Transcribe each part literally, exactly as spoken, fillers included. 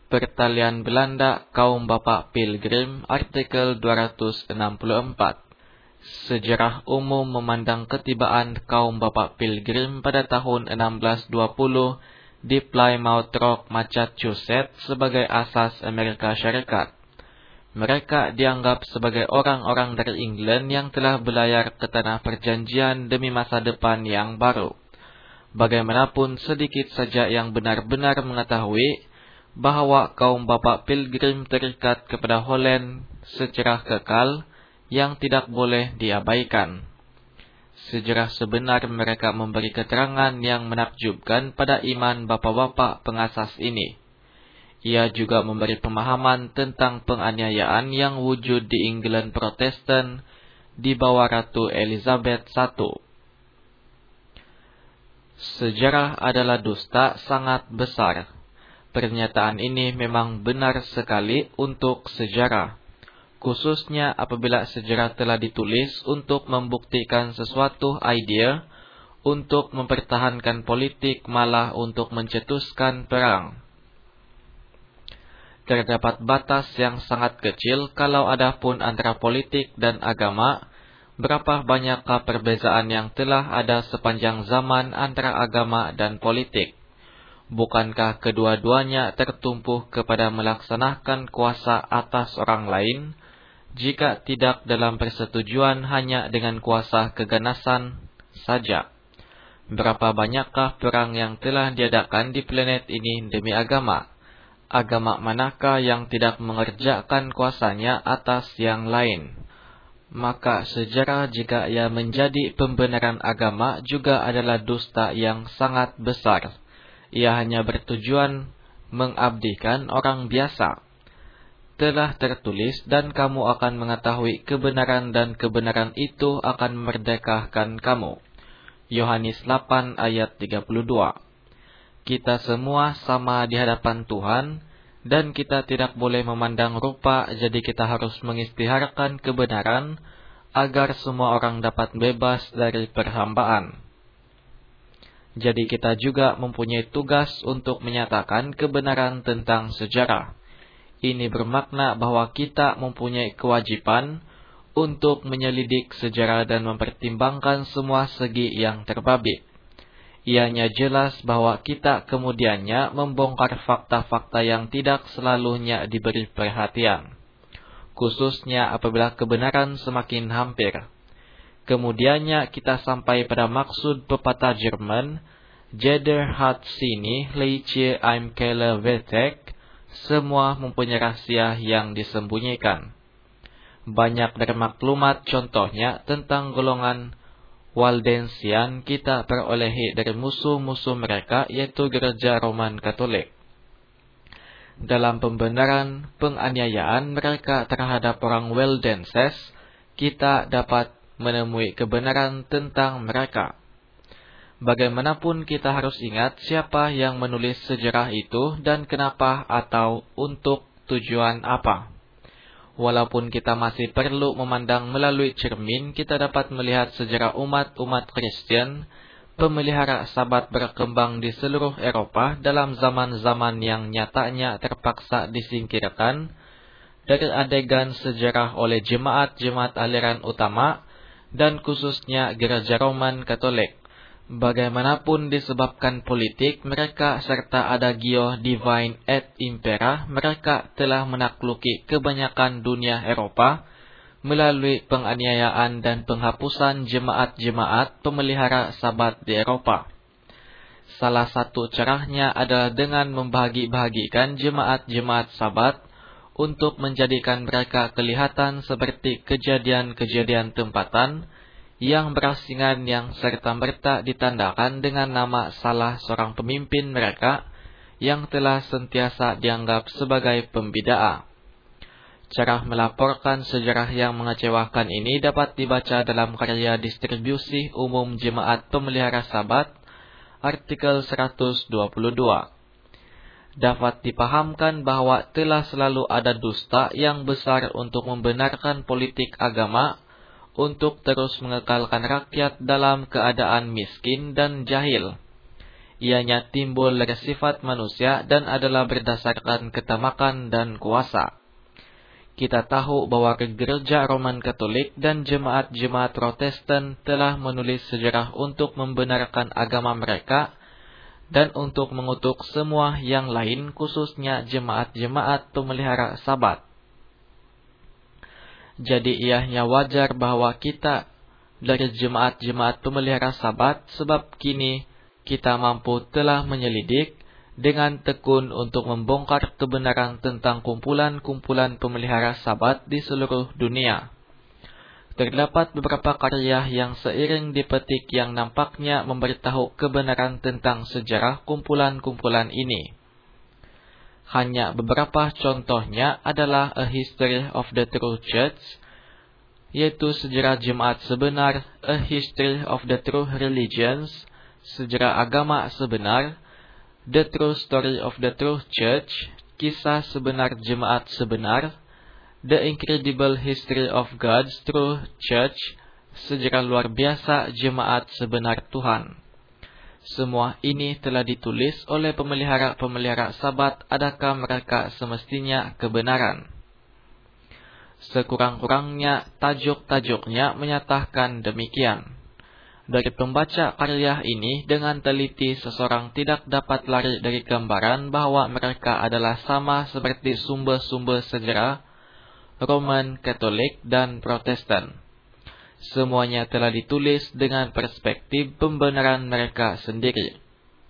Pertalian Belanda kaum Bapak Pilgrim, artikel dua ratus enam puluh empat. Sejarah umum memandang ketibaan kaum Bapak Pilgrim pada tahun enam belas dua puluh di Plymouth Rock, Massachusetts sebagai asas Amerika Syarikat. Mereka dianggap sebagai orang-orang dari England yang telah berlayar ke tanah perjanjian demi masa depan yang baru. Bagaimanapun, sedikit saja yang benar-benar mengetahui bahwa kaum Bapak Pilgrim terikat kepada Holland secara kekal yang tidak boleh diabaikan. Sejarah sebenar mereka memberi keterangan yang menakjubkan pada iman bapak-bapak pengasas ini. Ia juga memberi pemahaman tentang penganiayaan yang wujud di England Protestan di bawah Ratu Elizabeth satu. Sejarah adalah dusta sangat besar. Pernyataan ini memang benar sekali untuk sejarah, khususnya apabila sejarah telah ditulis untuk membuktikan sesuatu idea, untuk mempertahankan politik, malah untuk mencetuskan perang. Terdapat batas yang sangat kecil kalau ada pun antara politik dan agama. Berapa banyakkah perbezaan yang telah ada sepanjang zaman antara agama dan politik? Bukankah kedua-duanya tertumpu kepada melaksanakan kuasa atas orang lain? Jika tidak dalam persetujuan hanya dengan kuasa keganasan saja. Berapa banyakkah perang yang telah diadakan di planet ini demi agama? Agama manakah yang tidak mengerjakan kuasanya atas yang lain? Maka sejarah jika ia menjadi pembenaran agama juga adalah dusta yang sangat besar. Ia hanya bertujuan mengabdikan orang biasa. Telah tertulis, dan kamu akan mengetahui kebenaran, dan kebenaran itu akan memerdekakan kamu. Yohanes delapan ayat tiga puluh dua. Kita semua sama di hadapan Tuhan, dan kita tidak boleh memandang rupa, jadi kita harus mengisytiharkan kebenaran, agar semua orang dapat bebas dari perhambaan. Jadi kita juga mempunyai tugas untuk menyatakan kebenaran tentang sejarah. Ini bermakna bahwa kita mempunyai kewajiban untuk menyelidik sejarah dan mempertimbangkan semua segi yang terbabit. Ianya jelas bahwa kita kemudiannya membongkar fakta-fakta yang tidak selalunya diberi perhatian, khususnya apabila kebenaran semakin hampir. Kemudiannya kita sampai pada maksud pepatah Jerman, Jeder hat seine Leiche im Keller versteckt, semua mempunyai rahasia yang disembunyikan. Banyak dari maklumat contohnya tentang golongan Waldensian kita perolehi dari musuh-musuh mereka, yaitu Gereja Roman Katolik. Dalam pembenaran penganiayaan mereka terhadap orang Waldenses, kita dapat menemui kebenaran tentang mereka. Bagaimanapun kita harus ingat siapa yang menulis sejarah itu dan kenapa atau untuk tujuan apa. Walaupun kita masih perlu memandang melalui cermin, kita dapat melihat sejarah umat-umat Kristen pemelihara Sabat berkembang di seluruh Eropa dalam zaman-zaman yang nyatanya terpaksa disingkirkan dari adegan sejarah oleh jemaat-jemaat aliran utama dan khususnya Gereja Roman Katolik. Bagaimanapun disebabkan politik mereka serta adagio divine et impera, mereka telah menakluki kebanyakan dunia Eropa melalui penganiayaan dan penghapusan jemaat-jemaat pemelihara Sabat di Eropa. Salah satu caranya adalah dengan membagi-bagikan jemaat-jemaat Sabat untuk menjadikan mereka kelihatan seperti kejadian-kejadian tempatan yang berasingan yang serta-merta ditandakan dengan nama salah seorang pemimpin mereka yang telah sentiasa dianggap sebagai pembidaa. Cara melaporkan sejarah yang mengecewakan ini dapat dibaca dalam karya distribusi umum Jemaat Pemelihara Sabat, artikel seratus dua puluh dua. Dapat dipahamkan bahwa telah selalu ada dusta yang besar untuk membenarkan politik agama, untuk terus mengekalkan rakyat dalam keadaan miskin dan jahil. Ianya timbul dari sifat manusia dan adalah berdasarkan ketamakan dan kuasa. Kita tahu bahwa Gereja Roman Katolik dan jemaat-jemaat Protestan telah menulis sejarah untuk membenarkan agama mereka dan untuk mengutuk semua yang lain, khususnya jemaat-jemaat pemelihara Sabat. Jadi ianya wajar bahwa kita dari jemaat-jemaat pemelihara Sabat, sebab kini kita mampu telah menyelidik dengan tekun untuk membongkar kebenaran tentang kumpulan-kumpulan pemelihara Sabat di seluruh dunia. Terdapat beberapa karya yang seiring dipetik yang nampaknya memberitahu kebenaran tentang sejarah kumpulan-kumpulan ini. Hanya beberapa contohnya adalah A History of the True Church, yaitu sejarah jemaat sebenar, A History of the True Religions, sejarah agama sebenar, The True Story of the True Church, kisah sebenar jemaat sebenar, The Incredible History of God's True Church, sejarah luar biasa jemaat sebenar Tuhan. Semua ini telah ditulis oleh pemelihara-pemelihara Sabat, adakah mereka semestinya kebenaran? Sekurang-kurangnya tajuk-tajuknya menyatakan demikian. Dari pembaca karya ini dengan teliti seseorang tidak dapat lari dari gambaran bahwa mereka adalah sama seperti sumber-sumber sejarah Roman Katolik dan Protestan. Semuanya telah ditulis dengan perspektif pembenaran mereka sendiri.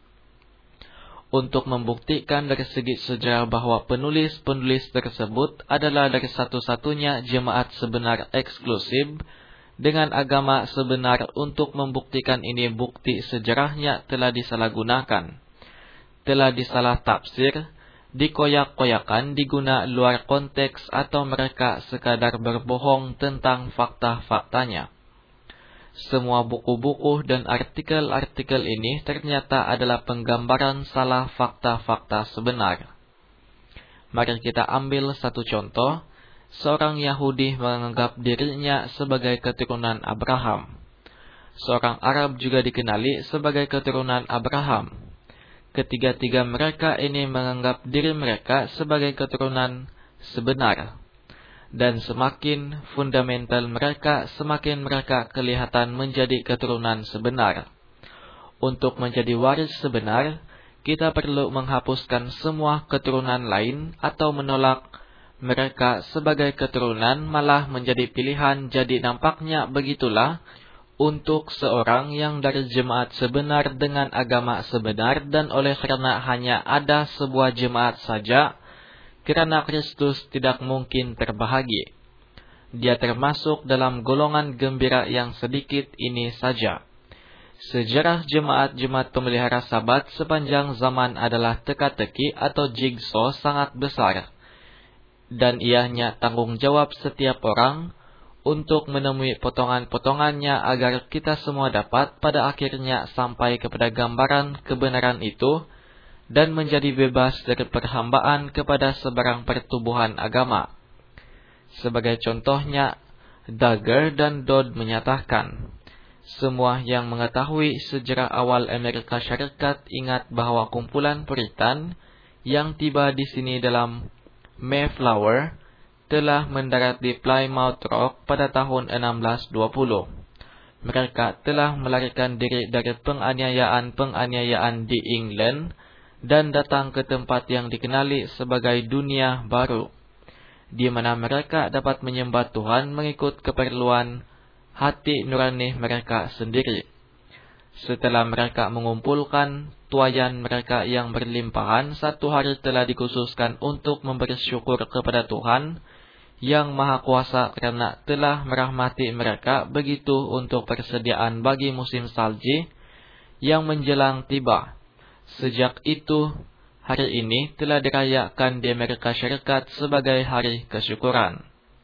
Untuk membuktikan dari segi sejarah bahwa penulis-penulis tersebut adalah dari satu-satunya jemaat sebenar eksklusif dengan agama sebenar, untuk membuktikan ini bukti sejarahnya telah disalahgunakan, telah disalah tafsir, dikoyak-koyakan, diguna luar konteks, atau mereka sekadar berbohong tentang fakta-faktanya. Semua buku-buku dan artikel-artikel ini ternyata adalah penggambaran salah fakta-fakta sebenar. Mari kita ambil satu contoh. Seorang Yahudi menganggap dirinya sebagai keturunan Abraham. Seorang Arab juga dikenali sebagai keturunan Abraham. Ketiga-tiga mereka ini menganggap diri mereka sebagai keturunan sebenar. Dan semakin fundamental mereka, semakin mereka kelihatan menjadi keturunan sebenar. Untuk menjadi waris sebenar, kita perlu menghapuskan semua keturunan lain atau menolak mereka sebagai keturunan, malah menjadi pilihan. Jadi nampaknya begitulah untuk seorang yang dari jemaat sebenar dengan agama sebenar, dan oleh karena hanya ada sebuah jemaat saja, karena Kristus tidak mungkin terbahagi. Dia termasuk dalam golongan gembira yang sedikit ini saja. Sejarah jemaat-jemaat pemelihara Sabat sepanjang zaman adalah teka-teki atau jigsaw sangat besar. Dan ianya tanggung jawab setiap orang untuk menemui potongan-potongannya agar kita semua dapat pada akhirnya sampai kepada gambaran kebenaran itu dan menjadi bebas dari perhambaan kepada sebarang pertubuhan agama. Sebagai contohnya, Dagger dan Dodd menyatakan, semua yang mengetahui sejarah awal Amerika Syarikat ingat bahwa kumpulan Puritan yang tiba di sini dalam Mayflower telah mendarat di Plymouth Rock pada tahun enam belas dua puluh. Mereka telah melarikan diri dari penganiayaan-penganiayaan di England dan datang ke tempat yang dikenali sebagai dunia baru, di mana mereka dapat menyembah Tuhan mengikut keperluan hati nurani mereka sendiri. Setelah mereka mengumpulkan tuayan mereka yang berlimpahan, satu hari telah dikhususkan untuk memberi syukur kepada Tuhan yang Maha Kuasa karena telah merahmati mereka begitu untuk persediaan bagi musim salji yang menjelang tiba. Sejak itu, hari ini telah dirayakan di Amerika Syarikat sebagai hari kesyukuran.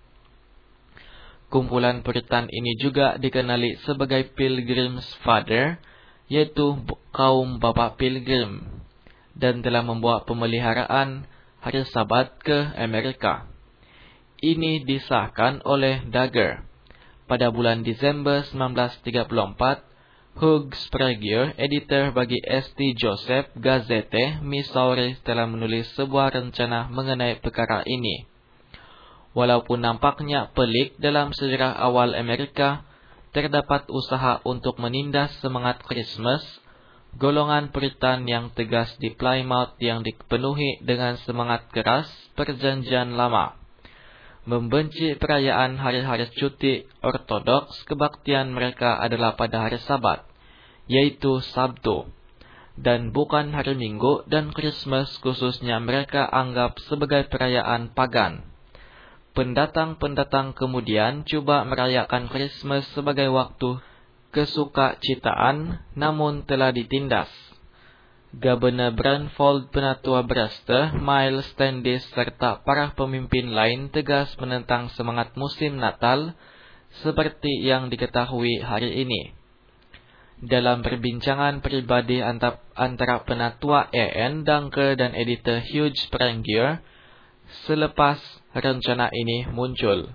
Kumpulan Puritan ini juga dikenali sebagai Pilgrim's Father, yaitu kaum Bapak Pilgrim, dan telah membawa pemeliharaan hari Sabat ke Amerika. Ini disahkan oleh Dagger. Pada bulan Desember seribu sembilan ratus tiga puluh empat, Hugh Sprague, editor bagi S T Joseph Gazette, Missouri, telah menulis sebuah rencana mengenai perkara ini. Walaupun nampaknya pelik dalam sejarah awal Amerika, terdapat usaha untuk menindas semangat Christmas. Golongan Puritan yang tegas di Plymouth yang dipenuhi dengan semangat keras Perjanjian Lama, membenci perayaan hari-hari cuti ortodoks. Kebaktian mereka adalah pada hari Sabat, yaitu Sabtu, dan bukan hari Minggu, dan Christmas khususnya mereka anggap sebagai perayaan pagan. Pendatang-pendatang kemudian coba merayakan Christmas sebagai waktu kesukacitaan, namun telah ditindas. Gubernur Branford, Penatua Brewster, Miles Standish, serta para pemimpin lain tegas menentang semangat musim Natal seperti yang diketahui hari ini. Dalam perbincangan pribadi antara Penatua A N Dunker dan editor Hugh Sprague selepas rencana ini muncul,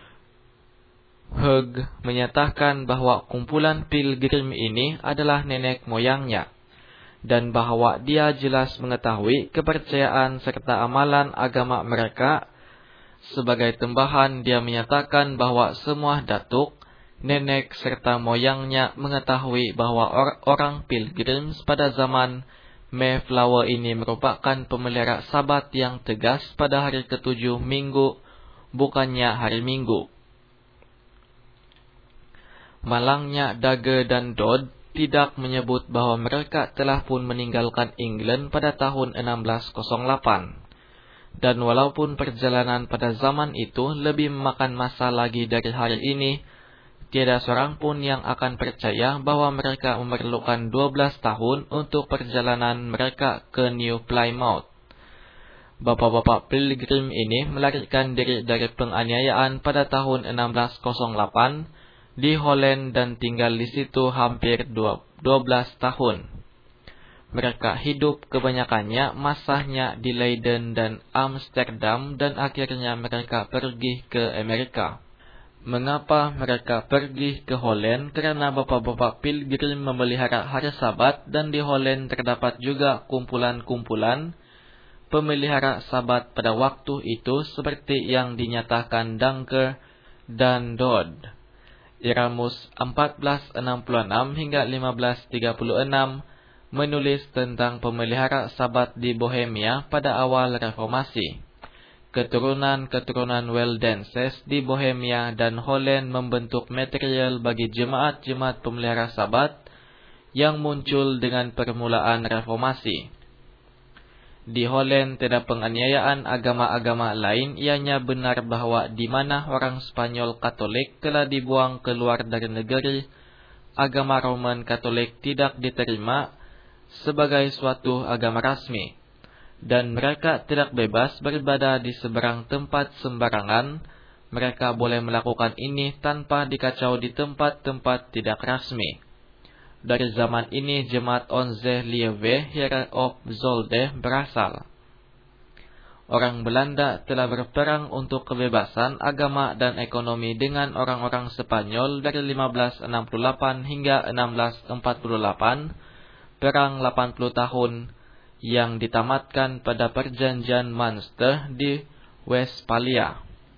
Hugh menyatakan bahwa kumpulan pilgrim ini adalah nenek moyangnya, dan bahwa dia jelas mengetahui kepercayaan serta amalan agama mereka. Sebagai tambahan, dia menyatakan bahwa semua datuk, nenek serta moyangnya mengetahui bahwa or orang pilgrim pada zaman Mayflower ini merupakan pemelihara Sabat yang tegas pada hari ketujuh minggu, bukannya hari Minggu. Malangnya Dagger dan Dodd tidak menyebut bahwa mereka telah pun meninggalkan England pada tahun enam belas nol delapan. Dan walaupun perjalanan pada zaman itu lebih memakan masa lagi dari hari ini, tiada seorang pun yang akan percaya bahwa mereka memerlukan dua belas tahun untuk perjalanan mereka ke New Plymouth. Bapak-bapak pilgrim ini melarikan diri dari penganiayaan pada tahun enam belas nol delapan di Holland dan tinggal di situ hampir dua belas tahun. Mereka hidup kebanyakannya masanya di Leiden dan Amsterdam, dan akhirnya mereka pergi ke Amerika. Mengapa mereka pergi ke Holland? Karena bapak-bapak pilgrim memelihara hari Sabat, dan di Holland terdapat juga kumpulan-kumpulan pemelihara Sabat pada waktu itu seperti yang dinyatakan Dunker dan Dodd. Iramus empat belas enam puluh enam hingga lima belas tiga puluh enam menulis tentang pemelihara Sabat di Bohemia pada awal reformasi. Keturunan-keturunan Waldenses di Bohemia dan Holland membentuk material bagi jemaat-jemaat pemelihara Sabat yang muncul dengan permulaan reformasi. Di Holland tidak penganiayaan agama-agama lain, ianya benar bahwa di mana orang Spanyol Katolik telah dibuang keluar dari negeri, agama Roman Katolik tidak diterima sebagai suatu agama rasmi, dan mereka tidak bebas beribadah di seberang tempat sembarangan. Mereka boleh melakukan ini tanpa dikacau di tempat-tempat tidak rasmi. Dari zaman ini jemaat Onze Lieve Here of Zolde berasal. Orang Belanda telah berperang untuk kebebasan agama dan ekonomi dengan orang-orang Spanyol dari lima belas enam puluh delapan hingga enam belas empat puluh delapan, perang delapan puluh tahun yang ditamatkan pada perjanjian Münster di Westphalia.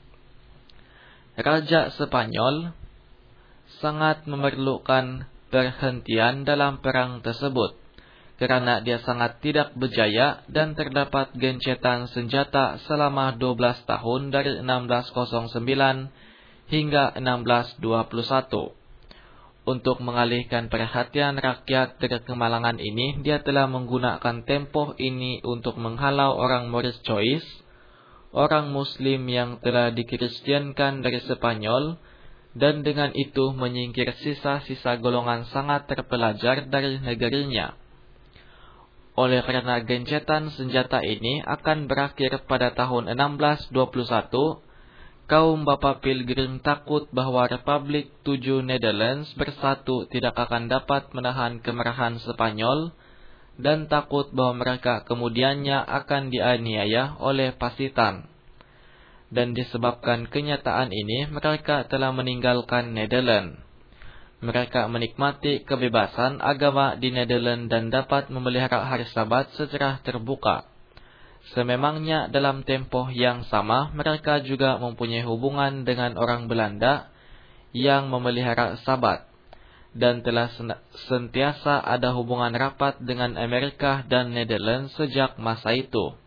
Raja Spanyol sangat memerlukan perhentian dalam perang tersebut, karena dia sangat tidak berjaya dan terdapat gencetan senjata selama dua belas tahun dari enam belas nol sembilan hingga enam belas dua puluh satu. Untuk mengalihkan perhatian rakyat dari kemalangan ini, dia telah menggunakan tempoh ini untuk menghalau orang Moorish Choice, orang Muslim yang telah dikristiankan dari Spanyol, dan dengan itu menyingkir sisa-sisa golongan sangat terpelajar dari negerinya. Oleh karena gencetan senjata ini akan berakhir pada tahun enam belas dua puluh satu, kaum Bapak Pilgrim takut bahwa Republik Tujuh Netherlands bersatu tidak akan dapat menahan kemarahan Spanyol, dan takut bahwa mereka kemudiannya akan dianiaya oleh Pasitan. Dan disebabkan kenyataan ini, mereka telah meninggalkan Netherlands. Mereka menikmati kebebasan agama di Nederland dan dapat memelihara hari Sabat secara terbuka. Sememangnya dalam tempoh yang sama, mereka juga mempunyai hubungan dengan orang Belanda yang memelihara Sabat, dan telah sentiasa ada hubungan rapat dengan Amerika dan Nederland sejak masa itu.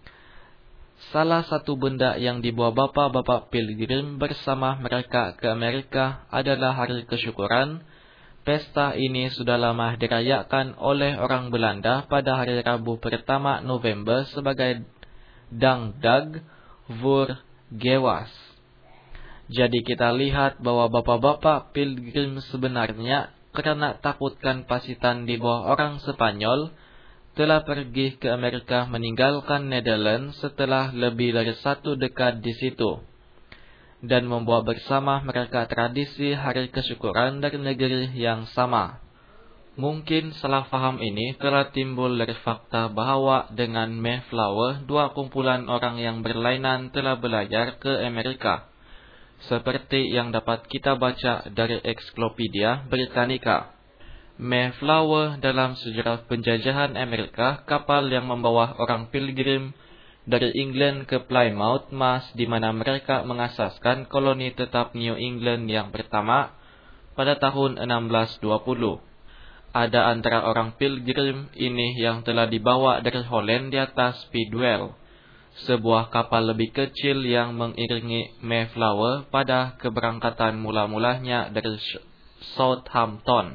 Salah satu benda yang dibawa bapa-bapa Pilgrim bersama mereka ke Amerika adalah hari kesyukuran. Pesta ini sudah lama dirayakan oleh orang Belanda pada hari Rabu pertama November sebagai Dangdag voor Gewas. Jadi kita lihat bahwa bapak-bapak Pilgrim sebenarnya karena takutkan pasitan di bawah orang Spanyol telah pergi ke Amerika meninggalkan Nederland setelah lebih dari satu dekad di situ, dan membawa bersama mereka tradisi hari kesyukuran dari negeri yang sama. Mungkin salah faham ini telah timbul dari fakta bahwa dengan Mayflower, dua kumpulan orang yang berlainan telah belayar ke Amerika, seperti yang dapat kita baca dari Encyclopedia Britannica. Mayflower dalam sejarah penjajahan Amerika, kapal yang membawa orang Pilgrim dari England ke Plymouth, Mass, di mana mereka mengasaskan koloni tetap New England yang pertama pada tahun enam belas dua puluh. Ada antara orang Pilgrim ini yang telah dibawa dari Holland di atas Speedwell, sebuah kapal lebih kecil yang mengiringi Mayflower pada keberangkatan mula-mulanya dari Southampton,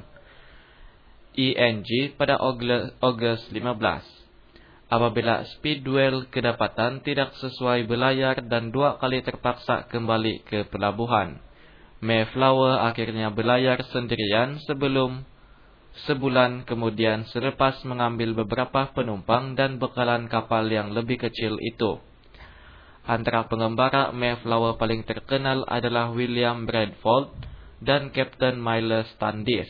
I N G, pada Ogos lima belas. Apabila Speedwell kedapatan tidak sesuai belayar dan dua kali terpaksa kembali ke pelabuhan, Mayflower akhirnya belayar sendirian sebelum sebulan kemudian selepas mengambil beberapa penumpang dan bekalan kapal yang lebih kecil itu. Antara pengembara Mayflower paling terkenal adalah William Bradford dan Kapten Miles Standish.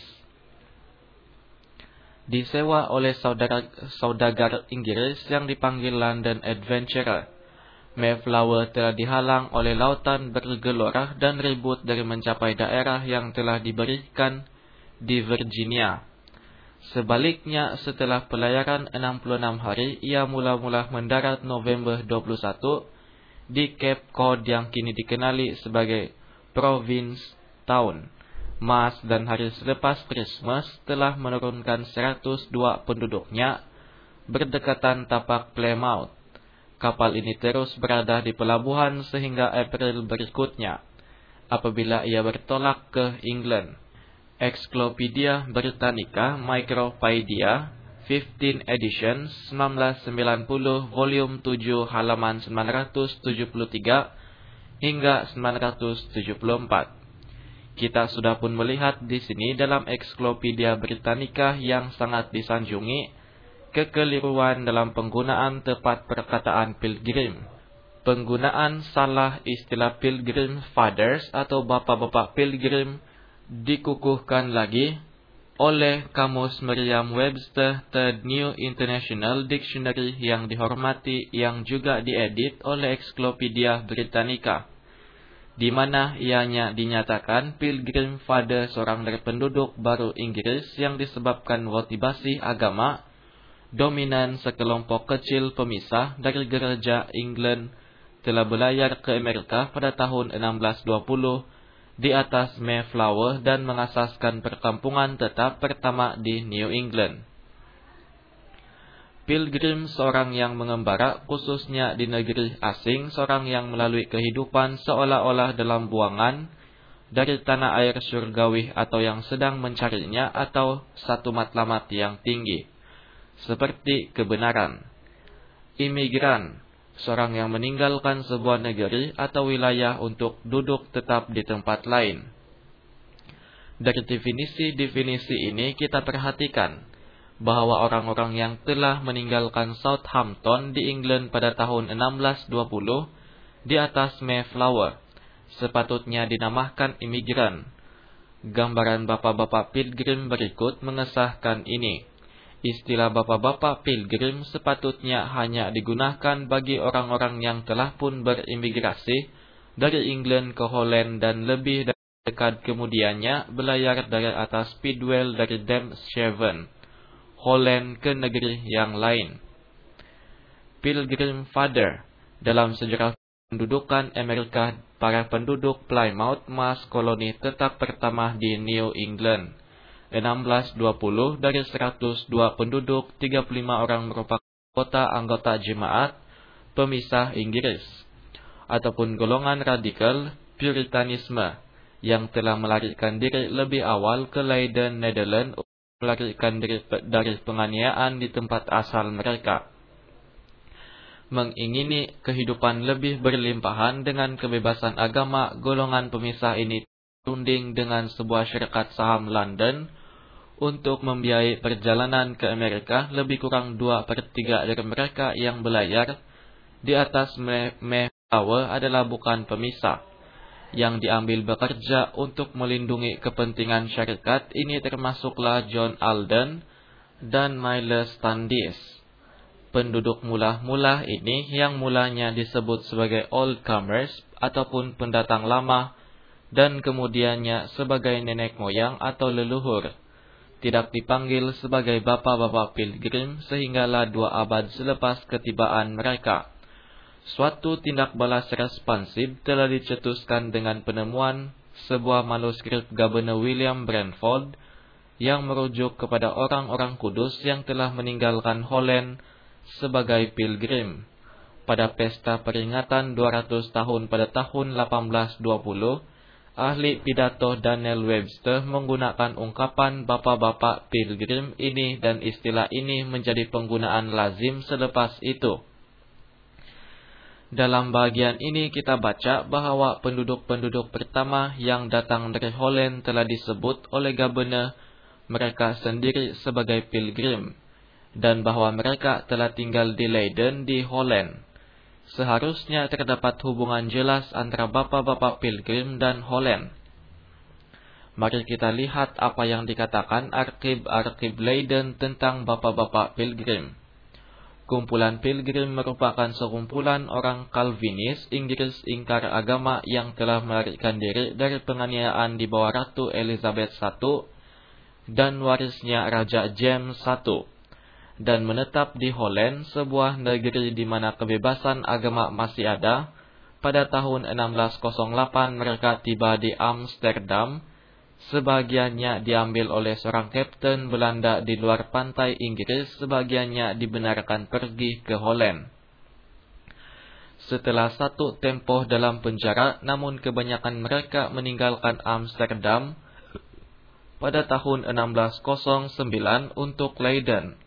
Disewa oleh saudara, saudagar Inggris yang dipanggil London Adventurer, Mayflower telah dihalang oleh lautan bergelora dan ribut dari mencapai daerah yang telah diberikan di Virginia. Sebaliknya, setelah pelayaran enam puluh enam hari, ia mula-mula mendarat November dua puluh satu di Cape Cod yang kini dikenali sebagai Province Town, Mass, dan hari selepas Christmas telah menurunkan seratus dua penduduknya berdekatan tapak Plymouth. Kapal ini terus berada di pelabuhan sehingga April berikutnya, apabila ia bertolak ke England. Encyclopedia Britannica Micropedia fifteen edition sembilan belas sembilan puluh volume tujuh halaman sembilan ratus tujuh puluh tiga hingga sembilan ratus tujuh puluh empat. Kita sudah pun melihat di sini dalam Encyclopedia Britannica yang sangat disanjungi kekeliruan dalam penggunaan tepat perkataan Pilgrim. Penggunaan salah istilah Pilgrim Fathers atau bapak-bapak Pilgrim dikukuhkan lagi oleh Kamus Merriam-Webster Third New International Dictionary yang dihormati, yang juga diedit oleh Encyclopedia Britannica, di mana ianya dinyatakan Pilgrim Father seorang dari penduduk baru Inggris yang disebabkan motivasi agama dominan sekelompok kecil pemisah dari gereja England telah belayar ke Amerika pada tahun enam belas dua puluh di atas Mayflower dan mengasaskan perkampungan tetap pertama di New England. Pilgrim seorang yang mengembara, khususnya di negeri asing, seorang yang melalui kehidupan seolah-olah dalam buangan dari tanah air surgawi atau yang sedang mencarinya, atau satu matlamat yang tinggi, seperti kebenaran. Imigran, seorang yang meninggalkan sebuah negeri atau wilayah untuk duduk tetap di tempat lain. Dari definisi-definisi ini kita perhatikan bahwa orang-orang yang telah meninggalkan Southampton di England pada tahun enam belas dua puluh di atas Mayflower sepatutnya dinamakan imigran. Gambaran bapak-bapak Pilgrim berikut mengesahkan ini. Istilah bapak-bapak Pilgrim sepatutnya hanya digunakan bagi orang-orang yang telah pun berimigrasi dari England ke Holland dan lebih dari dekad kemudiannya berlayar dari atas Speedwell dari Dempshaven, Holland ke negeri yang lain. Pilgrim Father. Dalam sejarah pendudukan Amerika, para penduduk Plymouth Mas koloni tetap pertama di New England. enam belas dua puluh dari seratus dua penduduk, tiga puluh lima orang merupakan kota anggota jemaat pemisah Inggris, ataupun golongan radikal Puritanisme yang telah melarikan diri lebih awal ke Leiden, Netherlands, untuk melarikan diri dari penganiayaan di tempat asal mereka. Mengingini kehidupan lebih berlimpahan dengan kebebasan agama, golongan pemisah ini berunding dengan sebuah syarikat saham London untuk membiayai perjalanan ke Amerika. Lebih kurang dua per tiga dari mereka yang berlayar di atas Mayflower adalah bukan pemisah yang diambil bekerja untuk melindungi kepentingan syarikat. Ini termasuklah John Alden dan Miles Standish. Penduduk mula-mula ini yang mulanya disebut sebagai Old Comers ataupun pendatang lama dan kemudiannya sebagai nenek moyang atau leluhur, tidak dipanggil sebagai bapak-bapak pilgrim sehinggalah dua abad selepas ketibaan mereka. Suatu tindak balas responsif telah dicetuskan dengan penemuan sebuah manuskrip Governor William Branford yang merujuk kepada orang-orang kudus yang telah meninggalkan Holland sebagai pilgrim. Pada pesta peringatan dua ratus tahun pada tahun delapan belas dua puluh, ahli pidato Daniel Webster menggunakan ungkapan bapak-bapak pilgrim ini dan istilah ini menjadi penggunaan lazim selepas itu. Dalam bagian ini kita baca bahwa penduduk-penduduk pertama yang datang dari Holland telah disebut oleh Governor mereka sendiri sebagai pilgrim, dan bahwa mereka telah tinggal di Leiden di Holland. Seharusnya terdapat hubungan jelas antara bapak-bapak pilgrim dan Holland. Mari kita lihat apa yang dikatakan Arsip-Arsip Leiden tentang bapak-bapak pilgrim. Kumpulan pilgrim merupakan sekumpulan orang Calvinis Inggris ingkar agama yang telah melarikan diri dari penganiayaan di bawah Ratu Elizabeth satu dan warisnya Raja James satu. Dan menetap di Holland, sebuah negeri di mana kebebasan agama masih ada. Pada tahun enam belas nol delapan mereka tiba di Amsterdam. Sebagiannya diambil oleh seorang kapten Belanda di luar pantai Inggris, sebagiannya dibenarkan pergi ke Holland. Setelah satu tempoh dalam penjara, namun kebanyakan mereka meninggalkan Amsterdam pada tahun enam belas nol sembilan untuk Leiden,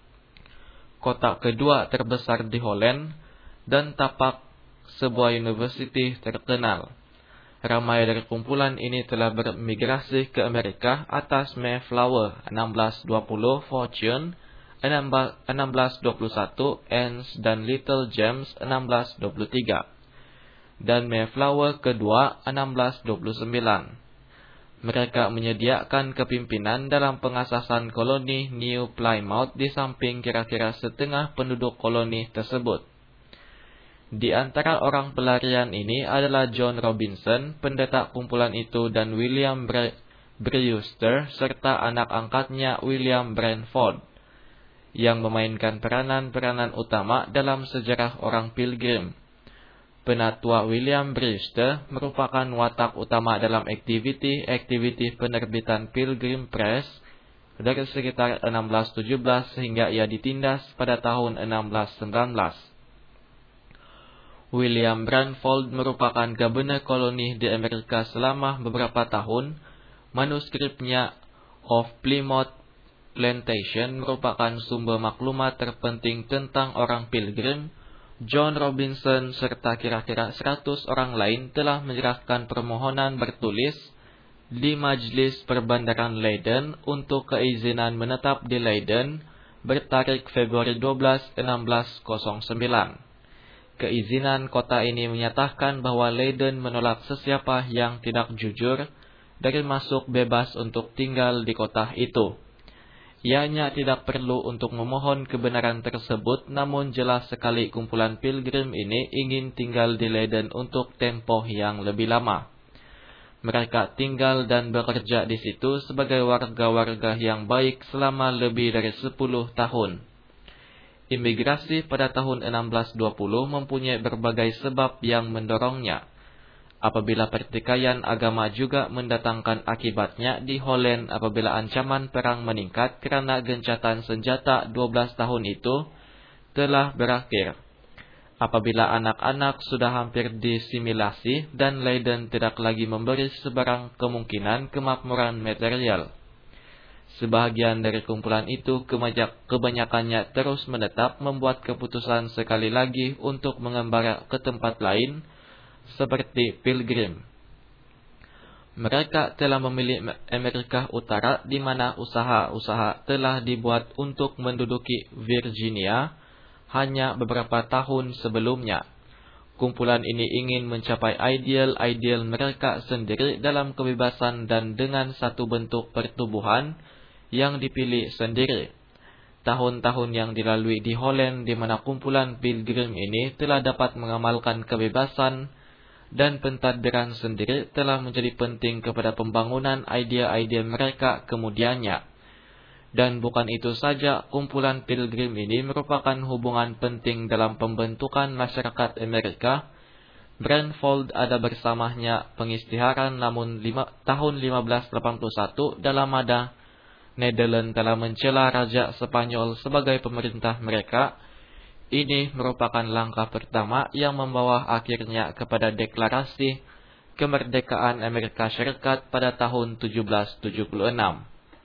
kota kedua terbesar di Holland dan tapak sebuah universiti terkenal. Ramai dari kumpulan ini telah bermigrasi ke Amerika atas Mayflower enam belas dua puluh, Fortune enam belas dua puluh satu, Anse dan Little James enam belas dua puluh tiga, dan Mayflower kedua enam belas dua puluh sembilan. Mereka menyediakan kepimpinan dalam pengasasan koloni New Plymouth di samping kira-kira setengah penduduk koloni tersebut. Di antara orang pelarian ini adalah John Robinson, pendeta kumpulan itu, dan William Brewster, serta anak angkatnya William Branford, yang memainkan peranan-peranan utama dalam sejarah orang pilgrim. Penatua William Brewster merupakan watak utama dalam aktiviti-aktiviti penerbitan Pilgrim Press dari sekitar enam belas tujuh belas sehingga ia ditindas pada tahun enam belas sembilan belas. William Branford merupakan gubernur koloni di Amerika selama beberapa tahun. Manuskripnya Of Plymouth Plantation merupakan sumber maklumat terpenting tentang orang pilgrim. John Robinson serta kira-kira seratus orang lain telah menyerahkan permohonan bertulis di Majelis Perbandaran Leiden untuk keizinan menetap di Leiden bertarik Februari dua belas enam belas nol sembilan. Keizinan kota ini menyatakan bahwa Leiden menolak sesiapa yang tidak jujur dari masuk bebas untuk tinggal di kota itu. Ianya tidak perlu untuk memohon kebenaran tersebut, namun jelas sekali kumpulan pilgrim ini ingin tinggal di Leiden untuk tempoh yang lebih lama. Mereka tinggal dan bekerja di situ sebagai warga-warga yang baik selama lebih dari sepuluh tahun. Imigrasi pada tahun enam belas dua puluh mempunyai berbagai sebab yang mendorongnya. Apabila pertikaian agama juga mendatangkan akibatnya di Holland apabila ancaman perang meningkat kerana gencatan senjata dua belas tahun itu telah berakhir. Apabila anak-anak sudah hampir disimilasi dan Leiden tidak lagi memberi sebarang kemungkinan kemakmuran material. Sebahagian dari kumpulan itu kebanyakannya terus menetap membuat keputusan sekali lagi untuk mengembara ke tempat lain seperti pilgrim. Mereka telah memilih Amerika Utara di mana usaha-usaha telah dibuat untuk menduduki Virginia hanya beberapa tahun sebelumnya. Kumpulan ini ingin mencapai ideal-ideal mereka sendiri dalam kebebasan dan dengan satu bentuk pertubuhan yang dipilih sendiri. Tahun-tahun yang dilalui di Holland di mana kumpulan pilgrim ini telah dapat mengamalkan kebebasan dan pentadbiran sendiri telah menjadi penting kepada pembangunan idea-idea mereka kemudiannya. Dan bukan itu saja, kumpulan pilgrim ini merupakan hubungan penting dalam pembentukan masyarakat Amerika. Brandfold ada bersamanya pengisytiharan namun lima, tahun lima belas delapan puluh satu dalam mana Netherlands telah mencela Raja Spanyol sebagai pemerintah mereka. Ini merupakan langkah pertama yang membawa akhirnya kepada deklarasi kemerdekaan Amerika Serikat pada tahun tujuh belas tujuh puluh enam.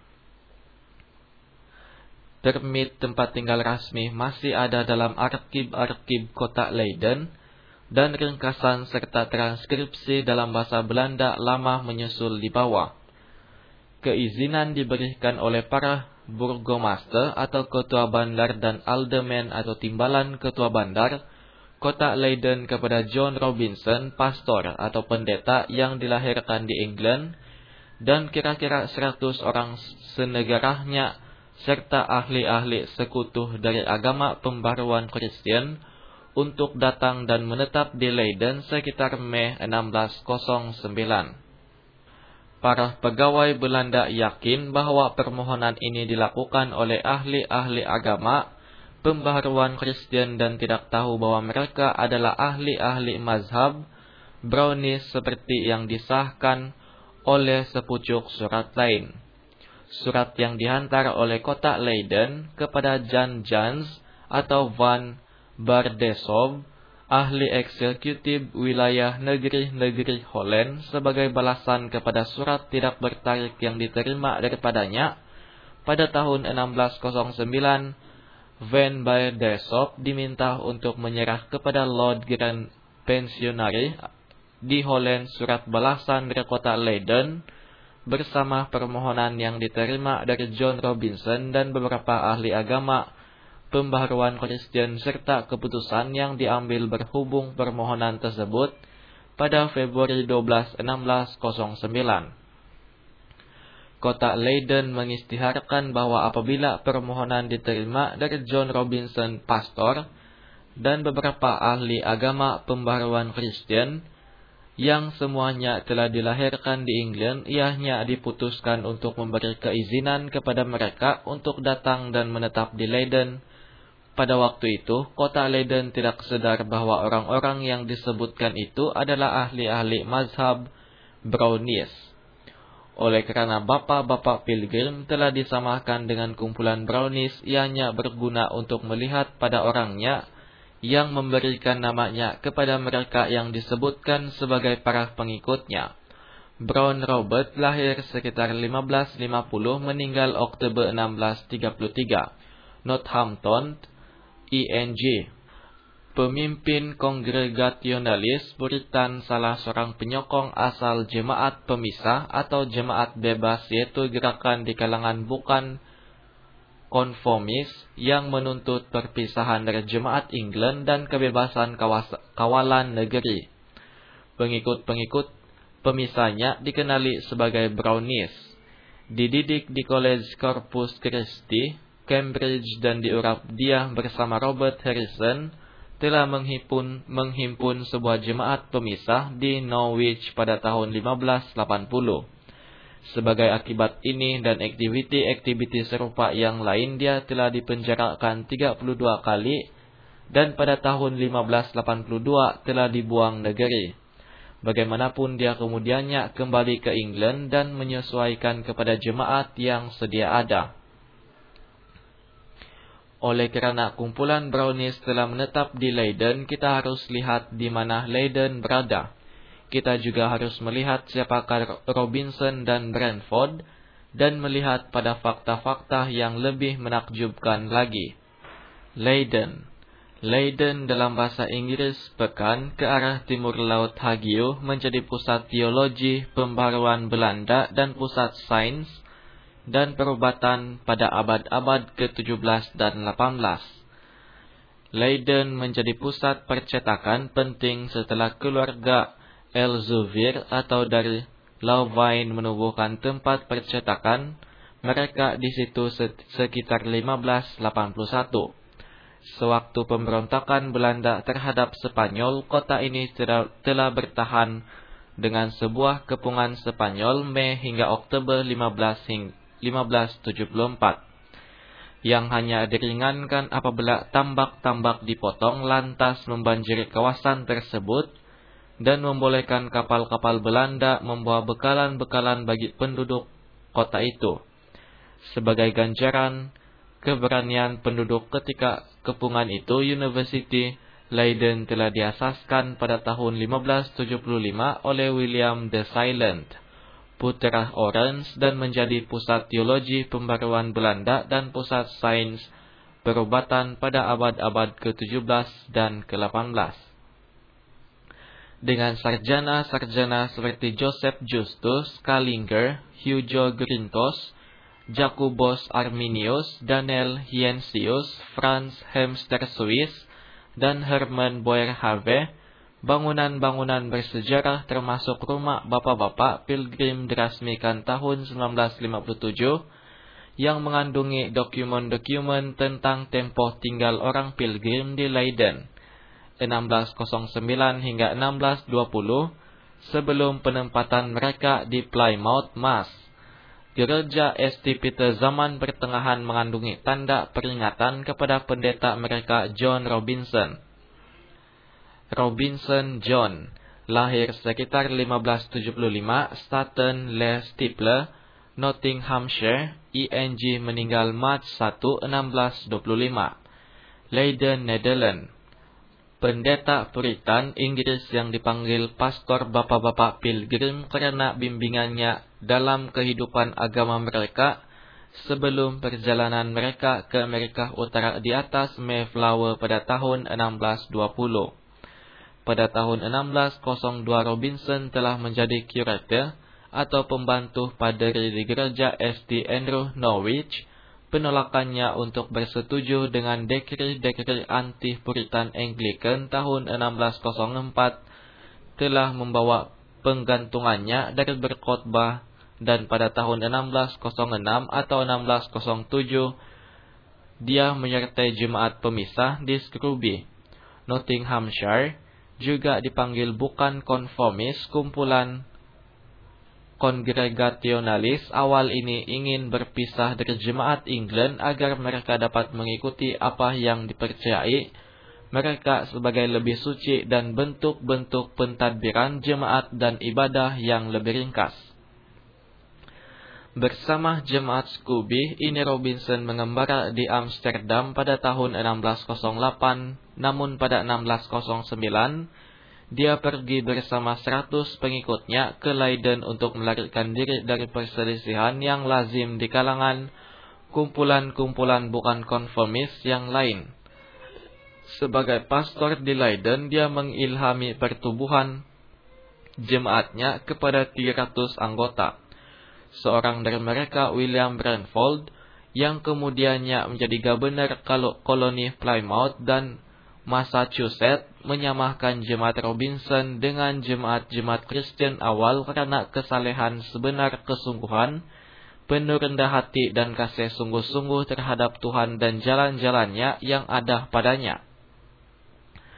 Permit tempat tinggal rasmi masih ada dalam arsip-arsip kota Leiden dan ringkasan serta transkripsi dalam bahasa Belanda lama menyusul di bawah. Keizinan diberikan oleh para burgomaster atau ketua bandar dan alderman atau timbalan ketua bandar kota Leiden kepada John Robinson, pastor atau pendeta yang dilahirkan di England, dan kira-kira seratus orang senegaranya serta ahli-ahli sekutu dari agama pembaruan Kristen untuk datang dan menetap di Leiden sekitar Mei enam belas nol sembilan. Para pegawai Belanda yakin bahwa permohonan ini dilakukan oleh ahli-ahli agama pembaharuan Kristen dan tidak tahu bahwa mereka adalah ahli-ahli mazhab Brownies seperti yang disahkan oleh sepucuk surat lain. Surat yang dihantar oleh kota Leiden kepada Jan Jans atau Van Bardesov, ahli eksekutif wilayah negeri-negeri Holland, sebagai balasan kepada surat tidak bertarik yang diterima daripadanya. Pada tahun enam belas nol sembilan, Van Bardesov diminta untuk menyerah kepada Lord Grand Pensionary di Holland surat balasan dari kota Leiden bersama permohonan yang diterima dari John Robinson dan beberapa ahli agama pembaharuan Kristen serta keputusan yang diambil berhubung permohonan tersebut pada Februari dua belas enam belas nol sembilan. Kota Leiden mengisytiharkan bahwa apabila permohonan diterima dari John Robinson, pastor, dan beberapa ahli agama pembaharuan Kristen yang semuanya telah dilahirkan di England, ianya diputuskan untuk memberi keizinan kepada mereka untuk datang dan menetap di Leiden. Pada waktu itu, kota Leiden tidak sadar bahwa orang-orang yang disebutkan itu adalah ahli-ahli mazhab Brownies. Oleh karena bapak-bapak pilgrim telah disamakan dengan kumpulan Brownies, ianya berguna untuk melihat pada orangnya yang memberikan namanya kepada mereka yang disebutkan sebagai para pengikutnya. Brown Robert lahir sekitar lima belas lima puluh, meninggal Oktober enam belas tiga puluh tiga, Northampton, I N G. Pemimpin kongregasionalis Puritan, salah seorang penyokong asal jemaat pemisah atau jemaat bebas, yaitu gerakan di kalangan bukan konformis yang menuntut perpisahan dari jemaat England dan kebebasan kawas- kawalan negeri. Pengikut-pengikut pemisahnya dikenali sebagai Brownies. Dididik di College Corpus Christi, Cambridge, dan diurap dia bersama Robert Harrison, telah menghimpun, menghimpun sebuah jemaat pemisah di Norwich pada tahun lima belas delapan puluh. Sebagai akibat ini dan aktiviti-aktiviti serupa yang lain, dia telah dipenjarakan tiga puluh dua kali dan pada tahun lima belas delapan puluh dua telah dibuang negeri. Bagaimanapun dia kemudiannya kembali ke England dan menyesuaikan kepada jemaat yang sedia ada. Oleh kerana kumpulan Brownies telah menetap di Leiden, kita harus lihat di mana Leiden berada. Kita juga harus melihat siapakah Robinson dan Brentford dan melihat pada fakta-fakta yang lebih menakjubkan lagi. Leiden. Leiden dalam bahasa Inggris pekan ke arah timur laut Hagiu menjadi pusat teologi pembaruan Belanda dan pusat sains dan perubatan pada abad-abad ke tujuh belas dan lapan belas. Leiden menjadi pusat percetakan penting setelah keluarga Elzevir atau dari Louvain menubuhkan tempat percetakan mereka di situ sekitar lima belas delapan puluh satu. Sewaktu pemberontakan Belanda terhadap Spanyol, kota ini telah bertahan dengan sebuah kepungan Spanyol Mei hingga Oktober lima belas tujuh puluh empat, yang hanya diringankan apabila tambak-tambak dipotong lantas membanjiri kawasan tersebut dan membolehkan kapal-kapal Belanda membawa bekalan-bekalan bagi penduduk kota itu. Sebagai ganjaran keberanian penduduk ketika kepungan itu, University Leiden telah diasaskan pada tahun lima belas tujuh puluh lima oleh William the Silent, putra Orange, dan menjadi pusat teologi pembaruan Belanda dan pusat sains perubatan pada abad-abad ke tujuh belas dan ke delapan belas. Dengan sarjana-sarjana seperti Joseph Justus Kallinger, Hugo Grintos, Jacobus Arminius, Daniel Hiensius, Franz Hemster Swiss, dan Hermann Boerhaave, bangunan-bangunan bersejarah termasuk rumah bapak-bapak pilgrim diresmikan tahun sembilan belas lima puluh tujuh yang mengandungi dokumen-dokumen tentang tempoh tinggal orang pilgrim di Leiden enam belas nol sembilan hingga enam belas dua puluh sebelum penempatan mereka di Plymouth, Mass. Gereja Saint Peter zaman pertengahan mengandungi tanda peringatan kepada pendeta mereka John Robinson. Robinson John lahir sekitar lima belas tujuh puluh lima, Staten le Steeple, Nottinghamshire. I N G meninggal Maret satu enam belas dua puluh lima, Leiden, Netherlands. Pendeta Puritan Inggris yang dipanggil pastor bapak-bapak pilgrim karena bimbingannya dalam kehidupan agama mereka sebelum perjalanan mereka ke Amerika Utara di atas Mayflower pada tahun enam belas dua puluh. Pada tahun enam belas nol dua Robinson telah menjadi curator atau pembantu paderi di gereja Saint Andrew, Norwich. Penolakannya untuk bersetuju dengan dekri-dekri anti-Puritan Anglican tahun enam belas nol empat telah membawa penggantungannya dari berkhotbah, dan pada tahun enam belas nol enam atau enam belas nol tujuh dia menyertai jemaat pemisah di Scrooby, Nottinghamshire, juga dipanggil bukan konformis. Kumpulan kongregasionalis awal ini ingin berpisah dari jemaat England agar mereka dapat mengikuti apa yang dipercayai mereka sebagai lebih suci dan bentuk-bentuk pentadbiran jemaat dan ibadah yang lebih ringkas. Bersama jemaat Scrooby ini Robinson mengembara di Amsterdam pada tahun enam belas nol delapan, namun pada enam belas nol sembilan dia pergi bersama seratus pengikutnya ke Leiden untuk melarikan diri dari perselisihan yang lazim di kalangan kumpulan-kumpulan bukan konformis yang lain. Sebagai pastor di Leiden, dia mengilhami pertumbuhan jemaatnya kepada tiga ratus anggota. Seorang dari mereka, William Brentford, yang kemudiannya menjadi gubernur koloni Plymouth dan Massachusetts, menyamakan jemaat Robinson dengan jemaat-jemaat Kristen awal karena kesalehan sebenar kesungguhan, penuh rendah hati dan kasih sungguh-sungguh terhadap Tuhan dan jalan-jalannya yang ada padanya.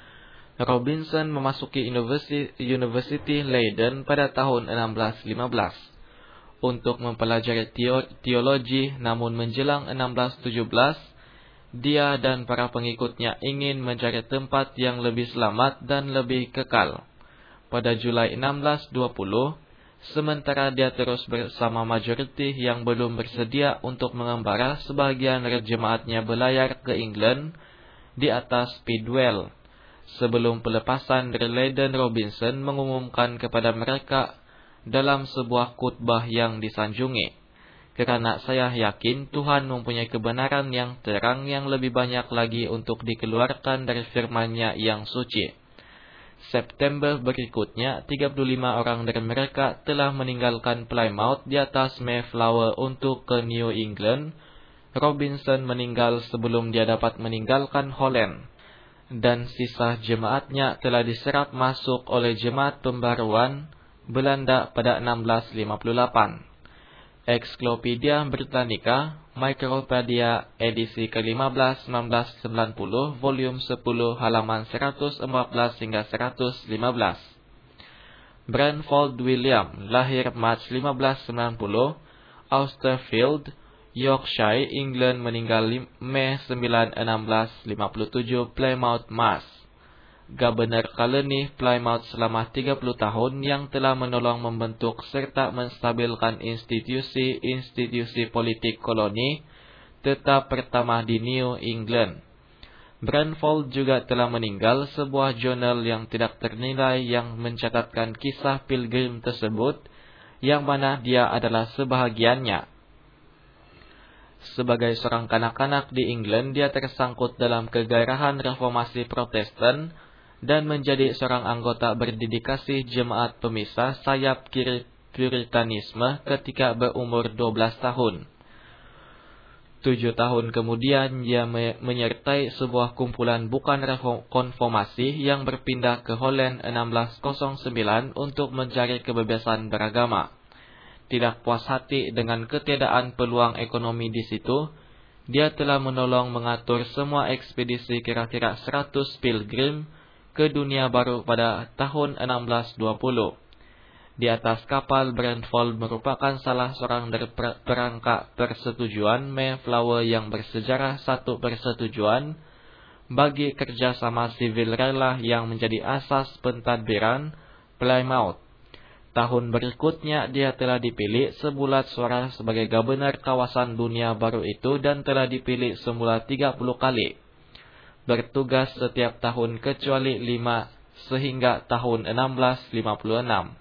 Robinson memasuki University, University Leiden pada tahun enam belas lima belas untuk mempelajari teologi, namun menjelang enam belas tujuh belas, dia dan para pengikutnya ingin mencari tempat yang lebih selamat dan lebih kekal. Pada Julai enam belas dua puluh, sementara dia terus bersama majoriti yang belum bersedia untuk mengembara, sebagian jemaatnya berlayar ke England di atas Speedwell. Sebelum pelepasan dari Leiden, Robinson mengumumkan kepada mereka dalam sebuah khutbah yang disanjungi, "Kerana saya yakin Tuhan mempunyai kebenaran yang terang yang lebih banyak lagi untuk dikeluarkan dari firman-Nya yang suci." September berikutnya, tiga puluh lima orang dari mereka telah meninggalkan Plymouth di atas Mayflower untuk ke New England. Robinson meninggal sebelum dia dapat meninggalkan Holland, dan sisa jemaatnya telah diserap masuk oleh Jemaat Pembaruan Belanda pada enam belas lima puluh delapan. Ensiklopedia Britannica, Micropedia, edisi ke lima belas sembilan belas sembilan puluh, volume sepuluh, halaman seratus empat belas hingga seratus lima belas. Branfold William, lahir Mac lima belas sembilan puluh, Austerfield, Yorkshire, England, meninggal Mei sembilan enam belas lima puluh tujuh, Plymouth, Mass. Gubernur koloni Plymouth selama tiga puluh tahun yang telah menolong membentuk serta menstabilkan institusi-institusi politik koloni tetap pertama di New England. Branfold juga telah meninggal sebuah jurnal yang tidak ternilai yang mencatatkan kisah pilgrim tersebut, yang mana dia adalah sebahagiannya. Sebagai seorang kanak-kanak di England, dia tersangkut dalam kegairahan reformasi Protestan dan menjadi seorang anggota berdedikasi jemaat pemisah sayap kiri Puritanisme ketika berumur dua belas tahun. Tujuh tahun kemudian, dia me- menyertai sebuah kumpulan bukan konformasi yang berpindah ke Holland enam belas nol sembilan untuk mencari kebebasan beragama. Tidak puas hati dengan ketiadaan peluang ekonomi di situ, dia telah menolong mengatur semua ekspedisi kira-kira seratus pilgrim ke dunia baru pada tahun enam belas dua puluh. Di atas kapal, Branfold merupakan salah seorang dari perangkat persetujuan Mayflower yang bersejarah satu persetujuan bagi kerjasama sivil rela yang menjadi asas pentadbiran Plymouth. Tahun berikutnya, dia telah dipilih sebulat suara sebagai gubernur kawasan dunia baru itu dan telah dipilih semula tiga puluh kali. Bertugas setiap tahun kecuali lima sehingga tahun enam belas lima puluh enam.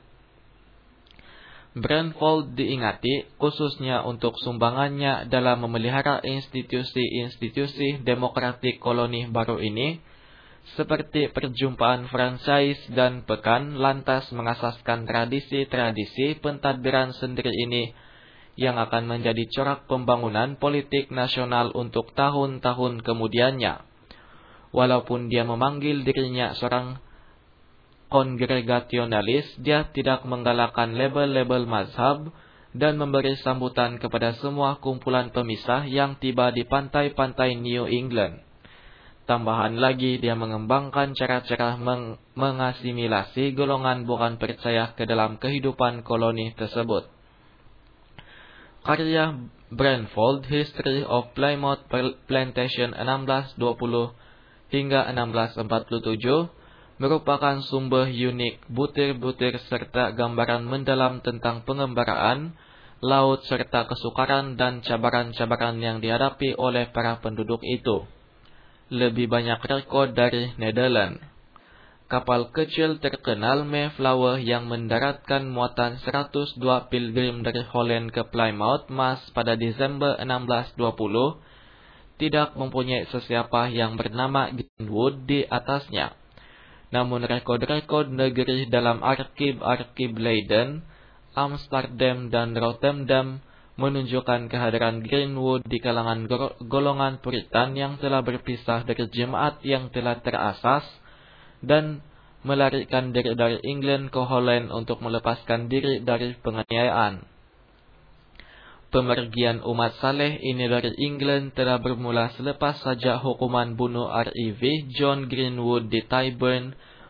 Branfold diingati khususnya untuk sumbangannya dalam memelihara institusi-institusi demokratik koloni baru ini, seperti perjumpaan franchise dan pekan, lantas mengasaskan tradisi-tradisi pentadbiran sendiri ini yang akan menjadi corak pembangunan politik nasional untuk tahun-tahun kemudiannya. Walaupun dia memanggil dirinya seorang kongregasionalis, dia tidak menggalakkan label-label mazhab dan memberi sambutan kepada semua kumpulan pemisah yang tiba di pantai-pantai New England. Tambahan lagi, dia mengembangkan cara-cara meng mengasimilasi golongan bukan percaya ke dalam kehidupan koloni tersebut. Karya Branfold, History of Plymouth Plantation enam belas dua puluh hingga enam belas empat puluh tujuh merupakan sumber unik, butir-butir serta gambaran mendalam tentang pengembaraan, laut serta kesukaran dan cabaran-cabaran yang dihadapi oleh para penduduk itu. Lebih banyak rekod dari Netherlands. Kapal kecil terkenal Mayflower yang mendaratkan muatan seratus dua pilgrim dari Holland ke Plymouth, Mass pada Desember enam belas dua puluh tidak mempunyai sesiapa yang bernama Greenwood di atasnya. Namun rekod-rekod negeri dalam arsip-arsip Leiden, Amsterdam dan Rotterdam menunjukkan kehadiran Greenwood di kalangan golongan Puritan yang telah berpisah dari jemaat yang telah terasas dan melarikan diri dari England ke Holland untuk melepaskan diri dari penganiayaan. Pemergian umat saleh ini dari England telah bermula selepas saja hukuman bunuh R E V John Greenwood di Tyburn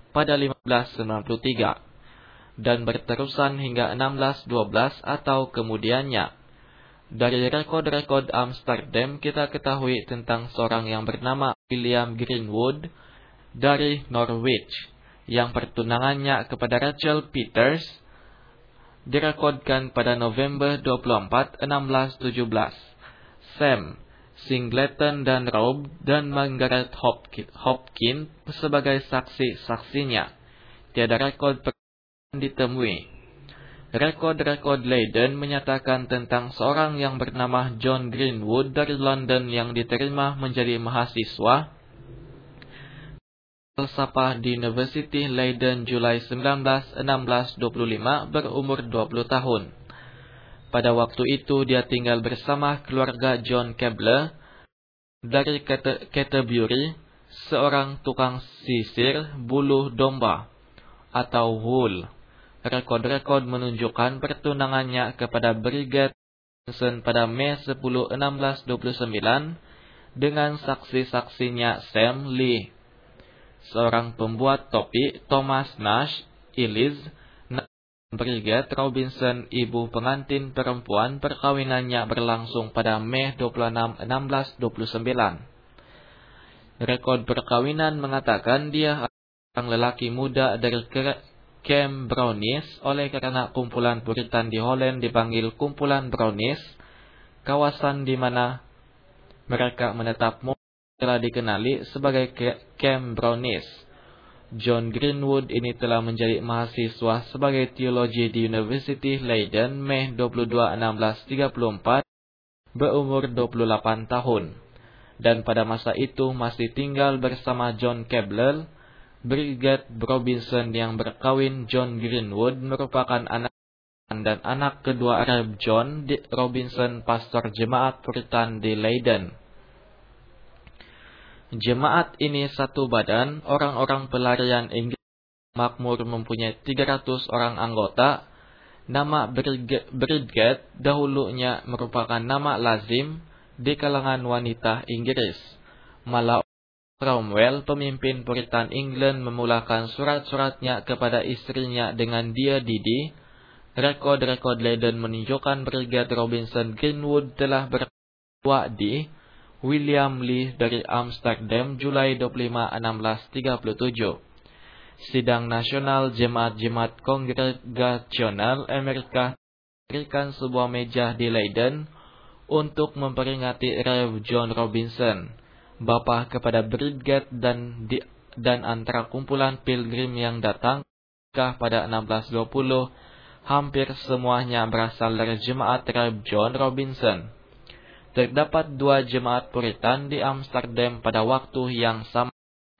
pada lima belas sembilan puluh tiga dan berterusan hingga enam belas dua belas atau kemudiannya. Dari rekod-rekod Amsterdam kita ketahui tentang seorang yang bernama William Greenwood dari Norwich yang pertunangannya kepada Rachel Peters direkodkan pada November dua puluh empat enam belas tujuh belas. Sam Singleton dan Rob dan Margaret Hopkins sebagai saksi-saksinya. Tiada rekod pernikahan ditemui. Rekod-rekod Leiden menyatakan tentang seorang yang bernama John Greenwood dari London yang diterima menjadi mahasiswa filsafat di University Leiden Julai sembilan belas enam belas dua puluh lima berumur dua puluh tahun. Pada waktu itu dia tinggal bersama keluarga John Keble dari Canterbury, seorang tukang sisir bulu domba atau wool. Rekod-rekod menunjukkan pertunangannya kepada Brigadier Robinson pada Mei sepuluh enam belas dua puluh sembilan dengan saksi-saksinya Sam Lee, seorang pembuat topi, Thomas Nash, Ellis, Brigadier Robinson, ibu pengantin perempuan. Perkawinannya berlangsung pada Mei dua puluh enam enam belas dua puluh sembilan. Rekod perkawinan mengatakan dia seorang lelaki muda dari Camp Brownies. Oleh karena kumpulan Puritan di Holland dipanggil kumpulan Brownies, kawasan di mana mereka menetap telah dikenali sebagai Camp Brownies. John Greenwood ini telah menjadi mahasiswa sebagai teologi di University Leiden Mei dua puluh dua enam belas tiga puluh empat, berumur dua puluh delapan tahun, dan pada masa itu masih tinggal bersama John Keble. Brigadier Robinson yang berkawin John Greenwood merupakan anak dan anak kedua Rev John Robinson, pastor jemaat Puritan di Leiden. Jemaat ini satu badan, orang-orang pelarian Inggris makmur, mempunyai tiga ratus orang anggota. Nama Brigade dahulunya merupakan nama lazim di kalangan wanita Inggris. Malah Cromwell, pemimpin Puritan England, memulakan surat-suratnya kepada istrinya dengan dia Didi. Rekod-rekod Leiden menunjukkan Brigadier Robinson Greenwood telah bertua di William Lee dari Amsterdam Julai dua puluh lima enam belas tiga puluh tujuh. Sidang Nasional Jemaat-Jemaat Kongregasional Amerika memberikan sebuah meja di Leiden untuk memperingati Rev John Robinson, bapa kepada Brigade dan di, dan antara kumpulan pilgrim yang datang pada enam belas dua puluh. Hampir semuanya berasal dari jemaat Rev John Robinson. Terdapat dua jemaat Puritan di Amsterdam pada waktu yang sama.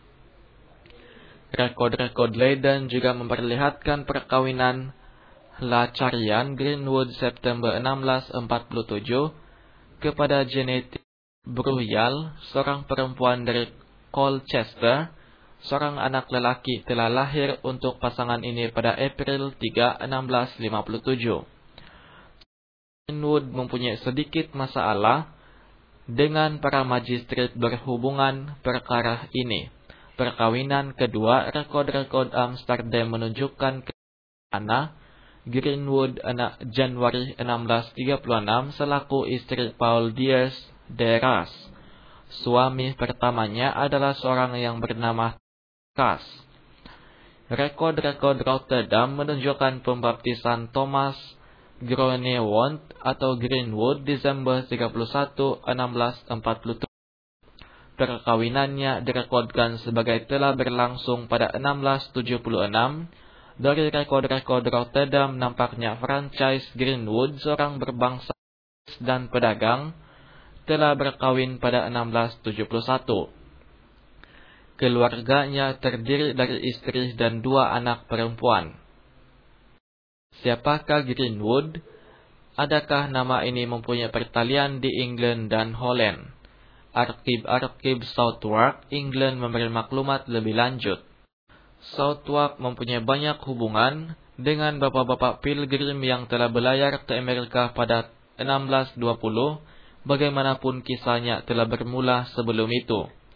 Rekod-rekod Leiden juga memperlihatkan perkawinan Lacharian Greenwood September enam belas empat puluh tujuh kepada Janet Bruyal, seorang perempuan dari Colchester. Seorang anak lelaki telah lahir untuk pasangan ini pada April tiga enam belas lima puluh tujuh. Greenwood mempunyai sedikit masalah dengan para magistrat berhubungan perkara ini. Perkawinan kedua, rekod-rekod Amsterdam menunjukkan ke Anna Greenwood anak Januari enam belas tiga puluh enam selaku istri Paul Diers Deras. Suami pertamanya adalah seorang yang bernama Kas. Rekod-rekod Rotterdam menunjukkan pembaptisan Thomas Groenewald atau Greenwood Desember tiga puluh satu enam belas empat puluh tujuh. Perkawinannya direkodkan sebagai telah berlangsung pada enam belas tujuh puluh enam. Dari rekod-rekod Rotterdam nampaknya franchise Greenwood, seorang berbangsa dan pedagang, telah berkawin pada enam belas tujuh puluh satu. Keluarganya terdiri dari istri dan dua anak perempuan. Siapakah Greenwood? Adakah nama ini mempunyai pertalian di England dan Holland? Arkib-arkib Southwark, England memberi maklumat lebih lanjut. Southwark mempunyai banyak hubungan dengan bapak-bapak pilgrim yang telah berlayar ke Amerika pada enam belas dua puluh. Bagaimanapun kisahnya telah bermula sebelum itu.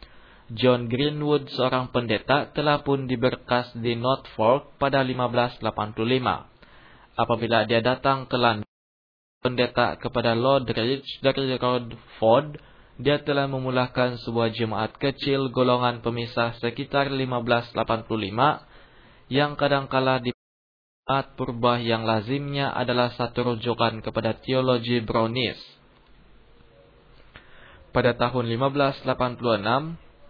John Greenwood, seorang pendeta, telah pun diberkas di Norfolk pada lima belas delapan puluh lima. Apabila dia datang ke London, pendeta kepada Lord Rich dari Rodford, dia telah memulakan sebuah jemaat kecil golongan pemisah sekitar lima belas delapan puluh lima, yang kadangkala di jemaat purba yang lazimnya adalah satu rujukan kepada teologi Brownies. Pada tahun lima belas delapan puluh enam,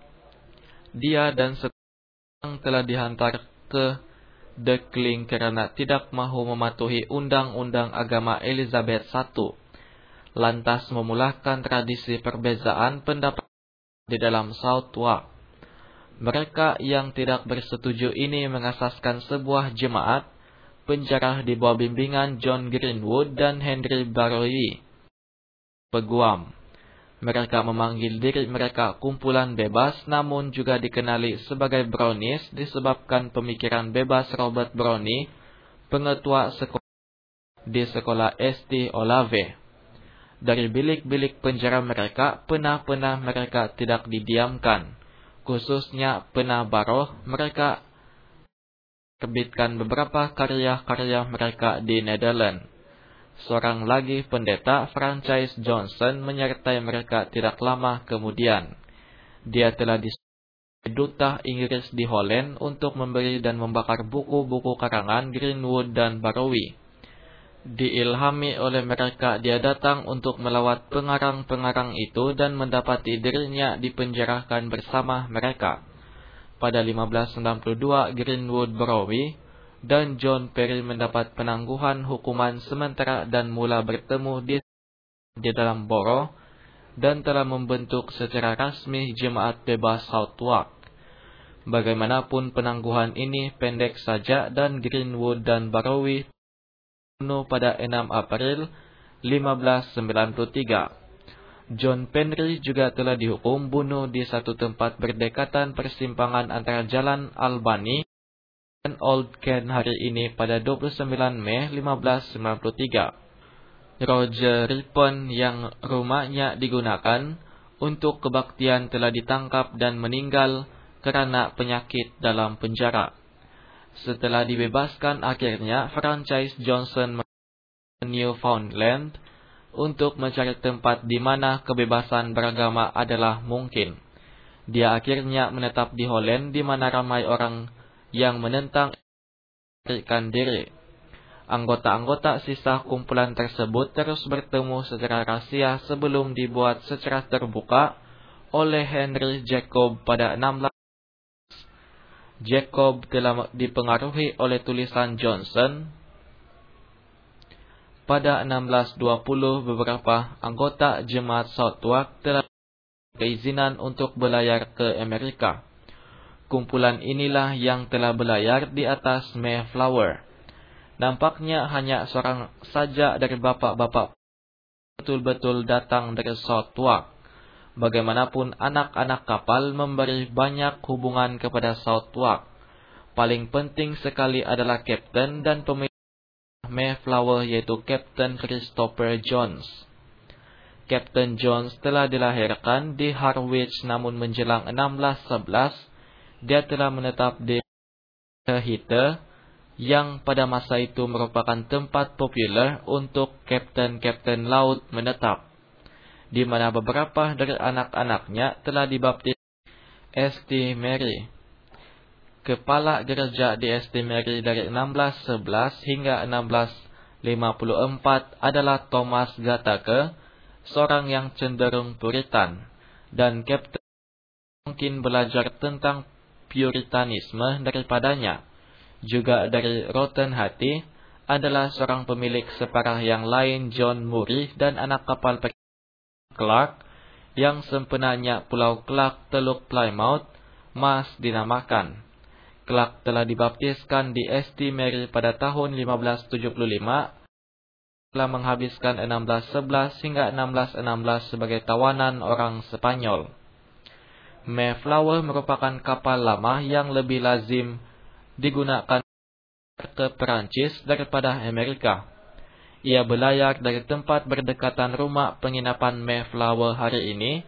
dia dan seorang telah dihantar ke The Kling karena tidak mahu mematuhi undang-undang agama Elizabeth satu, lantas memulakan tradisi perbezaan pendapat di dalam Southwark. Mereka yang tidak bersetuju ini mengasaskan sebuah jemaat penjara di bawah bimbingan John Greenwood dan Henry Barrow, peguam. Mereka memanggil diri mereka kumpulan bebas, namun juga dikenali sebagai Brownies disebabkan pemikiran bebas Robert Brownie, pengetua sekolah di sekolah S T Olave. Dari bilik-bilik penjara mereka, pena-pena mereka tidak didiamkan. Khususnya pena Barrow, mereka terbitkan beberapa karya-karya mereka di Netherlands. Seorang lagi pendeta, Francis Johnson, menyertai mereka tidak lama kemudian. Dia telah disebut duta Inggris di Holland untuk memberi dan membakar buku-buku karangan Greenwood dan Barrow. Diilhami oleh mereka, dia datang untuk melawat pengarang-pengarang itu dan mendapati dirinya dipenjarakan bersama mereka. Pada lima belas sembilan puluh dua, Greenwood, Barrow dan John Perry mendapat penangguhan hukuman sementara dan mula bertemu di, di dalam Borough dan telah membentuk secara rasmi jemaat bebas Southwark. Bagaimanapun penangguhan ini pendek saja dan Greenwood dan Barrow dibunuh pada enam April lima belas sembilan puluh tiga. John Penry juga telah dihukum bunuh di satu tempat berdekatan persimpangan antara Jalan Albany dan Old Kent hari ini pada dua puluh sembilan Mei lima belas sembilan puluh tiga. Roger Ripon yang rumahnya digunakan untuk kebaktian telah ditangkap dan meninggal karena penyakit dalam penjara. Setelah dibebaskan akhirnya, Francis Johnson ke Newfoundland untuk mencari tempat di mana kebebasan beragama adalah mungkin. Dia akhirnya menetap di Holland di mana ramai orang yang menentang melarikan diri. Anggota-anggota sisa kumpulan tersebut terus bertemu secara rahasia sebelum dibuat secara terbuka oleh Henry Jacob pada enam belas. Jacob telah dipengaruhi oleh tulisan Johnson. Pada enam belas dua puluh, beberapa anggota jemaat Southwark telah keizinan untuk berlayar ke Amerika. Kumpulan inilah yang telah berlayar di atas Mayflower. Nampaknya hanya seorang saja dari bapak-bapak betul-betul datang dari Southwark. Bagaimanapun anak-anak kapal memberi banyak hubungan kepada Southwark. Paling penting sekali adalah Kapten dan pemilik Mayflower, yaitu Kapten Christopher Jones. Kapten Jones telah dilahirkan di Harwich, namun menjelang enam belas sebelas dia telah menetap di Tahiti, yang pada masa itu merupakan tempat populer untuk kapten-kapten laut menetap, di mana beberapa dari anak-anaknya telah dibaptis S T Mary. Kepala gereja di S T Mary dari enam belas sebelas hingga enam belas lima puluh empat adalah Thomas Gatake, seorang yang cenderung Puritan, dan kapten mungkin belajar tentang Puritanisme daripadanya. Juga dari Rottenhati adalah seorang pemilik separah yang lain, John Murray, dan anak kapal Clark yang sempenanya Pulau Clark, Teluk Plymouth, Mas dinamakan. Clark telah dibaptiskan di S T Mary pada tahun lima belas tujuh puluh lima, telah menghabiskan enam belas sebelas hingga enam belas enam belas sebagai tawanan orang Spanyol. Mayflower merupakan kapal lama yang lebih lazim digunakan ke Perancis daripada Amerika. Ia berlayar dari tempat berdekatan rumah penginapan Mayflower hari ini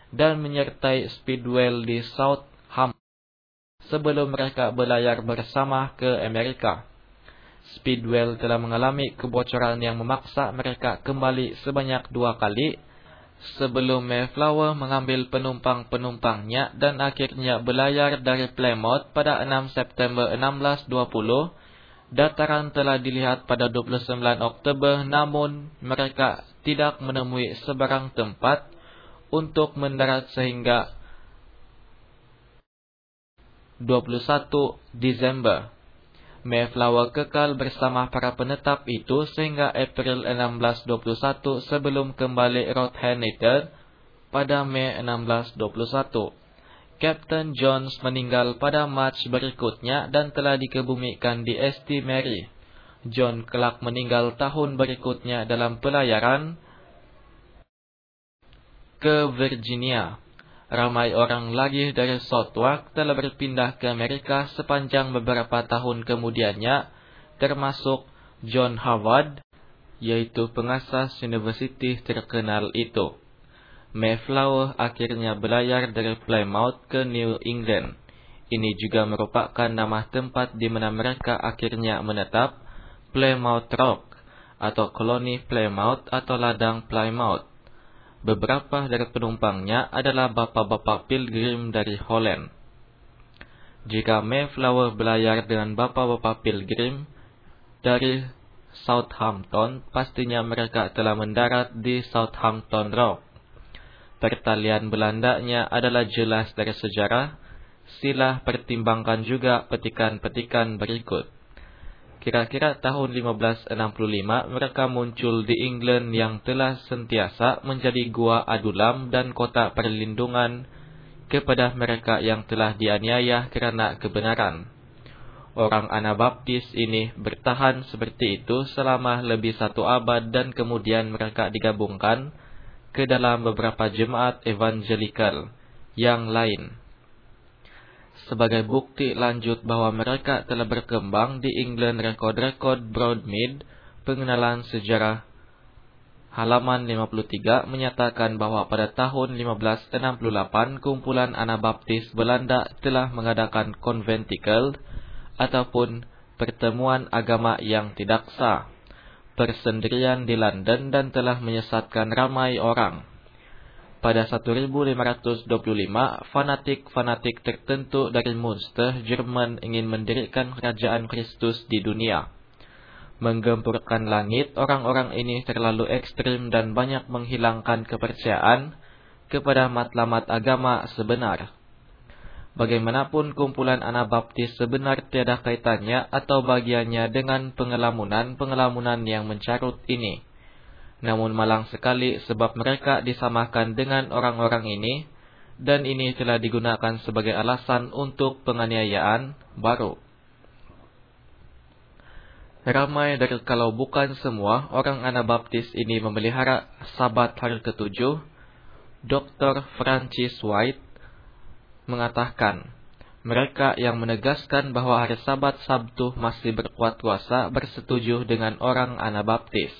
dan menyertai Speedwell di Southampton sebelum mereka berlayar bersama ke Amerika. Speedwell telah mengalami kebocoran yang memaksa mereka kembali sebanyak dua kali sebelum Mayflower mengambil penumpang-penumpangnya dan akhirnya berlayar dari Plymouth pada enam September enam belas dua puluh. Dataran telah dilihat pada dua puluh sembilan Oktober, namun mereka tidak menemui sebarang tempat untuk mendarat sehingga dua puluh satu Desember. Mayflower kekal bersama para penetap itu sehingga April enam belas dua puluh satu sebelum kembali Roehampton pada Mei enam belas dua puluh satu. Kapten Jones meninggal pada Mac berikutnya dan telah dikebumikan di Saint Mary. John kelak meninggal tahun berikutnya dalam pelayaran ke Virginia. Ramai orang lagi dari Southwark telah berpindah ke Amerika sepanjang beberapa tahun kemudiannya, termasuk John Howard, yaitu pengasas universiti terkenal itu. Mayflower akhirnya berlayar dari Plymouth ke New England. Ini juga merupakan nama tempat di mana mereka akhirnya menetap, Plymouth Rock, atau koloni Plymouth atau ladang Plymouth. Beberapa dari penumpangnya adalah bapak-bapak Pilgrim dari Holland. Jika Mayflower berlayar dengan bapak-bapak Pilgrim dari Southampton, pastinya mereka telah mendarat di Southampton Rock. Pertalian Belandanya adalah jelas dari sejarah. Sila pertimbangkan juga petikan-petikan berikut. Kira-kira tahun lima belas enam puluh lima mereka muncul di England yang telah sentiasa menjadi gua adulam dan kota perlindungan kepada mereka yang telah dianiaya kerana kebenaran. Orang Anabaptis ini bertahan seperti itu selama lebih satu abad dan kemudian mereka digabungkan ke dalam beberapa jemaat evangelikal yang lain. Sebagai bukti lanjut bahwa mereka telah berkembang di England, rekod-rekod Broadmead, pengenalan sejarah halaman lima puluh tiga menyatakan bahwa pada tahun lima belas enam puluh delapan kumpulan Anabaptis Belanda telah mengadakan konventikel ataupun pertemuan agama yang tidak sah, persendirian di London dan telah menyesatkan ramai orang. Pada seribu lima ratus dua puluh lima, fanatik-fanatik tertentu dari Munster, Jerman ingin mendirikan kerajaan Kristus di dunia. Menggempurkan langit, orang-orang ini terlalu ekstrim dan banyak menghilangkan kepercayaan kepada matlamat agama sebenar. Bagaimanapun kumpulan Anabaptis sebenar tiada kaitannya atau bagiannya dengan pengelamunan-pengelamunan yang mencarut ini. Namun malang sekali sebab mereka disamakan dengan orang-orang ini, dan ini telah digunakan sebagai alasan untuk penganiayaan baru. Ramai dari kalau bukan semua orang Anabaptis ini memelihara Sabat hari ketujuh. Doktor Francis White mengatakan, mereka yang menegaskan bahwa hari Sabat Sabtu masih berkuat kuasa bersetuju dengan orang Anabaptis.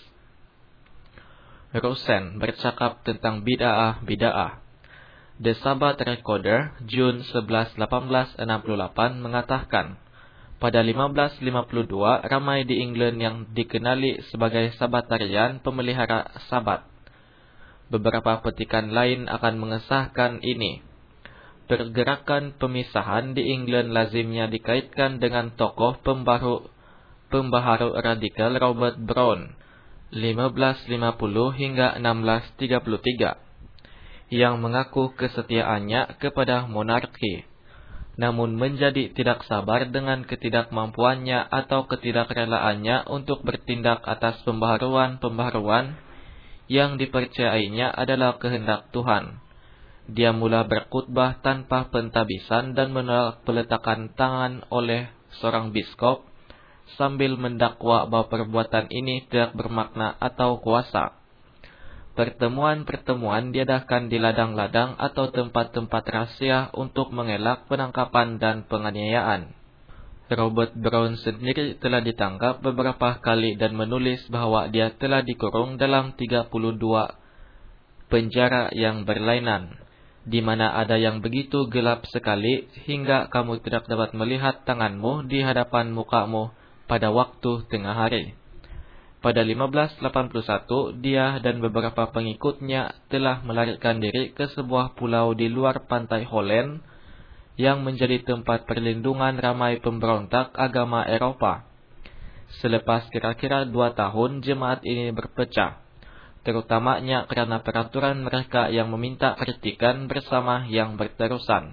Rosen bercakap tentang bid'ah-bid'ah. The Sabbath Recorder, Jun sebelas delapan belas enam puluh delapan mengatakan, pada lima belas lima puluh dua ramai di England yang dikenali sebagai Sabatarian pemelihara Sabat. Beberapa petikan lain akan mengesahkan ini. Pergerakan pemisahan di England lazimnya dikaitkan dengan tokoh pembaru pembaharu radikal Robert Brown, lima belas lima puluh hingga enam belas tiga puluh tiga, yang mengaku kesetiaannya kepada monarki, namun menjadi tidak sabar dengan ketidakmampuannya atau ketidakrelaannya untuk bertindak atas pembaharuan-pembaharuan yang dipercayainya adalah kehendak Tuhan. Dia mula berkhutbah tanpa pentabisan dan menolak peletakan tangan oleh seorang biskop, sambil mendakwa bahwa perbuatan ini tidak bermakna atau kuasa. Pertemuan-pertemuan diadakan di ladang-ladang atau tempat-tempat rahasia untuk mengelak penangkapan dan penganiayaan. Robert Brown sendiri telah ditangkap beberapa kali dan menulis bahwa dia telah dikurung dalam tiga puluh dua penjara yang berlainan. di mana ada yang begitu gelap sekali hingga kamu tidak dapat melihat tanganmu di hadapan mukamu pada waktu tengah hari. Pada lima belas delapan puluh satu, dia dan beberapa pengikutnya telah melarikan diri ke sebuah pulau di luar pantai Holland yang menjadi tempat perlindungan ramai pemberontak agama Eropa. Selepas kira-kira dua tahun, jemaat ini berpecah, terutamanya karena peraturan mereka yang meminta kritikan bersama yang berterusan.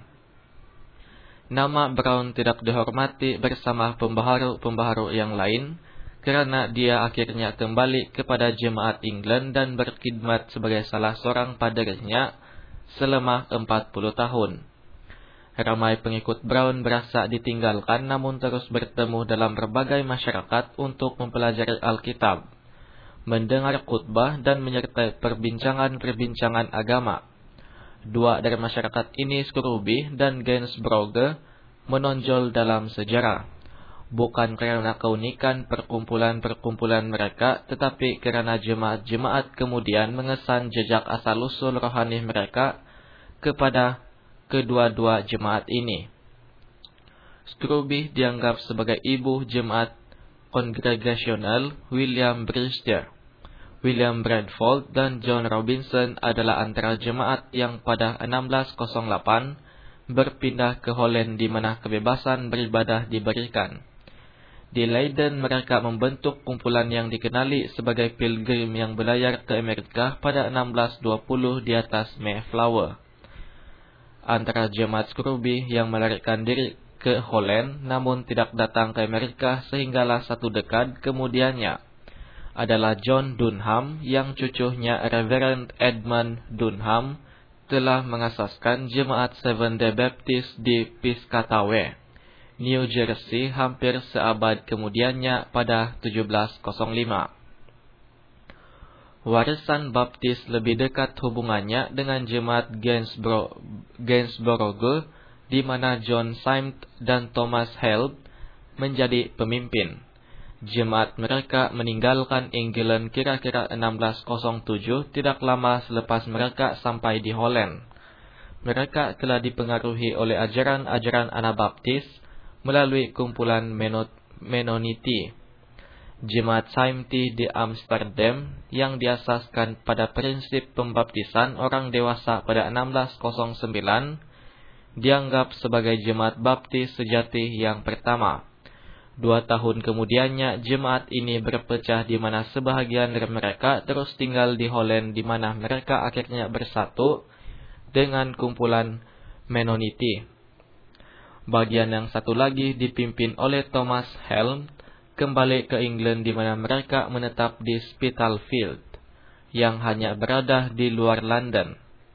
Nama Brown tidak dihormati bersama pembaharu-pembaharu yang lain, karena dia akhirnya kembali kepada jemaat England dan berkhidmat sebagai salah seorang padernya selama empat puluh tahun. Ramai pengikut Brown berasa ditinggalkan namun terus bertemu dalam berbagai masyarakat untuk mempelajari Alkitab, mendengar khutbah dan menyertai perbincangan-perbincangan agama. Dua dari masyarakat ini, Scrooby dan Gainsborough, menonjol dalam sejarah. Bukan karena keunikan perkumpulan-perkumpulan mereka, tetapi karena jemaat-jemaat kemudian mengesan jejak asal-usul rohani mereka kepada kedua-dua jemaat ini. Scrooby dianggap sebagai ibu jemaat Kongregasional William Brewster. William Bradford dan John Robinson adalah antara jemaat yang pada enam belas nol delapan berpindah ke Holland di mana kebebasan beribadah diberikan. Di Leiden mereka membentuk kumpulan yang dikenali sebagai Pilgrim yang berlayar ke Amerika pada enam belas dua puluh di atas Mayflower. Antara jemaat Scrooby yang melarikan diri ke Holland namun tidak datang ke Amerika sehinggalah satu dekad kemudiannya adalah John Dunham yang cucunya Reverend Edmund Dunham telah mengasaskan jemaat Seventh-day Baptist di Piscataway, New Jersey hampir seabad kemudiannya pada tujuh belas nol lima. Warisan Baptis lebih dekat hubungannya dengan jemaat Gainsborough, Gainsborough di mana John Syme dan Thomas Held menjadi pemimpin. Jemaat mereka meninggalkan England kira-kira enam belas nol tujuh, tidak lama selepas mereka sampai di Holland. Mereka telah dipengaruhi oleh ajaran-ajaran Anabaptis melalui kumpulan Mennoniti. Jemaat Syme di Amsterdam yang diasaskan pada prinsip pembaptisan orang dewasa pada enam belas nol sembilan dianggap sebagai jemaat baptis sejati yang pertama. Dua tahun kemudiannya jemaat ini berpecah di mana sebahagian dari mereka terus tinggal di Holland di mana mereka akhirnya bersatu dengan kumpulan Mennoniti. Bagian yang satu lagi dipimpin oleh Thomas Helm kembali ke England di mana mereka menetap di Spitalfield yang hanya berada di luar London.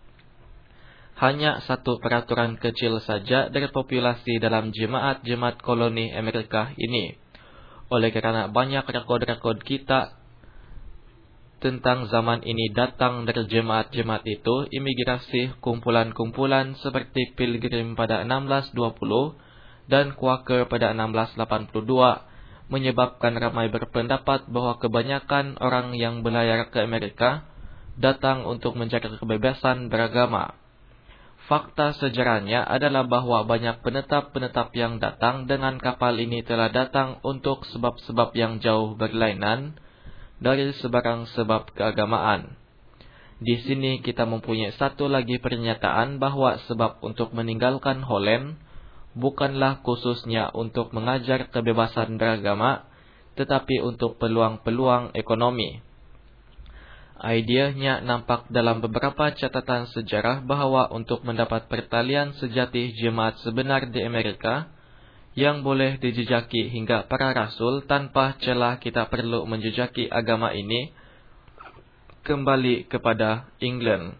Hanya satu peraturan kecil saja dari populasi dalam jemaat-jemaat koloni Amerika ini. Oleh karena banyak rekod-rekod kita tentang zaman ini datang dari jemaat-jemaat itu, imigrasi kumpulan-kumpulan seperti Pilgrim pada enam belas dua puluh dan Quaker pada enam belas delapan puluh dua menyebabkan ramai berpendapat bahwa kebanyakan orang yang berlayar ke Amerika datang untuk mencari kebebasan beragama. Fakta sejarahnya adalah bahwa banyak penetap-penetap yang datang dengan kapal ini telah datang untuk sebab-sebab yang jauh berlainan dari sebarang sebab keagamaan. Di sini kita mempunyai satu lagi pernyataan bahwa sebab untuk meninggalkan Holland bukanlah khususnya untuk mengajar kebebasan beragama, tetapi untuk peluang-peluang ekonomi. Ideanya nampak dalam beberapa catatan sejarah bahwa untuk mendapat pertalian sejati jemaat sebenar di Amerika yang boleh dijejaki hingga para rasul tanpa celah, kita perlu menjejaki agama ini kembali kepada England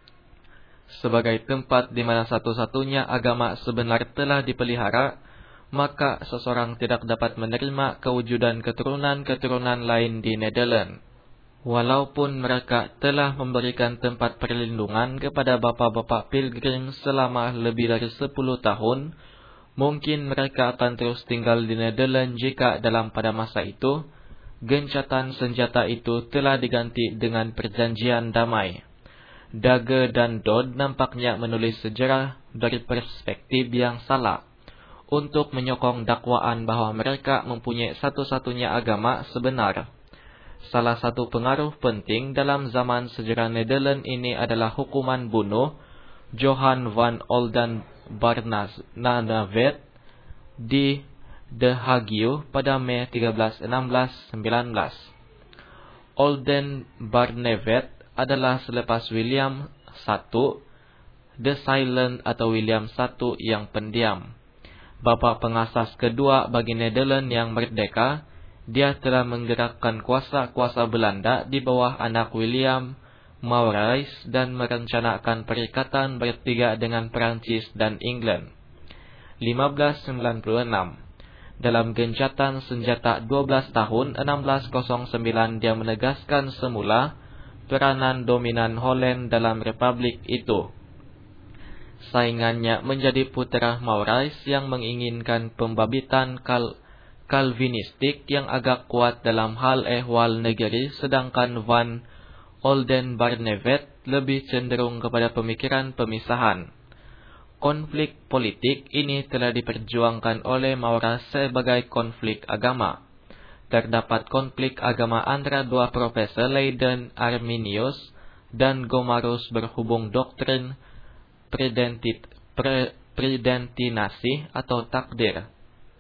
sebagai tempat di mana satu-satunya agama sebenar telah dipelihara. Maka seseorang tidak dapat menerima kewujudan keturunan-keturunan lain di Netherlands. Walaupun mereka telah memberikan tempat perlindungan kepada bapa-bapa pilgrim selama lebih dari sepuluh tahun, mungkin mereka akan terus tinggal di Netherlands jika dalam pada masa itu, gencatan senjata itu telah diganti dengan perjanjian damai. Dage dan Dodd nampaknya menulis sejarah dari perspektif yang salah untuk menyokong dakwaan bahwa mereka mempunyai satu-satunya agama sebenar. Salah satu pengaruh penting dalam zaman sejarah Nederland ini adalah hukuman bunuh Johan van Oldenbarnevet di The Hague pada Mei tiga belas enam belas sembilan belas. Oldenbarnevet adalah selepas William satu, The Silent atau William satu yang pendiam. Bapa pengasas kedua bagi Nederland yang merdeka, dia telah menggerakkan kuasa-kuasa Belanda di bawah anak William Maurice dan merencanakan perikatan bertiga dengan Perancis dan England. lima belas sembilan puluh enam. Dalam gencatan senjata dua belas tahun enam belas nol sembilan dia menegaskan semula peranan dominan Holland dalam republik itu. Saingannya menjadi putra Maurice yang menginginkan pembabitan kal Calvinistik yang agak kuat dalam hal ehwal negeri, sedangkan Van Oldenbarnevet lebih cenderung kepada pemikiran pemisahan. Konflik politik ini telah diperjuangkan oleh Maurras sebagai konflik agama. Terdapat konflik agama antara dua profesor Leiden Arminius dan Gomarus berhubung doktrin Predentit, pre, predentinasi atau takdir.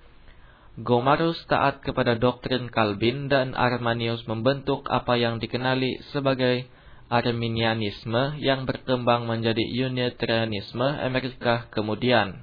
Gomarus taat kepada doktrin Calvin dan Arminius membentuk apa yang dikenali sebagai Arminianisme yang berkembang menjadi Unitarianisme Amerika kemudian.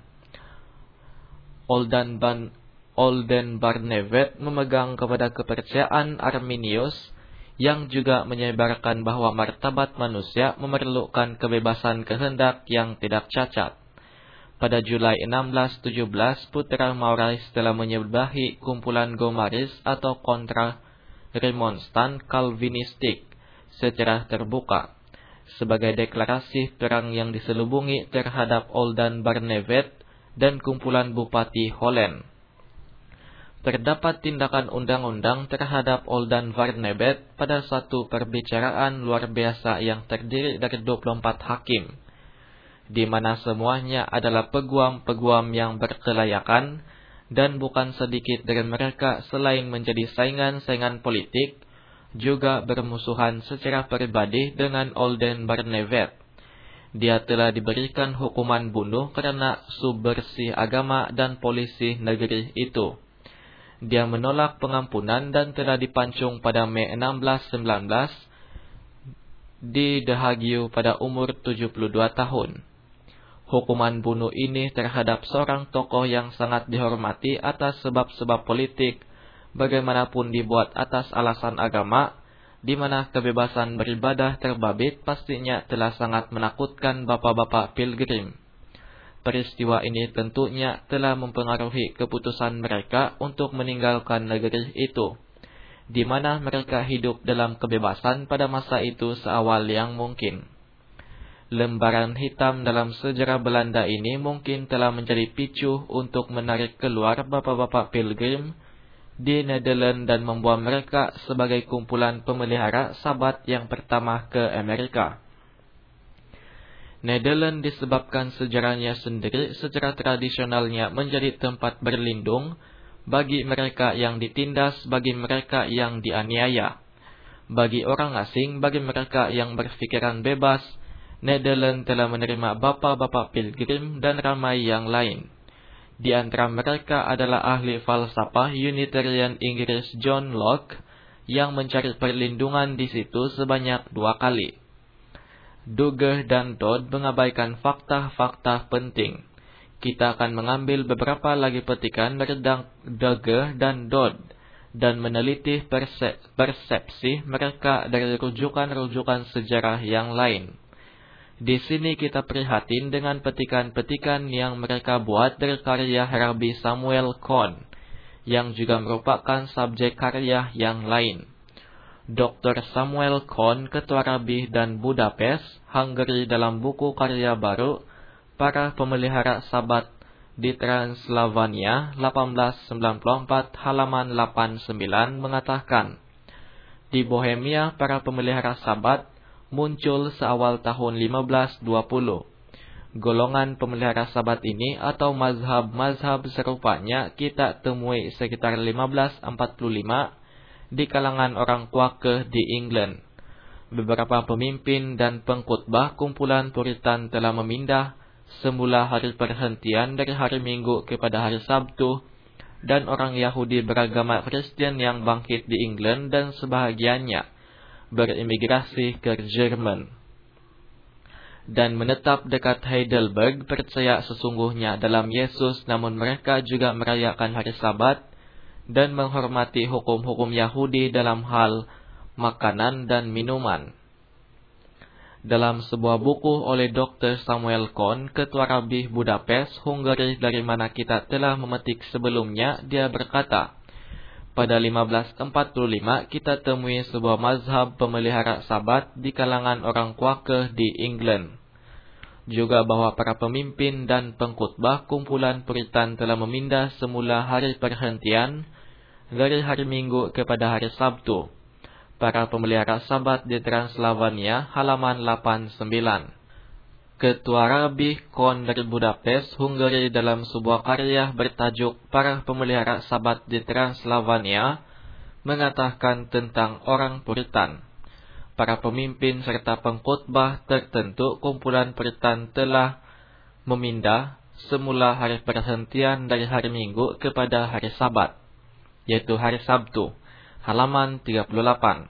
Oldenbarn, Oldenbarnevet memegang kepada kepercayaan Arminius yang juga menyebarkan bahwa martabat manusia memerlukan kebebasan kehendak yang tidak cacat. Pada Julai enam belas tujuh belas, putra Maurice telah menyebahi kumpulan Gomaris atau kontra remonstan Calvinistik secara terbuka sebagai deklarasi perang yang diselubungi terhadap Oldenbarnevet dan kumpulan Bupati Holland. Terdapat tindakan undang-undang terhadap Oldenbarnevet pada satu perbicaraan luar biasa yang terdiri dari dua puluh empat hakim, di mana semuanya adalah peguam-peguam yang berkelayakan, dan bukan sedikit dari mereka selain menjadi saingan-saingan politik, juga bermusuhan secara pribadi dengan Oldenbarnevet. Dia telah diberikan hukuman bunuh karena subversi agama dan polisi negeri itu. Dia menolak pengampunan dan telah dipancung pada Mei enam belas sembilan belas di The Hague pada umur tujuh puluh dua tahun. Hukuman bunuh ini terhadap seorang tokoh yang sangat dihormati atas sebab-sebab politik, bagaimanapun dibuat atas alasan agama, di mana kebebasan beribadah terbabit, pastinya telah sangat menakutkan bapak-bapak pilgrim. Peristiwa ini tentunya telah mempengaruhi keputusan mereka untuk meninggalkan negeri itu, di mana mereka hidup dalam kebebasan pada masa itu seawal yang mungkin. Lembaran hitam dalam sejarah Belanda ini mungkin telah menjadi picu untuk menarik keluar bapak-bapak pilgrim di Nederland dan membawa mereka sebagai kumpulan pemelihara Sabat yang pertama ke Amerika. Nederland disebabkan sejarahnya sendiri secara tradisionalnya menjadi tempat berlindung bagi mereka yang ditindas, bagi mereka yang dianiaya. Bagi orang asing, bagi mereka yang berpikiran bebas, Nederland telah menerima bapak-bapak pilgrim dan ramai yang lain. Di antara mereka adalah ahli falsafah Unitarian Inggris John Locke yang mencari perlindungan di situ sebanyak dua kali. Dage dan Dodd mengabaikan fakta-fakta penting. Kita akan mengambil beberapa lagi petikan dari Dage dan Dodd dan meneliti perse persepsi mereka dari rujukan-rujukan sejarah yang lain. Di sini kita prihatin dengan petikan-petikan yang mereka buat dari karya Rabbi Samuel Cohn, yang juga merupakan subjek karya yang lain. doktor Samuel Cohn, Ketua Rabi dan Budapest, Hungary dalam buku karya baru, Para Pemelihara Sabat di Transylvania, delapan belas sembilan puluh empat, halaman delapan puluh sembilan, mengatakan, di Bohemia, para pemelihara Sabat muncul seawal tahun lima belas dua puluh. Golongan pemelihara Sabat ini atau mazhab-mazhab serupanya kita temui sekitar lima belas empat puluh lima di kalangan orang Quaker di England. Beberapa pemimpin dan pengkhotbah kumpulan Puritan telah memindah semula hari perhentian dari hari Minggu kepada hari Sabtu, dan orang Yahudi beragama Kristen yang bangkit di England dan sebahagiannya berimigrasi ke Jerman dan menetap dekat Heidelberg percaya sesungguhnya dalam Yesus, namun mereka juga merayakan hari Sabat dan menghormati hukum-hukum Yahudi dalam hal makanan dan minuman. Dalam sebuah buku oleh doktor Samuel Kohn, Ketua Rabi Budapest, Hungary, dari mana kita telah memetik sebelumnya, dia berkata, pada lima belas empat puluh lima kita temui sebuah mazhab pemelihara Sabat di kalangan orang Quaker di England. Juga bahwa para pemimpin dan pengkhotbah kumpulan Puritan telah memindah semula hari perhentian dari hari Minggu kepada hari Sabtu. Para pemelihara Sabat di Transylvania, halaman delapan puluh sembilan. Ketua Rabi Kohn dari Budapest, Hungary, dalam sebuah karya bertajuk Para Pemelihara Sabat di Transylvania mengatakan tentang orang Puritan. Para pemimpin serta pengkhotbah tertentu kumpulan Puritan telah memindah semula hari perhentian dari hari Minggu kepada hari Sabat, yaitu hari Sabtu, halaman tiga puluh delapan.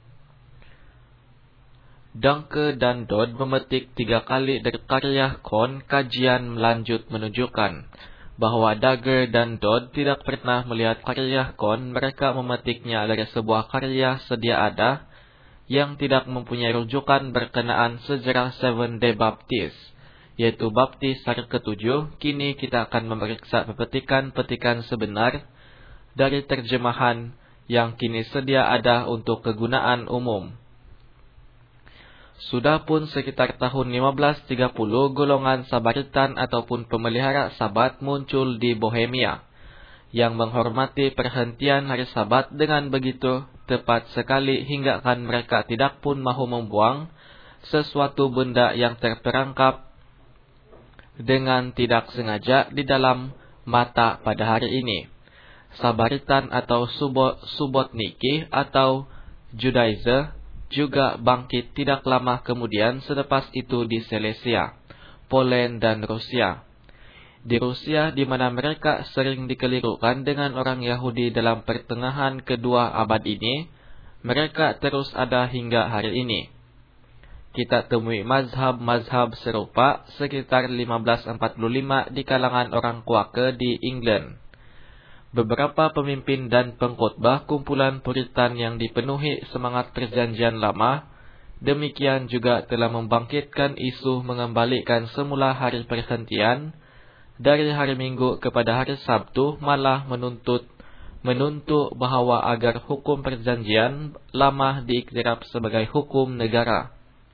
Danke dan Dodd memetik tiga kali dari karya Kohn. Kajian lanjut menunjukkan bahwa Dagger dan Dodd tidak pernah melihat karya Kohn. Mereka memetiknya dari sebuah karya sedia ada yang tidak mempunyai rujukan berkenaan sejarah Seventh-day Baptist, yaitu Baptis hari ketujuh. Kini kita akan memeriksa petikan-petikan sebenar dari terjemahan yang kini sedia ada untuk kegunaan umum. Sudah pun sekitar tahun lima belas tiga puluh, golongan Sabaritan ataupun pemelihara Sabat muncul di Bohemia, yang menghormati perhentian hari Sabat dengan begitu tepat sekali hingga kan mereka tidak pun mahu membuang sesuatu benda yang terperangkap dengan tidak sengaja di dalam mata pada hari ini. Sabaritan atau Subotniki atau Judaizer juga bangkit tidak lama kemudian selepas itu di Silesia, Poland dan Rusia. Di Rusia, di mana mereka sering dikelirukan dengan orang Yahudi dalam pertengahan kedua abad ini, mereka terus ada hingga hari ini. Kita temui mazhab-mazhab serupa sekitar lima belas empat puluh lima di kalangan orang Quaker di England. Beberapa pemimpin dan pengkhotbah kumpulan Puritan yang dipenuhi semangat perjanjian lama, demikian juga telah membangkitkan isu mengembalikan semula hari perhentian dari hari Minggu kepada hari Sabtu, malah menuntut menuntut bahwa agar hukum perjanjian lama diiktiraf sebagai hukum negara.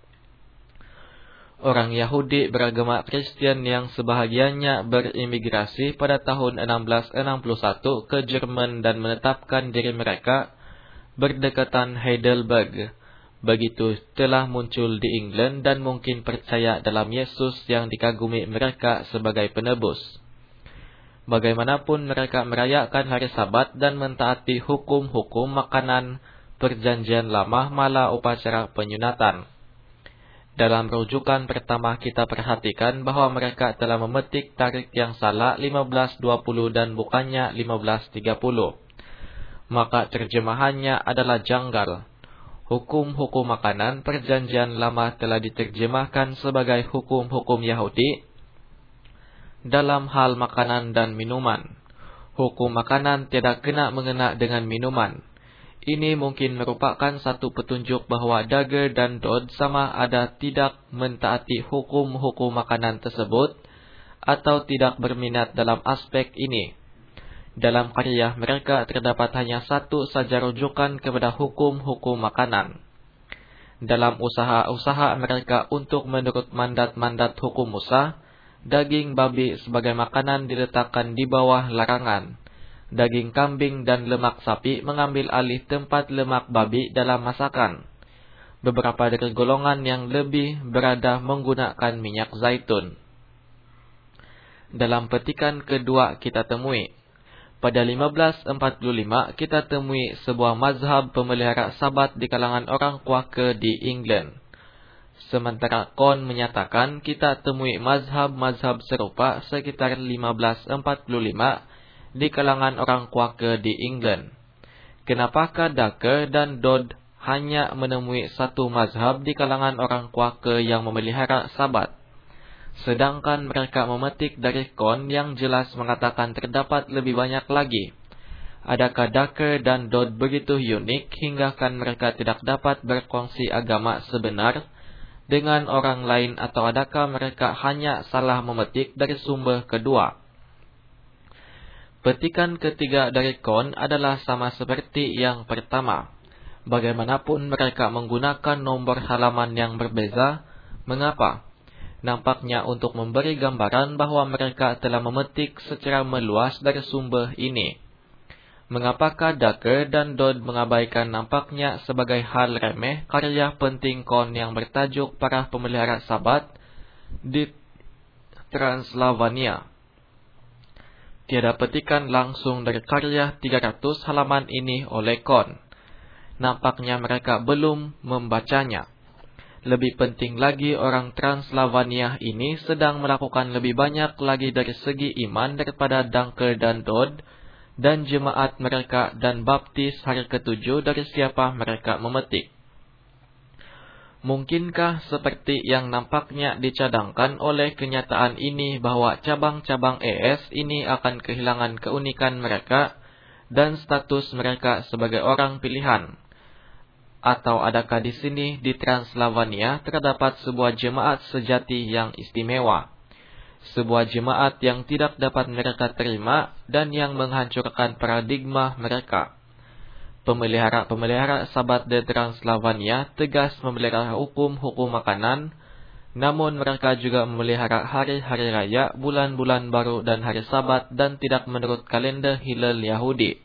Orang Yahudi beragama Kristen yang sebahagiannya berimigrasi pada tahun enam belas enam puluh satu ke Jerman dan menetapkan diri mereka berdekatan Heidelberg, begitu telah muncul di England dan mungkin percaya dalam Yesus yang dikagumi mereka sebagai penebus. Bagaimanapun mereka merayakan hari Sabat dan mentaati hukum-hukum makanan perjanjian lama malah upacara penyunatan. Dalam rujukan pertama kita perhatikan bahwa mereka telah memetik tarikh yang salah lima belas dua puluh dan bukannya lima belas tiga puluh. Maka terjemahannya adalah janggal. Hukum-hukum makanan perjanjian lama telah diterjemahkan sebagai hukum-hukum Yahudi dalam hal makanan dan minuman. Hukum makanan tidak kena mengena dengan minuman. Ini mungkin merupakan satu petunjuk bahwa Dagger dan Dodd sama ada tidak mentaati hukum-hukum makanan tersebut atau tidak berminat dalam aspek ini. Dalam karya mereka terdapat hanya satu saja rujukan kepada hukum-hukum makanan. Dalam usaha-usaha mereka untuk menurut mandat-mandat hukum Musa, daging babi sebagai makanan diletakkan di bawah larangan. Daging kambing dan lemak sapi mengambil alih tempat lemak babi dalam masakan. beberapa dari golongan yang lebih berada menggunakan minyak zaitun. Dalam petikan kedua kita temui, pada lima belas empat puluh lima kita temui sebuah mazhab pemelihara Sabat di kalangan orang Quaker di England. Sementara Kon menyatakan kita temui mazhab-mazhab serupa sekitar lima belas empat puluh lima di kalangan orang Quaker di England. Kenapakah Dake dan Dodd hanya menemui satu mazhab di kalangan orang Quaker yang memelihara Sabat, sedangkan mereka memetik dari Kon yang jelas mengatakan terdapat lebih banyak lagi? Adakah Dake dan Dodd begitu unik hinggakan mereka tidak dapat berkongsi agama sebenar dengan orang lain, atau adakah mereka hanya salah memetik dari sumber kedua? Petikan ketiga dari Kon adalah sama seperti yang pertama. Bagaimanapun mereka menggunakan nomor halaman yang berbeza. Mengapa? Nampaknya untuk memberi gambaran bahwa mereka telah memetik secara meluas dari sumber ini. Mengapakah Dake dan Dodd mengabaikan nampaknya sebagai hal remeh karya penting Kon yang bertajuk Para Pemelihara Sabat di Transylvania? Tiada petikan langsung dari karya tiga ratus halaman ini oleh Kon. Nampaknya mereka belum membacanya. Lebih penting lagi, orang Transylvania ini sedang melakukan lebih banyak lagi dari segi iman daripada Dake dan Dodd dan jemaat mereka dan baptis hari ketujuh dari siapa mereka memetik. Mungkinkah seperti yang nampaknya dicadangkan oleh kenyataan ini bahwa cabang-cabang E S ini akan kehilangan keunikan mereka dan status mereka sebagai orang pilihan? Atau adakah di sini di Transylvania terdapat sebuah jemaat sejati yang istimewa? Sebuah jemaat yang tidak dapat mereka terima dan yang menghancurkan paradigma mereka. Pemelihara-pemelihara Sabat di Transylvania tegas memelihara hukum-hukum makanan, namun mereka juga memelihara hari-hari raya, bulan-bulan baru dan hari Sabat dan tidak menurut kalender Hillel Yahudi.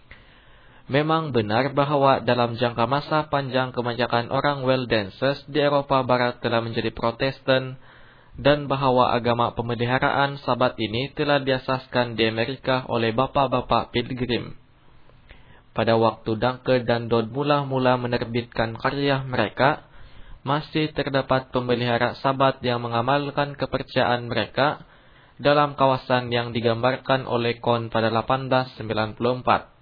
Memang benar bahwa dalam jangka masa panjang kebanyakan orang Waldenses di Eropa Barat telah menjadi Protestan, dan bahwa agama pemeliharaan Sabat ini telah diasaskan di Amerika oleh bapak-bapak Pilgrim. Pada waktu Dake dan Dodd mula-mula menerbitkan karya mereka, masih terdapat pemelihara Sabat yang mengamalkan kepercayaan mereka dalam kawasan yang digambarkan oleh Kon pada delapan belas sembilan puluh empat.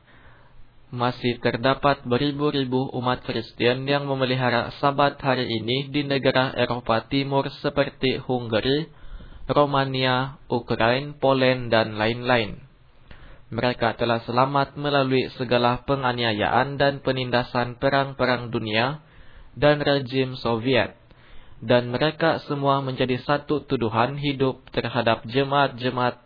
Masih terdapat beribu-ribu umat Kristen yang memelihara Sabat hari ini di negara Eropa Timur seperti Hungari, Romania, Ukraina, Poland, dan lain-lain. Mereka telah selamat melalui segala penganiayaan dan penindasan perang-perang dunia dan rejim Soviet, dan mereka semua menjadi satu tuduhan hidup terhadap jemaat-jemaat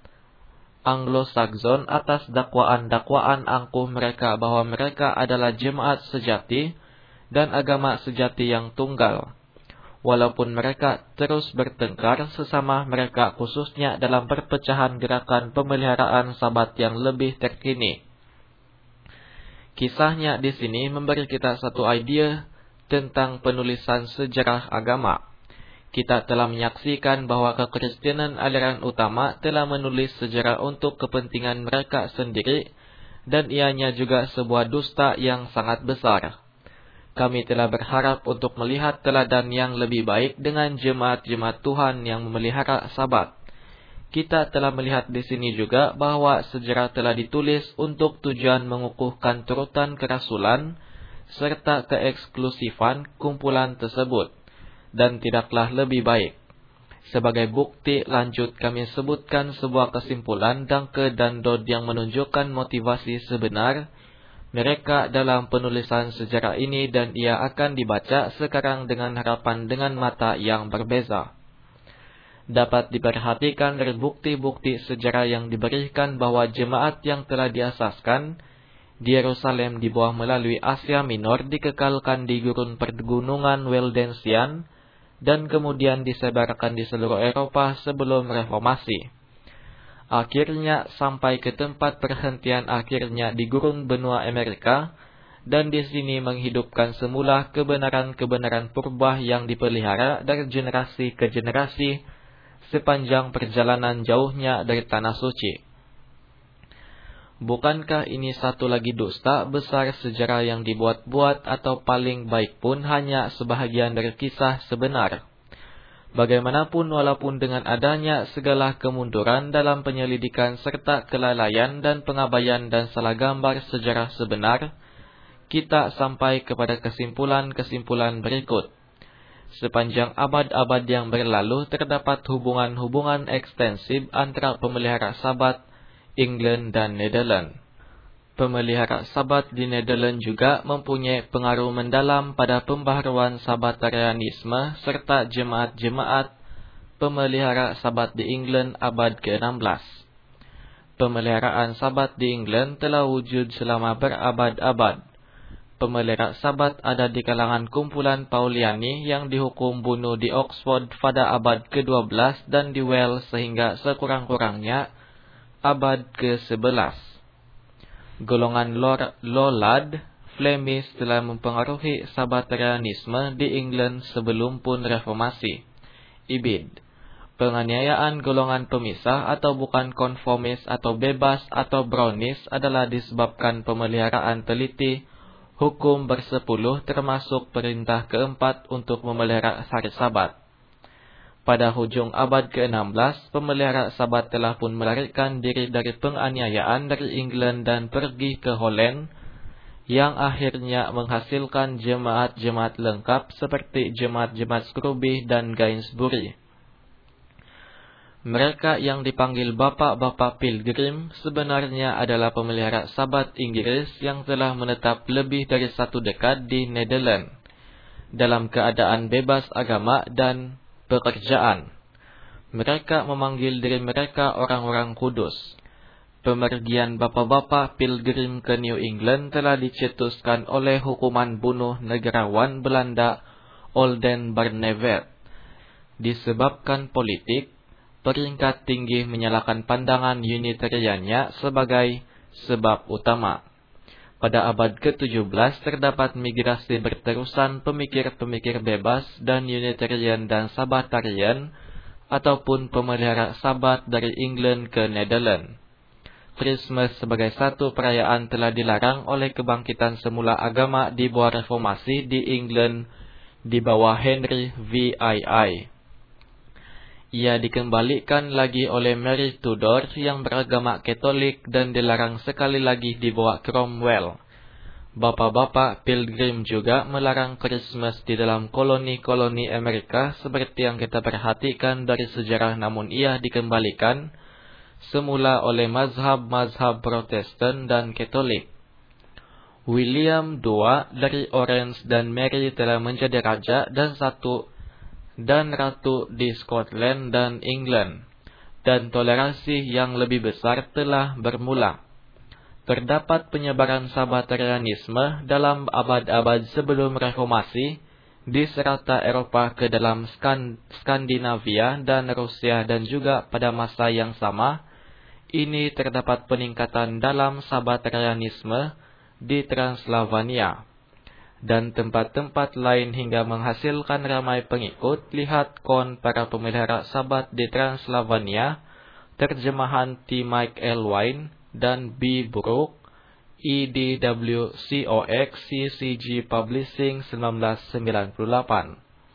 Anglo-Saxon atas dakwaan-dakwaan angkuh mereka bahwa mereka adalah jemaat sejati dan agama sejati yang tunggal. Walaupun mereka terus bertengkar sesama mereka, khususnya dalam perpecahan gerakan pemeliharaan Sabat yang lebih terkini. Kisahnya di sini memberi kita satu idea tentang penulisan sejarah agama. Kita telah menyaksikan bahwa kekristenan aliran utama telah menulis sejarah untuk kepentingan mereka sendiri, dan ianya juga sebuah dusta yang sangat besar. Kami telah berharap untuk melihat teladan yang lebih baik dengan jemaat-jemaat Tuhan yang memelihara Sabat. Kita telah melihat di sini juga bahwa sejarah telah ditulis untuk tujuan mengukuhkan turutan kerasulan serta keeksklusifan kumpulan tersebut, dan tidaklah lebih baik. Sebagai bukti lanjut kami sebutkan sebuah kesimpulan Dake dan Dodd yang menunjukkan motivasi sebenar mereka dalam penulisan sejarah ini, dan ia akan dibaca sekarang dengan harapan dengan mata yang berbeza. Dapat diperhatikan dari bukti-bukti sejarah yang diberikan bahwa jemaat yang telah diasaskan di Yerusalem di bawah melalui Asia Minor dikekalkan di gurun pergunungan Waldensian dan kemudian disebarkan di seluruh Eropa sebelum reformasi. Akhirnya sampai ke tempat perhentian akhirnya di gurun benua Amerika, dan di sini menghidupkan semula kebenaran-kebenaran purba yang dipelihara dari generasi ke generasi sepanjang perjalanan jauhnya dari tanah suci. Bukankah ini satu lagi dusta besar sejarah yang dibuat-buat atau paling baik pun hanya sebahagian dari kisah sebenar? Bagaimanapun walaupun dengan adanya segala kemunduran dalam penyelidikan serta kelalaian dan pengabaian dan salah gambar sejarah sebenar, kita sampai kepada kesimpulan-kesimpulan berikut. Sepanjang abad-abad yang berlalu terdapat hubungan-hubungan ekstensif antara pemelihara Sabat England dan Netherlands. Pemelihara Sabat di Netherlands juga mempunyai pengaruh mendalam pada pembaharuan Sabatarianisme serta jemaat-jemaat pemelihara Sabat di England abad ke enam belas. Pemeliharaan Sabat di England telah wujud selama berabad-abad. Pemelihara Sabat ada di kalangan kumpulan Pauliani yang dihukum bunuh di Oxford pada abad ke dua belas dan di Wales sehingga sekurang-kurangnya abad ke sebelas. Golongan Lollard Flemish telah mempengaruhi Sabatarianisme di England sebelum pun reformasi. Ibid. Penganiayaan golongan pemisah atau bukan konformis atau bebas atau brownies adalah disebabkan pemeliharaan teliti hukum bersepuluh termasuk perintah keempat untuk memelihara hari Sabat. Pada hujung abad ke enam belas, pemelihara Sabat telah pun melarikan diri dari penganiayaan dari England dan pergi ke Holland, yang akhirnya menghasilkan jemaat-jemaat lengkap seperti jemaat-jemaat Scrooby dan Gainsbury. Mereka yang dipanggil Bapak-Bapak Pilgrim sebenarnya adalah pemelihara Sabat Inggris yang telah menetap lebih dari satu dekad di Netherlands, dalam keadaan bebas agama dan pekerjaan. Mereka memanggil diri mereka orang-orang kudus. Pemergian Bapak-Bapak Pilgrim ke New England telah dicetuskan oleh hukuman bunuh negarawan Belanda Oldenbarneveldt. Disebabkan politik, peringkat tinggi menyalahkan pandangan Unitariannya sebagai sebab utama. Pada abad ke tujuh belas terdapat migrasi berterusan pemikir-pemikir bebas dan Unitarian dan Sabatarian ataupun pemelihara Sabat dari England ke Netherlands. Christmas sebagai satu perayaan telah dilarang oleh kebangkitan semula agama di bawah reformasi di England di bawah Henry fifth. Ia dikembalikan lagi oleh Mary Tudor yang beragama Katolik dan dilarang sekali lagi di bawah Cromwell. Bapak-bapak Pilgrim juga melarang Christmas di dalam koloni-koloni Amerika seperti yang kita perhatikan dari sejarah, namun ia dikembalikan semula oleh mazhab-mazhab Protestan dan Katolik. William kedua dari Orange dan Mary telah menjadi raja dan satu dan ratu di Scotland dan England, dan toleransi yang lebih besar telah bermula. Terdapat penyebaran Sabatarianisme dalam abad-abad sebelum reformasi di serata Eropa ke dalam Skandinavia dan Rusia, dan juga pada masa yang sama ini terdapat peningkatan dalam Sabatarianisme di Transylvania dan tempat-tempat lain hingga menghasilkan ramai pengikut. Lihat Kon para pemelihara Sabat di Transylvania, terjemahan T. Mike L. Wine dan B. Brook, E D W C O X C C G Publishing seribu sembilan ratus sembilan puluh delapan.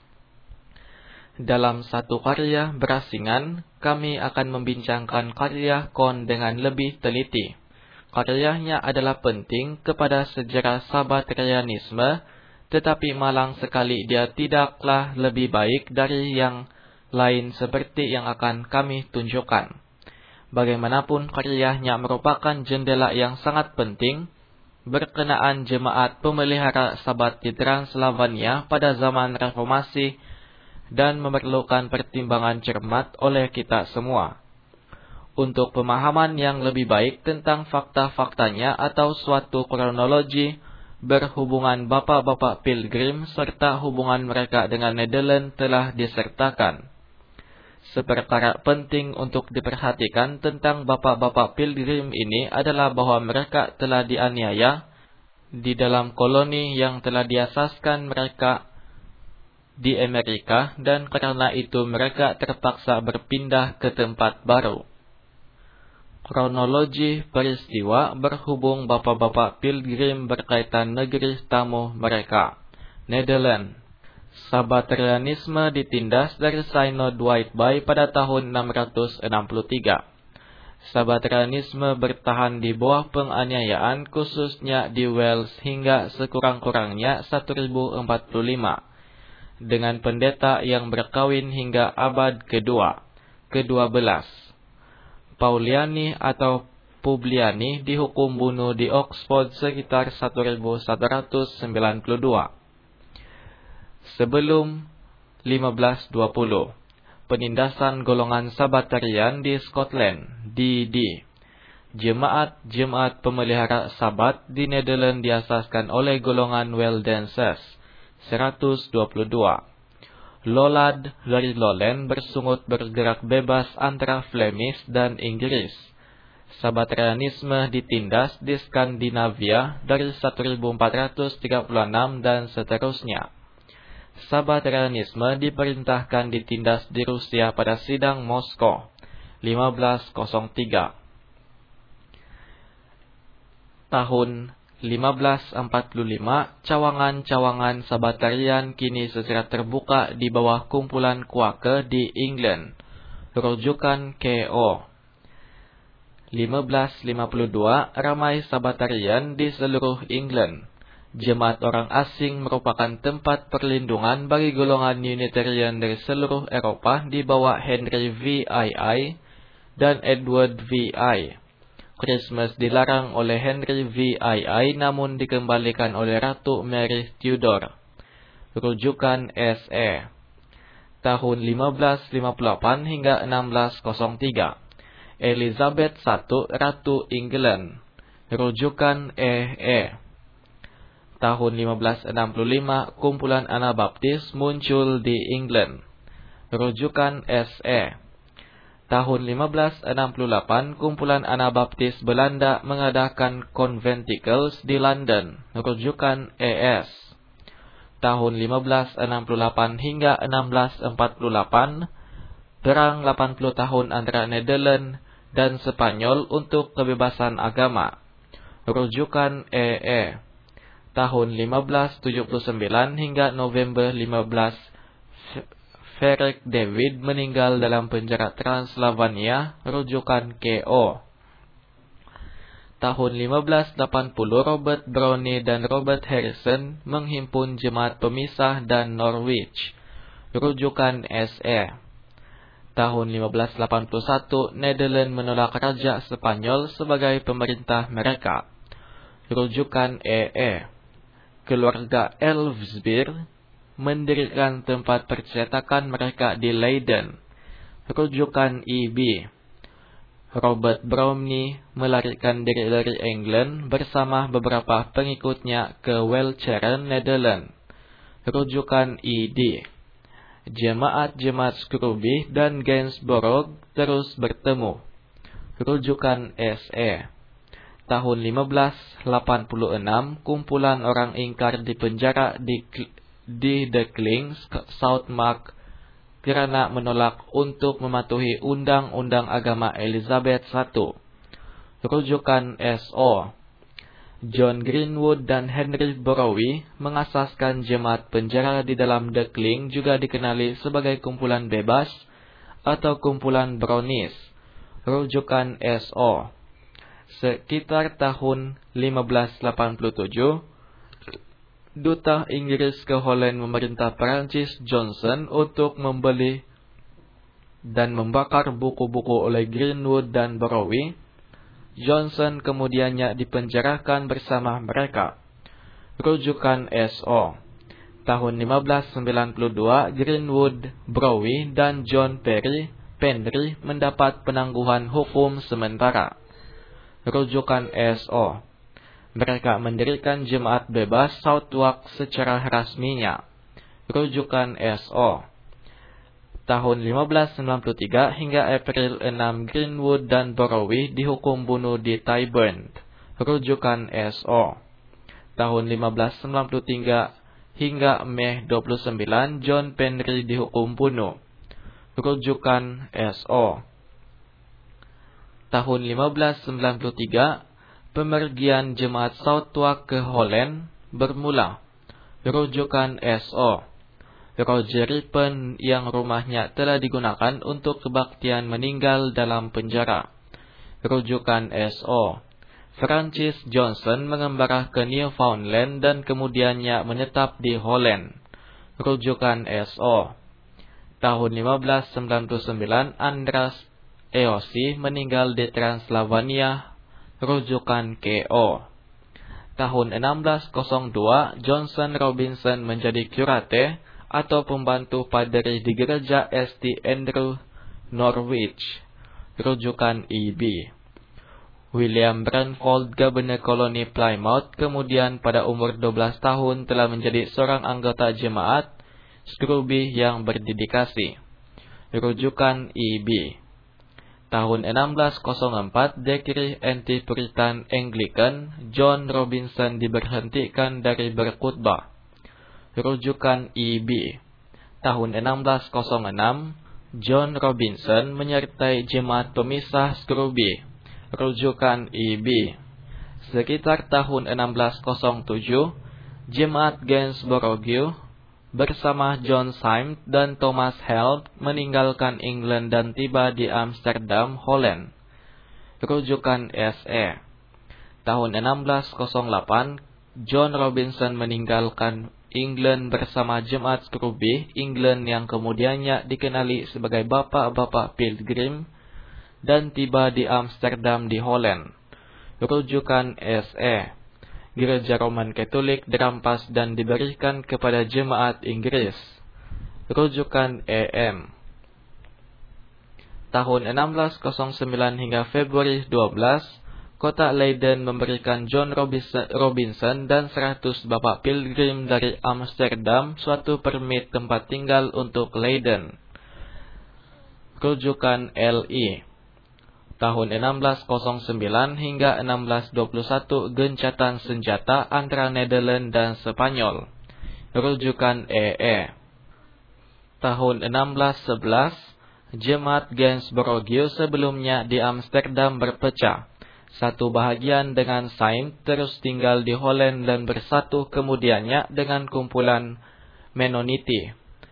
Dalam satu karya berasingan, kami akan membincangkan karya Kon dengan lebih teliti. Karyanya adalah penting kepada sejarah Sabatarianisme, tetapi malang sekali dia tidaklah lebih baik dari yang lain seperti yang akan kami tunjukkan. Bagaimanapun karyanya merupakan jendela yang sangat penting berkenaan jemaat pemelihara Sabat di Transylvania pada zaman reformasi dan memerlukan pertimbangan cermat oleh kita semua. Untuk pemahaman yang lebih baik tentang fakta-faktanya atau suatu kronologi berhubungan Bapak-Bapak Pilgrim serta hubungan mereka dengan Netherlands telah disertakan. Seperkara penting untuk diperhatikan tentang Bapak-Bapak Pilgrim ini adalah bahwa mereka telah dianiaya di dalam koloni yang telah diasaskan mereka di Amerika, dan karena itu mereka terpaksa berpindah ke tempat baru. Kronologi peristiwa berhubung bapak-bapak pilgrim berkaitan negeri tamu mereka, Nederland. Sabbatarianisme ditindas dari Synod Whitby pada tahun enam ratus enam puluh tiga. Sabbatarianisme bertahan di bawah penganiayaan khususnya di Wales hingga sekurang-kurangnya seribu empat puluh lima, dengan pendeta yang berkawin hingga abad kedua, kedua belas. Pauliani atau Publiani dihukum bunuh di Oxford sekitar seribu seratus sembilan puluh dua. Sebelum lima belas dua puluh, penindasan golongan Sabbatarian di Scotland, D D. Jemaat-jemaat pemelihara Sabat di Nederland diasaskan oleh golongan Waldenses, seratus dua puluh dua. Lollard dari Lowland bersungut bergerak bebas antara Flemish dan Inggris. Sabbatarianisme ditindas di Skandinavia dari seribu empat ratus tiga puluh enam dan seterusnya. Sabbatarianisme diperintahkan ditindas di Rusia pada sidang Moskow, lima belas nol tiga. Tahun lima belas empat puluh lima, cawangan-cawangan Sabbatarian kini secara terbuka di bawah kumpulan Quaker di England, rujukan K O. lima belas lima puluh dua, ramai Sabbatarian di seluruh England. Jemaat orang asing merupakan tempat perlindungan bagi golongan Unitarian dari seluruh Eropa di bawah Henry V I I dan Edward V I. Christmas dilarang oleh Henry V I I namun dikembalikan oleh Ratu Mary Tudor. Rujukan S E. Tahun lima belas lima puluh delapan hingga enam belas nol tiga. Elizabeth satu, Ratu England. Rujukan E E. Tahun lima belas enam puluh lima, kumpulan Anabaptis muncul di England. Rujukan S E. Tahun lima belas enam puluh delapan, kumpulan Anabaptis Belanda mengadakan conventicles di London. Rujukan E S. Tahun lima belas enam puluh delapan hingga enam belas empat puluh delapan, perang delapan puluh tahun antara Nederland dan Spanyol untuk kebebasan agama. Rujukan E E. Tahun lima belas tujuh puluh sembilan hingga November lima belas, Ferek David meninggal dalam penjara Transylvania. Rujukan K O. Tahun lima belas delapan puluh, Robert Browne dan Robert Harrison menghimpun jemaat pemisah dan Norwich. Rujukan S E. Tahun lima belas delapan puluh satu, Nederland menolak Raja Spanyol sebagai pemerintah mereka. Rujukan E E. Keluarga Elsbeth mendirikan tempat percetakan mereka di Leiden. Rujukan I B. Robert Browne melarikan diri dari England bersama beberapa pengikutnya ke Welcheren, Nederland. Rujukan I D. Jemaat-jemaat Scrooby dan Gainsborough terus bertemu. Rujukan S E. Tahun lima belas delapan puluh enam, kumpulan orang ingkar dipenjara di, di The Klings, Southmark, karena menolak untuk mematuhi Undang-Undang Agama Elizabeth satu. Rujukan S O. John Greenwood dan Henry Borrowi mengasaskan jemaat penjara di dalam The Kling, juga dikenali sebagai kumpulan bebas atau kumpulan Brownies. Rujukan S O. Sekitar tahun lima belas delapan puluh tujuh, Duta Inggris ke Holland memerintah Perancis Johnson untuk membeli dan membakar buku-buku oleh Greenwood dan Borrowi. Johnson kemudiannya dipenjarakan bersama mereka. Rujukan S O. Tahun lima belas sembilan puluh dua, Greenwood, Borrowi, dan John Perry Penry mendapat penangguhan hukum sementara. Rujukan S O. Mereka mendirikan jemaat bebas Southwark secara rasminya. Rujukan S O. Tahun lima belas sembilan puluh tiga hingga April enam, Greenwood dan Borrowi dihukum bunuh di Tyburn. Rujukan S O. Tahun lima belas sembilan puluh tiga hingga Mei dua puluh sembilan, John Penry dihukum bunuh. Rujukan S O. Tahun lima belas sembilan puluh tiga, pemergian jemaat Southwark ke Holland bermula. Rujukan S O. Roger Ripon yang rumahnya telah digunakan untuk kebaktian meninggal dalam penjara. Rujukan S O. Francis Johnson mengembara ke Newfoundland dan kemudiannya menetap di Holland. Rujukan S O. Tahun lima belas sembilan puluh sembilan, Andras Eosi meninggal di Transylvania. Rujukan K O. Tahun enam belas nol dua, Johnson Robinson menjadi curate atau pembantu paderi di gereja Saint Andrew, Norwich. Rujukan E B. William Branfold, Gubernur koloni Plymouth, kemudian pada umur dua belas tahun telah menjadi seorang anggota jemaat Scrooby yang berdedikasi. Rujukan E B. Tahun enam belas nol empat, dekri anti-Puritan Anglican John Robinson diberhentikan dari berkhutbah. Rujukan E B. Tahun enam belas nol enam, John Robinson menyertai jemaat pemisah Scrooby. Rujukan E B. Sekitar tahun enam belas nol tujuh, jemaat Gainsborough bersama John Syme dan Thomas Held meninggalkan England dan tiba di Amsterdam, Holland. Rujukan S E. Tahun enam belas nol delapan, John Robinson meninggalkan England bersama jemaat Scrooby, England yang kemudiannya dikenali sebagai Bapak-Bapak Pilgrim, dan tiba di Amsterdam di Holland. Rujukan S E. Gereja Roman Katolik dirampas dan diberikan kepada jemaat Inggris. Rujukan E M. Tahun enam belas nol sembilan hingga Februari dua belas, kota Leiden memberikan John Robinson dan seratus bapak pilgrim dari Amsterdam suatu permit tempat tinggal untuk Leiden. Rujukan L I. Tahun enam belas nol sembilan hingga enam belas dua puluh satu, gencatan senjata antara Nederland dan Spanyol. Rujukan E E. Tahun enam belas sebelas, jemaat Gainsborough sebelumnya di Amsterdam berpecah. Satu bahagian dengan Syme terus tinggal di Holland dan bersatu kemudiannya dengan kumpulan Mennoniti.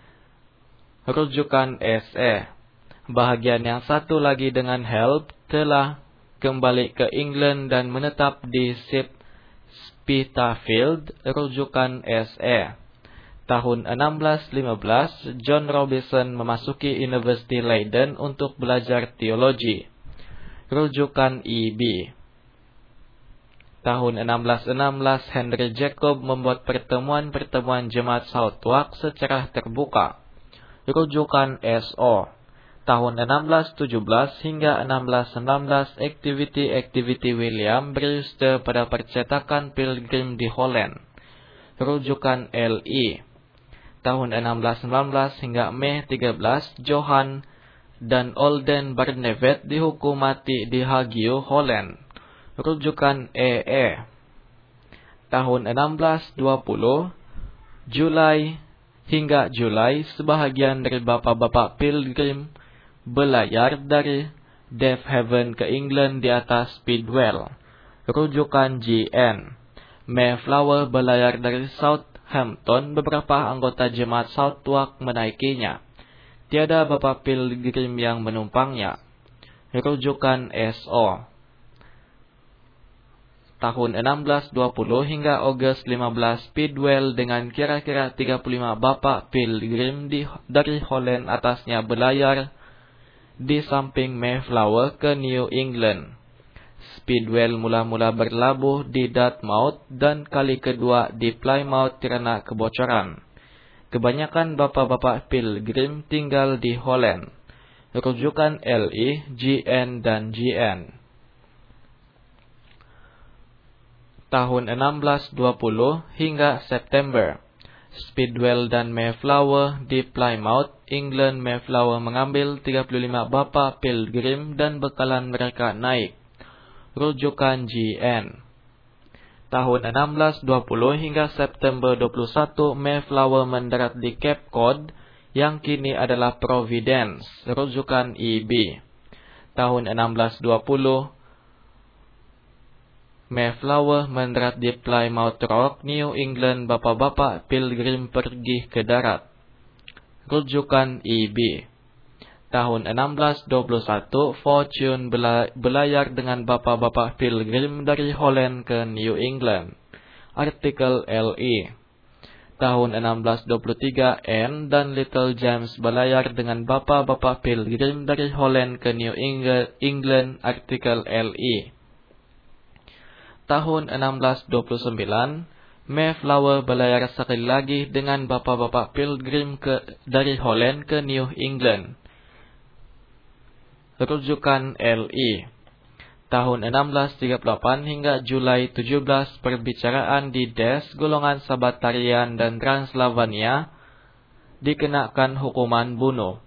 Rujukan S E. Bahagian yang satu lagi dengan Held telah kembali ke England dan menetap di Spitalfield. Rujukan S E. Tahun enam belas lima belas, John Robinson memasuki University Leiden untuk belajar teologi. Rujukan E B. Tahun enam belas enam belas, Henry Jacob membuat pertemuan-pertemuan jemaat Southwark secara terbuka. Rujukan S O. Tahun enam belas tujuh belas hingga enam belas sembilan belas, aktiviti-aktiviti William Brewster pada percetakan pilgrim di Holland. Rujukan L I. Tahun enam belas sembilan belas hingga Mei tiga belas, Johan dan Olden Barneveld dihukum mati di Hague, Holland. Rujukan E E. Tahun enam belas dua puluh, Julai hingga Julai, sebahagian dari bapak-bapak pilgrim belayar dari Deafhaven ke England di atas Speedwell. Rujukan G N. Mayflower belayar dari Southampton, beberapa anggota jemaat Southwark menaikinya. Tiada bapak pilgrim yang menumpangnya. Rujukan S O. Tahun enam belas dua puluh hingga Agustus lima belas, Speedwell dengan kira-kira tiga puluh lima bapak pilgrim di, dari Holland atasnya belayar di samping Mayflower ke New England. Speedwell mula-mula berlabuh di Dartmouth dan kali kedua di Plymouth karena kebocoran. Kebanyakan bapak-bapak pilgrim tinggal di Holland. Rujukan L I, G N, dan G N. Tahun enam belas dua puluh hingga September, Speedwell dan Mayflower di Plymouth, England. Mayflower mengambil tiga puluh lima bapak pilgrim dan bekalan mereka naik. Rujukan G N. Tahun enam belas dua puluh hingga September dua puluh satu, Mayflower mendarat di Cape Cod, yang kini adalah Providence, rujukan E B. Tahun enam belas dua puluh, Mayflower mendarat di Plymouth Rock, New England. Bapak-bapak Pilgrim pergi ke darat, rujukan E B. Tahun enam belas dua puluh satu, Fortune belayar dengan bapak-bapak Pilgrim dari Holland ke New England, artikel L E. Tahun enam belas dua puluh tiga, Anne dan Little James belayar dengan bapak-bapak Pilgrim dari Holland ke New England, artikel L E. Tahun enam belas dua puluh sembilan, Mayflower belayar sekali lagi dengan bapak-bapak Pilgrim ke, dari Holland ke New England, rujukan L E. Tahun enam belas tiga puluh delapan hingga Julai tujuh belas, perbicaraan di Des golongan Sabatarian dan Transylvania dikenakan hukuman bunuh,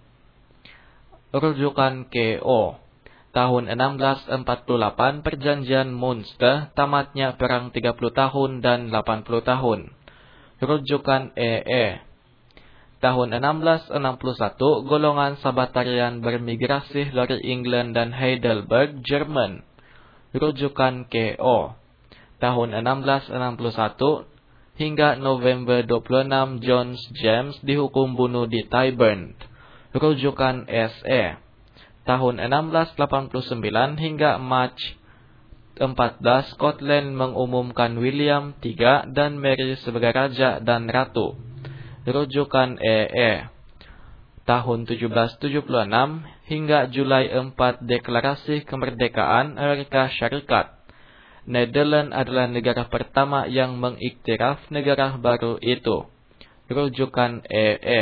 rujukan K O. Tahun enam belas empat puluh delapan, perjanjian Munster, tamatnya perang tiga puluh tahun dan delapan puluh tahun, rujukan E E. Tahun enam belas enam puluh satu, golongan Sabatarian bermigrasi dari England dan Heidelberg, Jerman, rujukan K O. Tahun enam belas enam puluh satu hingga November dua puluh enam, John James dihukum bunuh di Tyburn, rujukan S E. Tahun enam belas delapan puluh sembilan hingga March empat belas, Scotland mengumumkan William tiga dan Mary sebagai raja dan ratu, rujukan E E. Tahun tujuh belas tujuh puluh enam hingga Julai empat, Deklarasi Kemerdekaan Amerika Syarikat. Netherlands adalah negara pertama yang mengiktiraf negara baru itu, rujukan E E.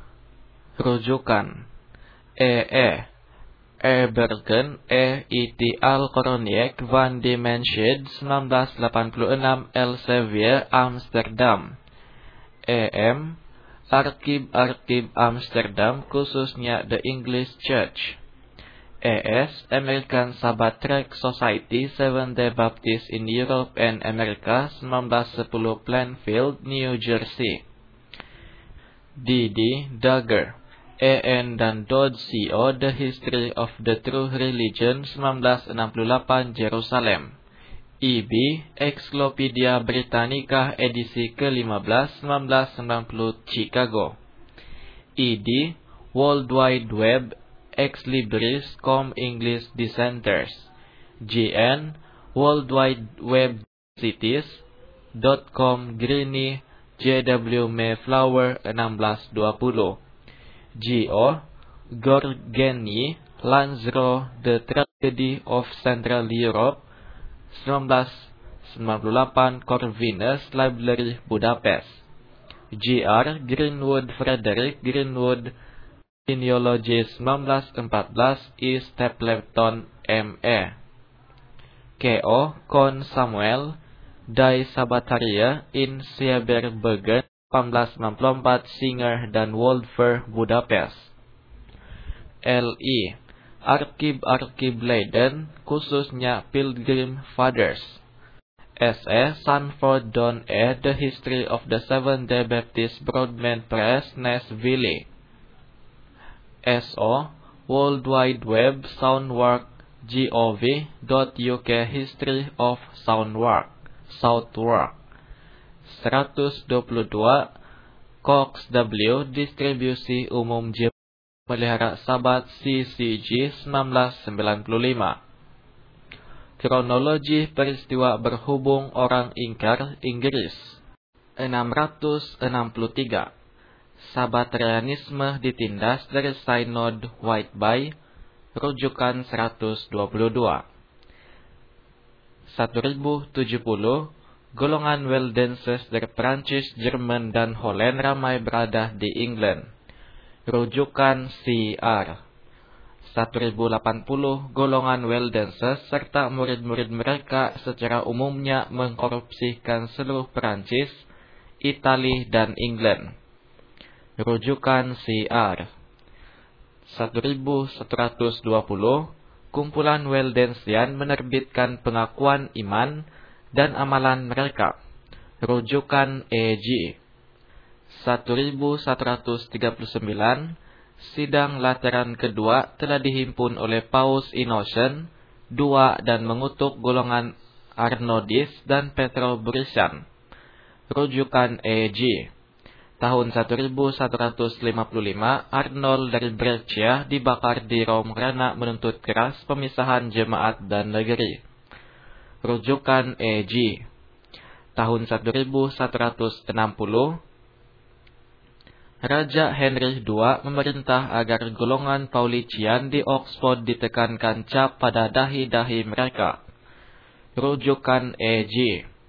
Rujukan E E. Ebergen, E. I T. Al-Koroniek, Van Dimensied, seribu sembilan ratus delapan puluh enam, Elsevier, Amsterdam. E M. Arkib-Arkib Amsterdam, khususnya The English Church. E S. American Sabbath Tract Society, Seventh-day Baptist in Europe and America, seribu sembilan ratus sepuluh, Plainfield, New Jersey. D D. Dagger, E N dan Dodd C O, The History of the True Religion, seribu sembilan ratus enam puluh delapan, Jerusalem. E B. Encyclopedia Britannica, edisi ke lima belas, seribu sembilan ratus sembilan puluh, Chicago. E D. World Wide Web, Ex Libris, Com English Dissenters. G N. World Wide Web Cities dot com, Greene, J W Mayflower, enam belas dua puluh. G O. Gorgeni, Lanzro, The Tragedy of Central Europe, seribu sembilan ratus sembilan puluh delapan, Corvinus Library, Budapest. G R. Greenwood Frederick, Greenwood, Genealogy, seribu sembilan ratus empat belas, East Stapleton, M E. K O. Kohn Samuel, Die Sabbataria in Sieberbergen, seribu delapan ratus enam puluh empat, Singer dan Wolfer, Budapest. L E. Arkib-Arkib Leiden, khususnya Pilgrim Fathers. S E. Sanford Don E. The History of the Seventh-day Baptist Broadman Press, Nashville. S O. World Wide Web, Soundwork, gov dot U K, History of Soundwork, Southwark. seratus dua puluh dua, Cox W, Distribusi Umum J, Melihara Sabat, C C G, seribu sembilan ratus sembilan puluh lima. Kronologi peristiwa berhubung orang ingkar Inggris. enam ratus enam puluh tiga. Sabatarianisme ditindas dari Synod Whitby, rujukan seratus dua puluh dua. seribu tujuh puluh, golongan Waldenses dari Prancis, Jerman, dan Holland ramai berada di England, rujukan C R. seribu delapan puluh, golongan Waldenses serta murid-murid mereka secara umumnya mengkorupsikan seluruh Prancis, Itali, dan England, rujukan C R. seribu seratus dua puluh, kumpulan Waldensian menerbitkan pengakuan iman dan amalan mereka. Rujukan E G seribu seratus tiga puluh sembilan. Sidang Lateran kedua telah dihimpun oleh Paus Innocent kedua dan mengutuk golongan Arnodis dan Petrobrusian. Rujukan E G tahun seribu seratus lima puluh lima, Arnold dari Brescia dibakar di Rom karena menuntut keras pemisahan jemaat dan negeri. Rujukan E G tahun seribu seratus enam puluh, Raja Henry kedua memerintah agar golongan Paulician di Oxford ditekankan cap pada dahi-dahi mereka. Rujukan E G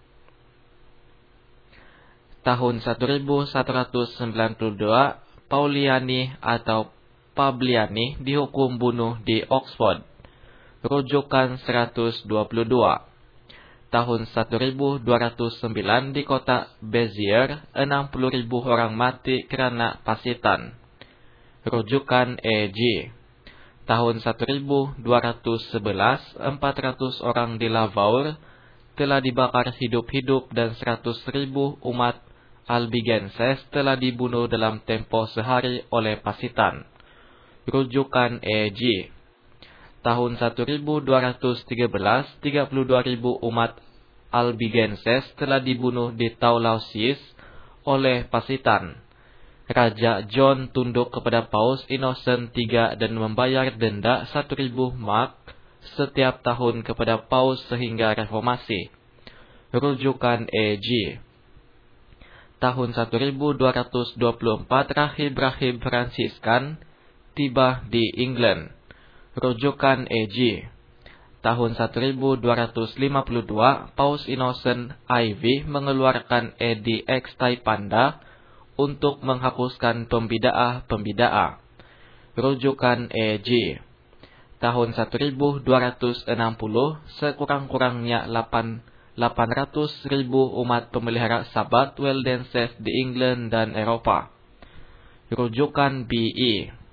tahun seribu seratus sembilan puluh dua, Pauliani atau Pabliani dihukum bunuh di Oxford. Rujukan seratus dua puluh dua. Tahun seribu dua ratus sembilan di kota Bezier, enam puluh ribu orang mati karena pasitan. Rujukan E G tahun seribu dua ratus sebelas, empat ratus orang di Lavaur telah dibakar hidup-hidup dan seratus ribu umat Albigenses telah dibunuh dalam tempo sehari oleh pasitan. Rujukan E G tahun seribu dua ratus tiga belas, tiga puluh dua ribu umat Albigenses telah dibunuh di Toulouse oleh pasitan. Raja John tunduk kepada Paus Innocent ketiga dan membayar denda satu ribu mark setiap tahun kepada Paus sehingga reformasi. Rujukan E G tahun seribu dua ratus dua puluh empat, rahib-rahib Fransiskan tiba di England. Rujukan E G tahun seribu dua ratus lima puluh dua, Paus Innocent the Fourth mengeluarkan Edi Extaipanda untuk menghapuskan pembidaa-pembidaa. Rujukan E G tahun seribu dua ratus enam puluh, sekurang-kurangnya delapan ratus ribu umat pemelihara Sabat Waldenses di England dan Eropa. Rujukan B E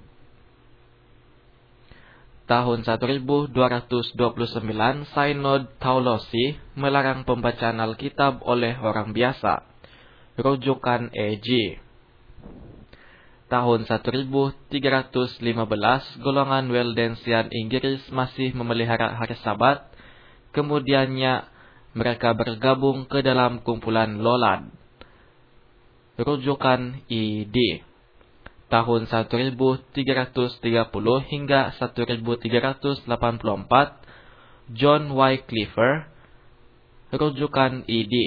tahun seribu dua ratus dua puluh sembilan, Synod Toulouse melarang pembacaan Alkitab oleh orang biasa. Rujukan E G tahun seribu tiga ratus lima belas, golongan Waldensian Inggris masih memelihara hari Sabat. Kemudiannya mereka bergabung ke dalam kumpulan Lollard. Rujukan E D tahun seribu tiga ratus tiga puluh hingga seribu tiga ratus delapan puluh empat, John Wycliffe. Rujukan E D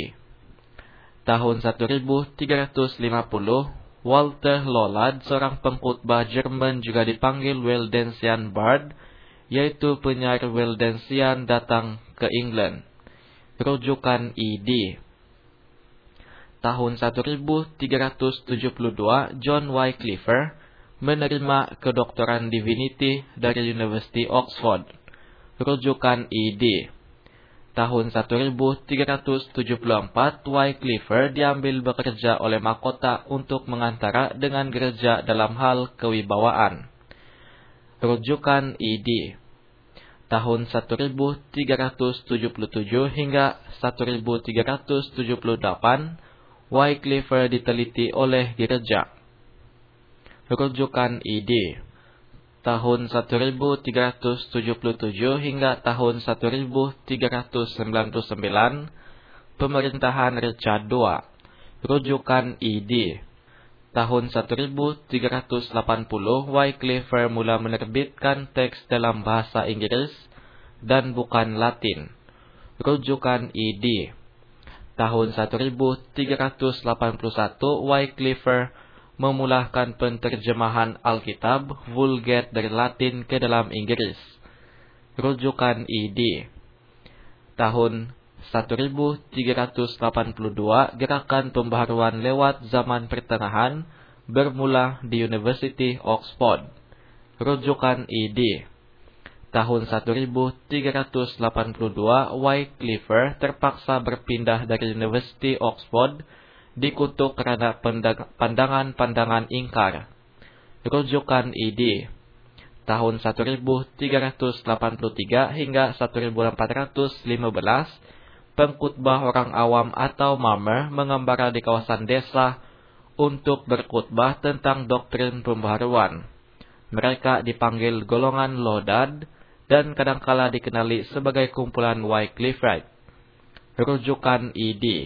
tahun seribu tiga ratus lima puluh, Walter Lollard, seorang pengkhotbah Jerman juga dipanggil Waldensian Bard, yaitu penyair Waldensian datang ke England. Rujukan E D tahun seribu tiga ratus tujuh puluh dua, John Wycliffe menerima kedoktoran Divinity dari University Oxford. Rujukan E D tahun seribu tiga ratus tujuh puluh empat, Wycliffe diambil bekerja oleh mahkota untuk mengantara dengan gereja dalam hal kewibawaan. Rujukan E D tahun seribu tiga ratus tujuh puluh tujuh hingga seribu tiga ratus tujuh puluh delapan, Wycliffe diteliti oleh gereja. Rujukan E D tahun seribu tiga ratus tujuh puluh tujuh hingga tahun seribu tiga ratus sembilan puluh sembilan, pemerintahan Richard kedua. Rujukan E D tahun seribu tiga ratus delapan puluh, Wycliffe mula menerbitkan teks dalam bahasa Inggris dan bukan Latin. Rujukan E D tahun seribu tiga ratus delapan puluh satu, Wycliffe memulahkan penterjemahan Alkitab Vulgate dari Latin ke dalam Inggris. Rujukan E D tahun seribu tiga ratus delapan puluh dua, gerakan pembaharuan lewat zaman pertengahan bermula di University Oxford. Rujukan E D tahun seribu tiga ratus delapan puluh dua, Wycliffe terpaksa berpindah dari University Oxford, dikutuk karena pandangan-pandangan ingkar. Rujukan E D tahun seribu tiga ratus delapan puluh tiga hingga seribu empat ratus lima belas, pengkhutbah orang awam atau mamer mengembara di kawasan desa untuk berkhutbah tentang doktrin pembaharuan. Mereka dipanggil golongan Lodad dan kadangkala dikenali sebagai kumpulan Wycliffite. Rujukan I D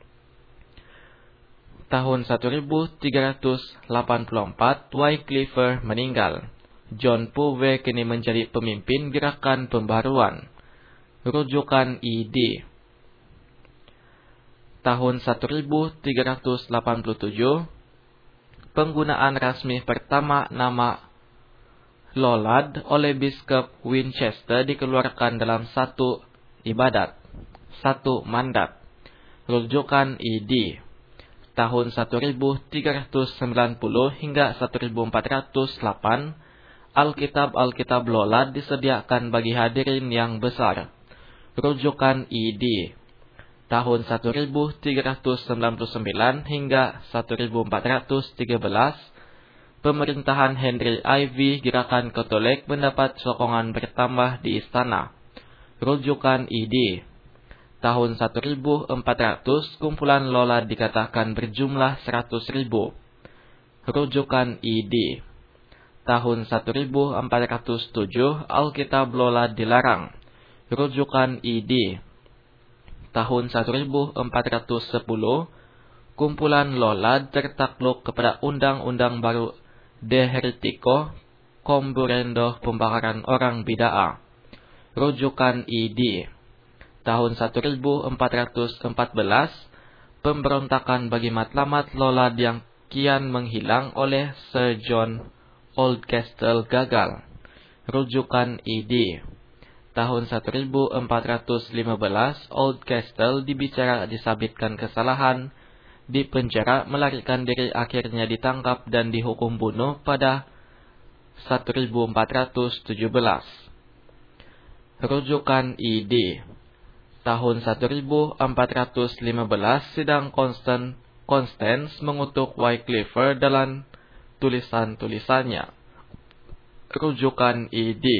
tahun seribu tiga ratus delapan puluh empat, Wycliffe meninggal. John Povey kini menjadi pemimpin gerakan pembaharuan. Rujukan I D tahun seribu tiga ratus delapan puluh tujuh, penggunaan rasmi pertama nama Lollard oleh Biskup Winchester dikeluarkan dalam satu ibadat, satu mandat. Rujukan I D tahun seribu tiga ratus sembilan puluh hingga seribu empat ratus delapan, Alkitab-Alkitab Lollard disediakan bagi hadirin yang besar. Rujukan I D tahun seribu tiga ratus sembilan puluh sembilan hingga seribu empat ratus tiga belas, pemerintahan Henry Ivy Gerakan Katolik mendapat sokongan bertambah di istana. Rujukan I D tahun seribu empat ratus, kumpulan Lollard dikatakan berjumlah seratus ribu. Rujukan I D tahun seribu empat ratus tujuh, Alkitab Lollard dilarang. Rujukan I D tahun seribu empat ratus sepuluh, kumpulan Lollard tertakluk kepada undang-undang baru De Heretico, Comburendo pembakaran orang bidaa. Rujukan I D tahun seribu empat ratus empat belas, pemberontakan bagi matlamat Lollard yang kian menghilang oleh Sir John Oldcastle gagal. Rujukan I D tahun seribu empat ratus lima belas, Oldcastle dibicara disabitkan kesalahan, dipenjara, melarikan diri, akhirnya ditangkap dan dihukum bunuh pada seribu empat ratus tujuh belas. Rujukan I D tahun seribu empat ratus lima belas, sidang Constant, Constance mengutuk Wycliffe dalam tulisan-tulisannya. Rujukan I D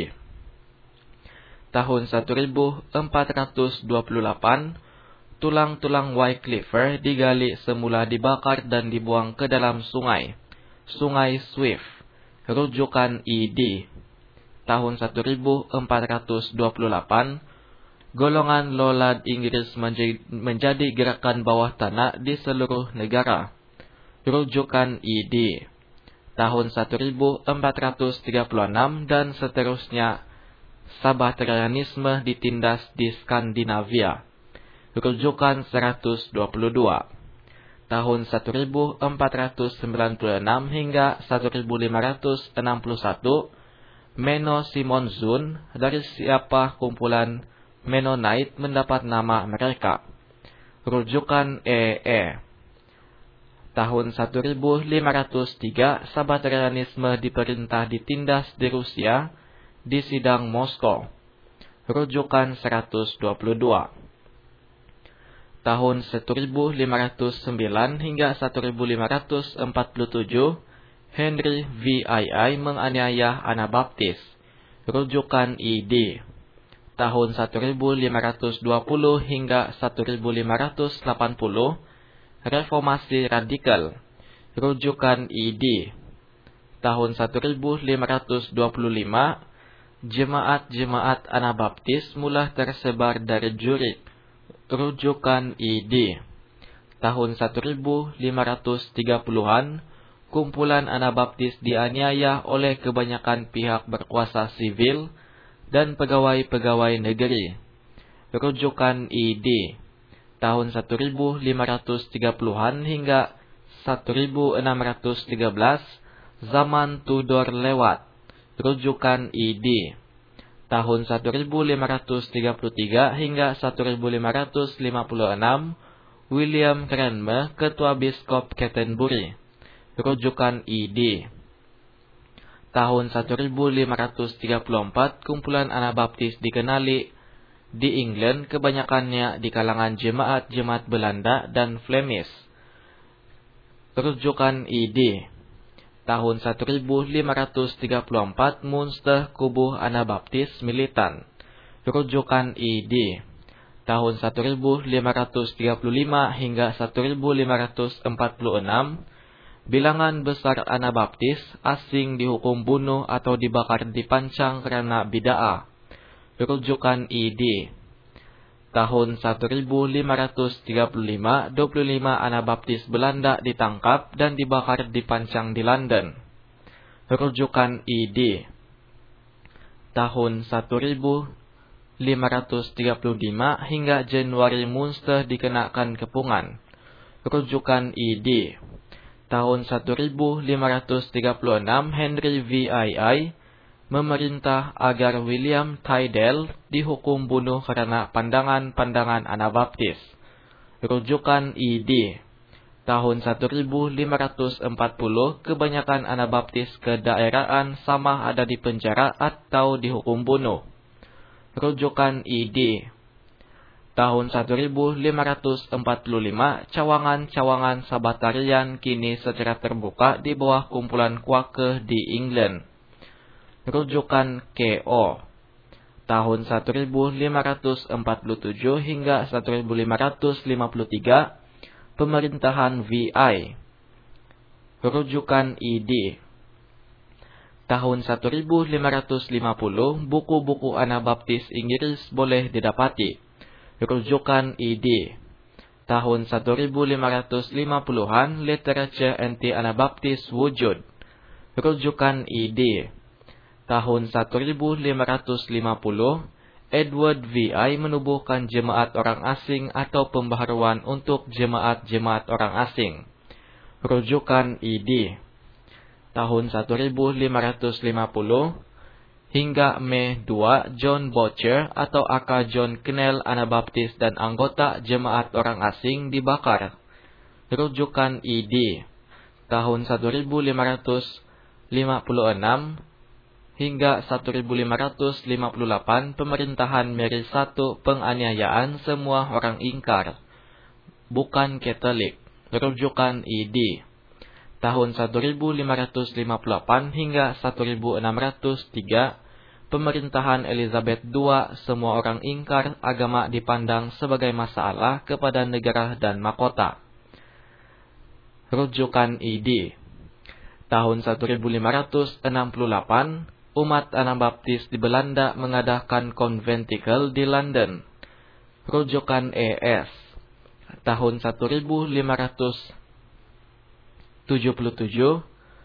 tahun seribu empat ratus dua puluh delapan, tulang-tulang Wycliffe digali semula, dibakar dan dibuang ke dalam sungai, Sungai Swift. Rujukan I D tahun seribu empat ratus dua puluh delapan, golongan Lollard Inggris menjadi gerakan bawah tanah di seluruh negara. Rujukan I D tahun seribu empat ratus tiga puluh enam dan seterusnya, Sabbatarianisme ditindas di Skandinavia. Rujukan seratus dua puluh dua tahun seribu empat ratus sembilan puluh enam hingga seribu lima ratus enam puluh satu, Menno Simon Zun dari siapa kumpulan Mennonite mendapat nama mereka. Rujukan E E tahun seribu lima ratus tiga, Sabbatarianisme diperintah ditindas di Rusia di sidang Moskow. Rujukan seratus dua puluh dua tahun seribu lima ratus sembilan hingga seribu lima ratus empat puluh tujuh, Henry V I I menganiaya Anabaptis. Rujukan I D tahun seribu lima ratus dua puluh hingga seribu lima ratus delapan puluh, Reformasi Radikal. Rujukan I D tahun seribu lima ratus dua puluh lima, jemaat-jemaat Anabaptis mulai tersebar dari Zurich. Rujukan I D tahun seribu lima ratus tiga puluhan, kumpulan Anabaptis dianiaya oleh kebanyakan pihak berkuasa sivil dan pegawai-pegawai negeri. Rujukan I D tahun seribu lima ratus tiga puluhan hingga seribu enam ratus tiga belas, zaman Tudor lewat. Rujukan I D tahun seribu lima ratus tiga puluh tiga hingga seribu lima ratus lima puluh enam, William Cranmer, Ketua Biskop Canterbury. Rujukan I D tahun seribu lima ratus tiga puluh empat, kumpulan Anabaptis dikenali di England kebanyakannya di kalangan jemaat-jemaat Belanda dan Flemish. Rujukan I D tahun seribu lima ratus tiga puluh empat, Munster, kubu Anabaptis militan. Rujukan I D tahun seribu lima ratus tiga puluh lima hingga seribu lima ratus empat puluh enam, bilangan besar Anabaptis asing dihukum bunuh atau dibakar di pancang karena bid'ah. Rujukan I D. Tahun seribu lima ratus tiga puluh lima, dua puluh lima Anabaptis Belanda ditangkap dan dibakar di pancang di London. Rujukan I D. Tahun seribu lima ratus tiga puluh lima hingga Januari Munster dikenakan kepungan. Rujukan I D. Tahun seribu lima ratus tiga puluh enam Henry V I I memerintah agar William Tyndale dihukum bunuh karena pandangan-pandangan Anabaptis. Rujukan I D. Tahun seribu lima ratus empat puluh, kebanyakan Anabaptis kedaerahan sama ada di penjara atau dihukum bunuh. Rujukan I D. Tahun seribu lima ratus empat puluh lima, cawangan-cawangan Sabatarian kini secara terbuka di bawah kumpulan Quaker di England. Rujukan K O. Tahun seribu lima ratus empat puluh tujuh hingga seribu lima ratus lima puluh tiga, pemerintahan V I. Rujukan I D. Tahun seribu lima ratus lima puluh, buku-buku Anabaptis Inggris boleh didapati. Rujukan I D. Tahun seribu lima ratus lima puluhan, literature anti-Anabaptis wujud. Rujukan I D. Tahun seribu lima ratus lima puluh, Edward V I menubuhkan jemaat orang asing atau pembaharuan untuk jemaat-jemaat orang asing. Rujukan I D. Tahun seribu lima ratus lima puluh hingga Mei dua, John Boucher atau aka John Knell Anabaptis dan anggota jemaat orang asing dibakar. Rujukan I D. Tahun seribu lima ratus lima puluh enam hingga seribu lima ratus lima puluh delapan, pemerintahan Mary satu, penganiayaan semua orang ingkar, bukan Katolik. Rujukan I D. Tahun seribu lima ratus lima puluh delapan hingga seribu enam ratus tiga, pemerintahan Elizabeth kedua, semua orang ingkar agama dipandang sebagai masalah kepada negara dan mahkota. Rujukan I D. Tahun seribu lima ratus enam puluh delapan, umat Anabaptis di Belanda mengadakan konventikel di London. Rujukan E S. Tahun seribu lima ratus tujuh puluh tujuh,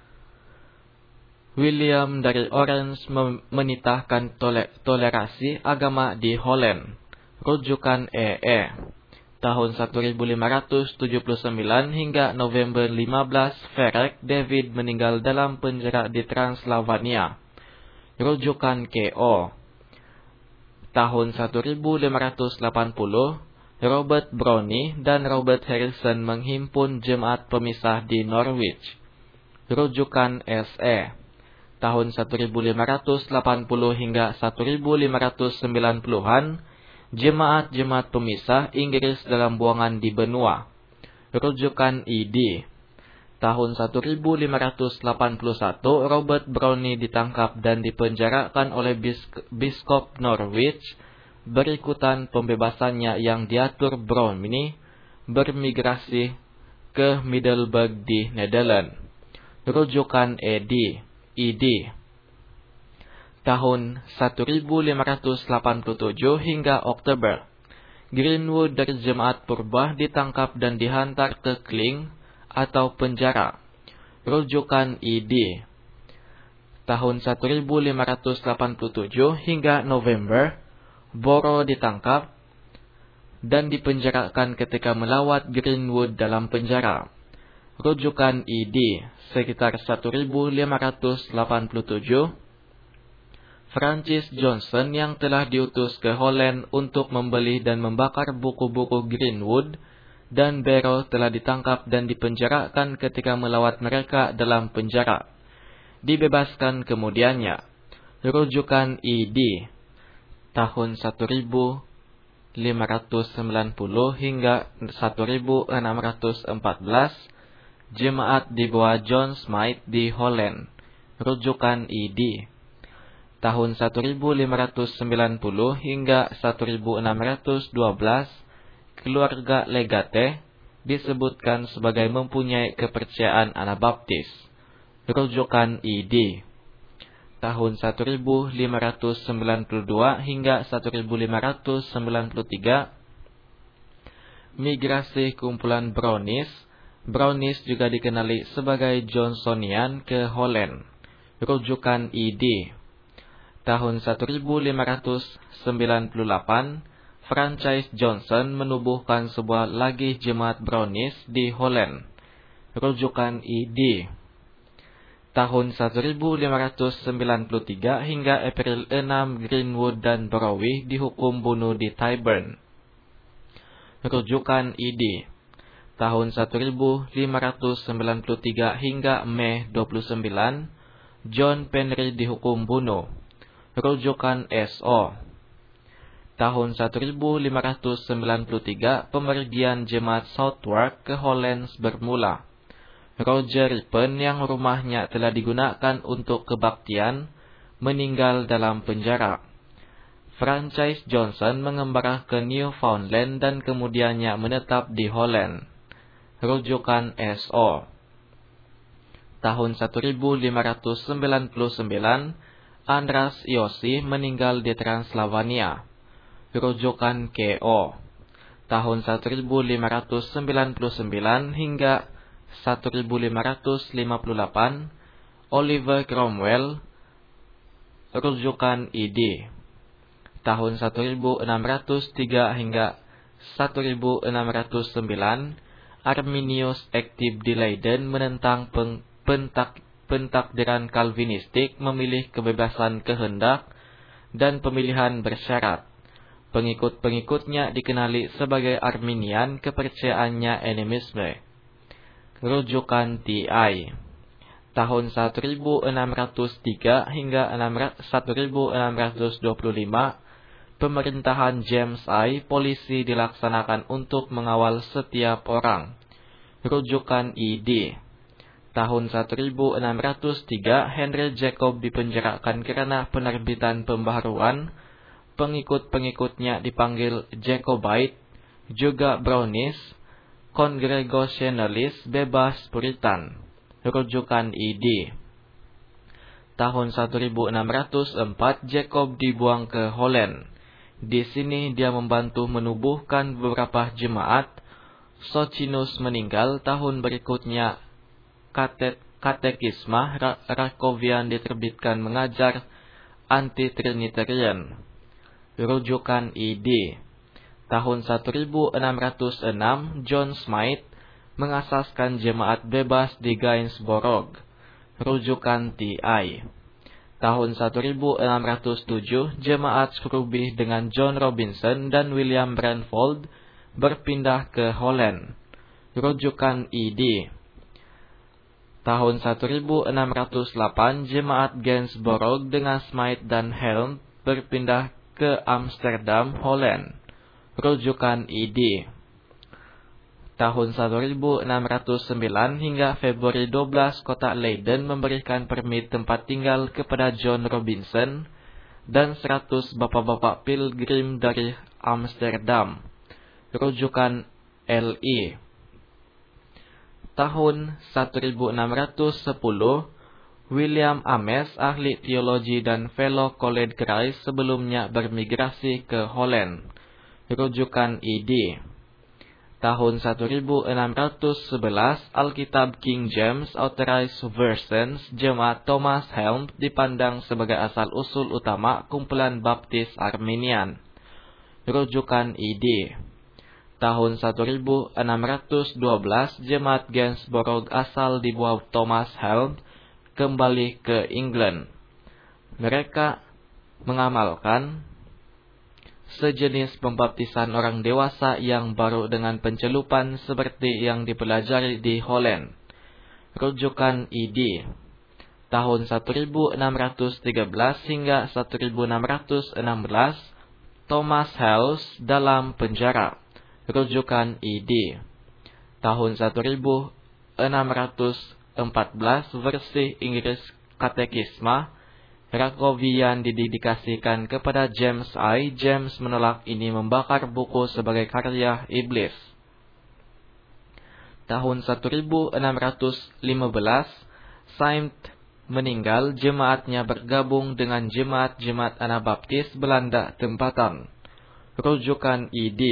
William dari Orange menitahkan tole tolerasi agama di Holland. Rujukan E E. Tahun seribu lima ratus tujuh puluh sembilan hingga November lima belas, Ferek David meninggal dalam penjara di Transylvania. Rujukan K O. Tahun seribu lima ratus delapan puluh, Robert Brownie dan Robert Harrison menghimpun jemaat pemisah di Norwich. Rujukan S E. Tahun seribu lima ratus delapan puluh hingga seribu lima ratus sembilan puluhan, jemaat-jemaat pemisah Inggris dalam buangan di benua. Rujukan I D. Tahun seribu lima ratus delapan puluh satu, Robert Brownie ditangkap dan dipenjarakan oleh bisk Biskop Norwich. Berikutan pembebasannya yang diatur Brownie bermigrasi ke Middelburg di Nederland. Rujukan E D. I D. Tahun seribu lima ratus delapan puluh tujuh hingga Oktober, Greenwood dari Jemaat Purba ditangkap dan dihantar ke Kling atau penjara. Rujukan I D. Tahun seribu lima ratus delapan puluh tujuh hingga November, Boro ditangkap dan dipenjarakan ketika melawat Greenwood dalam penjara. Rujukan I D. Sekitar seribu lima ratus delapan puluh tujuh, Francis Johnson yang telah diutus ke Holland untuk membeli dan membakar buku-buku Greenwood dan Barrow telah ditangkap dan dipenjarakan ketika melawat mereka dalam penjara. Dibebaskan kemudiannya. Rujukan I D. Tahun seribu lima ratus sembilan puluh hingga seribu enam ratus empat belas, jemaat di bawah John Smythe di Holland. Rujukan I D. tahun seribu lima ratus sembilan puluh hingga seribu enam ratus dua belas, keluarga Legate disebutkan sebagai mempunyai kepercayaan Anabaptis. Rujukan I D. Tahun seribu lima ratus sembilan puluh dua hingga seribu lima ratus sembilan puluh tiga, migrasi kumpulan Brownies. Brownies juga dikenali sebagai Johnsonian ke Holland. Rujukan I D. Tahun seribu lima ratus sembilan puluh delapan, Francis Johnson menubuhkan sebuah lagi jemaat Brownies di Holland. Rujukan I D. Tahun seribu lima ratus sembilan puluh tiga hingga April enam, Greenwood dan Borowih dihukum bunuh di Tyburn. Rujukan I D. Tahun seribu lima ratus sembilan puluh tiga hingga Mei dua puluh sembilan, John Penry dihukum bunuh. Rujukan S O. Tahun seribu lima ratus sembilan puluh tiga, pemergian jemaat Southwark ke Hollands bermula. Roger Ripon yang rumahnya telah digunakan untuk kebaktian meninggal dalam penjara. Francis Johnson mengembara ke Newfoundland dan kemudiannya menetap di Holland. Rujukan S O. Tahun seribu lima ratus sembilan puluh sembilan, Andras Iosi meninggal di Transylvania. Rujukan K O. Tahun seribu lima ratus sembilan puluh sembilan hingga seribu lima ratus lima puluh delapan, Oliver Cromwell. Rujukan I D. Tahun seribu enam ratus tiga hingga seribu enam ratus sembilan, Arminius aktif di Leiden menentang peng, pentak, pentakdiran Calvinistik, memilih kebebasan kehendak dan pemilihan bersyarat. Pengikut-pengikutnya dikenali sebagai Arminian, kepercayaannya animisme. Rujukan T I. Tahun seribu enam ratus tiga hingga seribu enam ratus dua puluh lima, pemerintahan James I, polisi dilaksanakan untuk mengawal setiap orang. Rujukan I D. Tahun seribu enam ratus tiga, Henry Jacob dipenjarakan karena penerbitan pembaharuan. Pengikut-pengikutnya dipanggil Jacobite, juga Brownies, Congregationalis, bebas Puritan. Rujukan I D. Tahun seribu enam ratus empat, Jacob dibuang ke Holland. Di sini dia membantu menubuhkan beberapa jemaat. Socinus meninggal. Tahun berikutnya Katet Katekisma Rakovian diterbitkan mengajar anti-Trinitarian. Rujukan I D. Tahun seribu enam ratus enam, John Smythe mengasaskan jemaat bebas di Gainsborough. Rujukan T I. Tahun seribu enam ratus tujuh, jemaat Scrooby dengan John Robinson dan William Branfold berpindah ke Holland. Rujukan I D. Tahun seribu enam ratus delapan, jemaat Gainsborough dengan Smythe dan Helm berpindah ke Amsterdam, Holland. Rujukan I D. Tahun seribu enam ratus sembilan hingga Februari dua belas, kota Leiden memberikan permit tempat tinggal kepada John Robinson dan seratus bapak-bapak pilgrim dari Amsterdam. Rujukan L I. Tahun seribu enam ratus sepuluh, William Ames, ahli teologi dan fellow College Christ, sebelumnya bermigrasi ke Holland. Rujukan I D. Tahun seribu enam ratus sebelas, Alkitab King James Authorized Versions jemaat Thomas Helm dipandang sebagai asal-usul utama kumpulan Baptis Arminian. Rujukan I D. Tahun seribu enam ratus dua belas, jemaat Gainsborough asal di bawah Thomas Helm kembali ke England. Mereka mengamalkan sejenis pembaptisan orang dewasa yang baru dengan pencelupan seperti yang dipelajari di Holland. Rujukan I D. Tahun seribu enam ratus tiga belas hingga seribu enam ratus enam belas, Thomas Hales dalam penjara. Rujukan I D. Tahun seribu enam ratus empat belas, versi Inggris Katekisma Rakovian didedikasikan kepada James I. James menolak ini membakar buku sebagai karya iblis. Tahun seribu enam ratus lima belas, Saint meninggal, jemaatnya bergabung dengan jemaat-jemaat Anabaptis Belanda tempatan. Rujukan I D.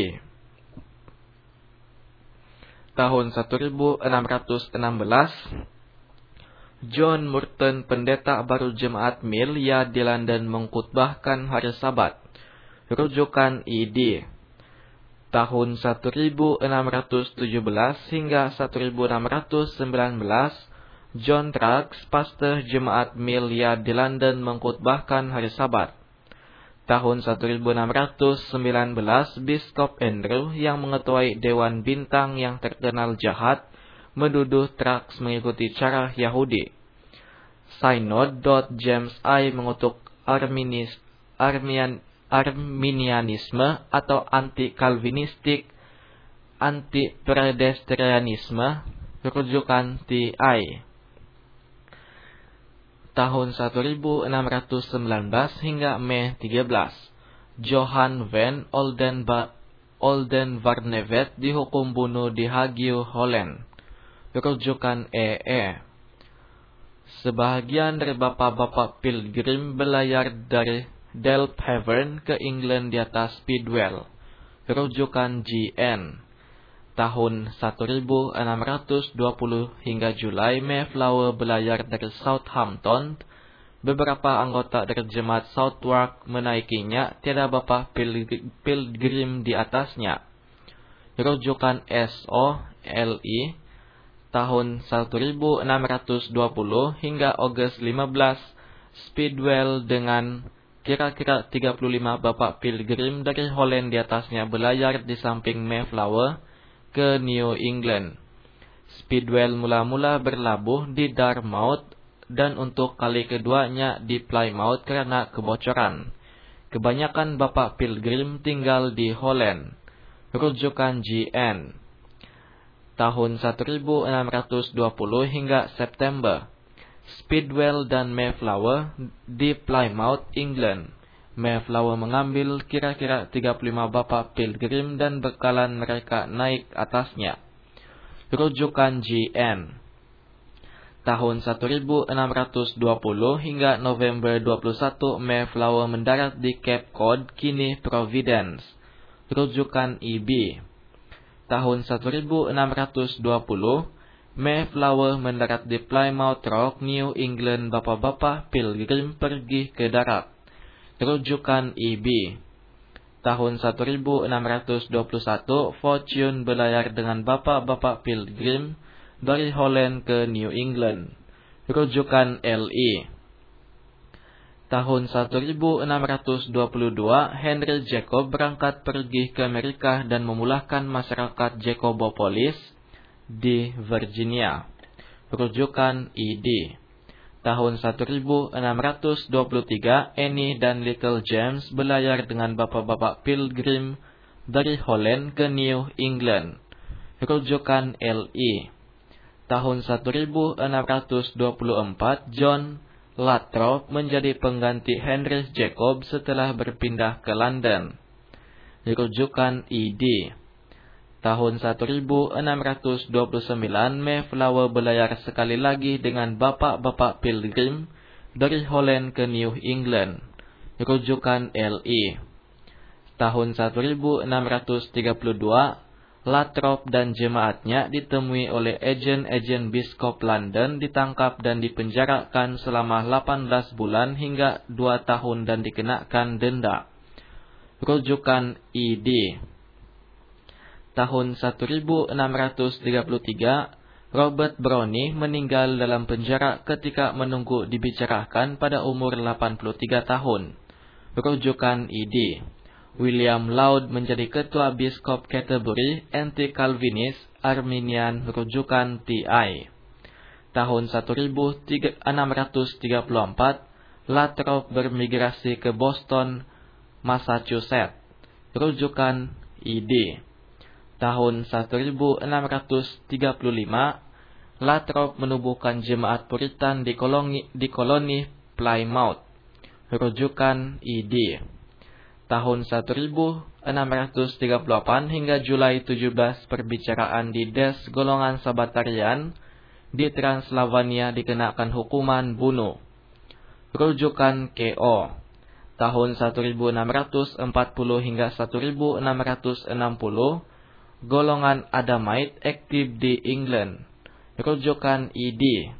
Tahun seribu enam ratus enam belas, John Murton, pendeta baru jemaat Milia di London, mengkhutbahkan hari Sabat. Rujukan I D. Tahun seribu enam ratus tujuh belas hingga seribu enam ratus sembilan belas, John Trucks, pastor jemaat Milia di London, mengkhutbahkan hari Sabat. Tahun seribu enam ratus sembilan belas, Biskop Andrew yang mengetuai Dewan Bintang yang terkenal jahat menuduh Trucks mengikuti cara Yahudi. Synod. James I mengutuk Arminis, Armian, Arminianisme atau anti-Kalvinistik, anti-Pedestrianisme. Rujukan T I. Tahun seribu enam ratus sembilan belas hingga Mei tiga belas, Johann van Oldenba, Oldenbarnevelt dihukum bunuh di Hague, Holland. Rujukan E E. Sebahagian dari bapak-bapak pilgrim berlayar dari Delphaven ke England di atas Speedwell. Rujukan G N. Tahun seribu enam ratus dua puluh hingga Julai, Mayflower berlayar dari Southampton. Beberapa anggota dari jemaat Southwark menaikinya, tiada bapak pilgrim di atasnya. Rujukan S O L I. Tahun seribu enam ratus dua puluh hingga Agustus lima belas, Speedwell dengan kira-kira tiga puluh lima bapak pilgrim dari Holland di atasnya berlayar di samping Mayflower ke New England. Speedwell mula-mula berlabuh di Dartmouth dan untuk kali keduanya di Plymouth karena kebocoran. Kebanyakan bapak pilgrim tinggal di Holland. Rujukan G N. Tahun seribu enam ratus dua puluh hingga September, Speedwell dan Mayflower di Plymouth, England. Mayflower mengambil kira-kira tiga puluh lima bapak pilgrim dan bekalan mereka naik atasnya. Rujukan G N. Tahun seribu enam ratus dua puluh hingga November dua puluh satu, Mayflower mendarat di Cape Cod, kini Providence. Rujukan I B. Tahun seribu enam ratus dua puluh, Mayflower mendarat di Plymouth Rock, New England. Bapak-bapak pilgrim pergi ke darat. Rujukan I B. Tahun seribu enam ratus dua puluh satu, Fortune berlayar dengan bapak-bapak pilgrim dari Holland ke New England. Rujukan L I. Tahun seribu enam ratus dua puluh dua, Henry Jacob berangkat pergi ke Amerika dan memulahkan masyarakat Jacobopolis di Virginia. Rujukan I D. Tahun seribu enam ratus dua puluh tiga, Annie dan Little James berlayar dengan bapak-bapak pilgrim dari Holland ke New England. Rujukan L I. Tahun seribu enam ratus dua puluh empat, John Lathrop menjadi pengganti Henry Jacob setelah berpindah ke London. Rujukan I D. Tahun seribu enam ratus dua puluh sembilan, Mayflower berlayar sekali lagi dengan bapak-bapak pilgrim dari Holland ke New England. Rujukan L I. Tahun seribu enam ratus tiga puluh dua, Lathrop dan jemaatnya ditemui oleh agen-agen Biskop London, ditangkap dan dipenjarakan selama delapan belas bulan hingga dua tahun dan dikenakan denda. Rujukan I D. Tahun seribu enam ratus tiga puluh tiga, Robert Browning meninggal dalam penjara ketika menunggu dibicarakan pada umur delapan puluh tiga tahun. Rujukan I D. William Laud menjadi ketua Biskop Canterbury, anti-Calvinis, Arminian. Rujukan T I. Tahun seribu enam ratus tiga puluh empat, Lathrop bermigrasi ke Boston, Massachusetts. Rujukan I D. Tahun seribu enam ratus tiga puluh lima, Lathrop menubuhkan jemaat Puritan di koloni, di koloni Plymouth. Rujukan I D. Tahun seribu enam ratus tiga puluh delapan hingga Julai tujuh belas perbicaraan di Des golongan Sabatarian di Transylvania dikenakan hukuman bunuh. Rujukan K O. Tahun seribu enam ratus empat puluh hingga seribu enam ratus enam puluh, golongan Adamite aktif di England. Rujukan I D.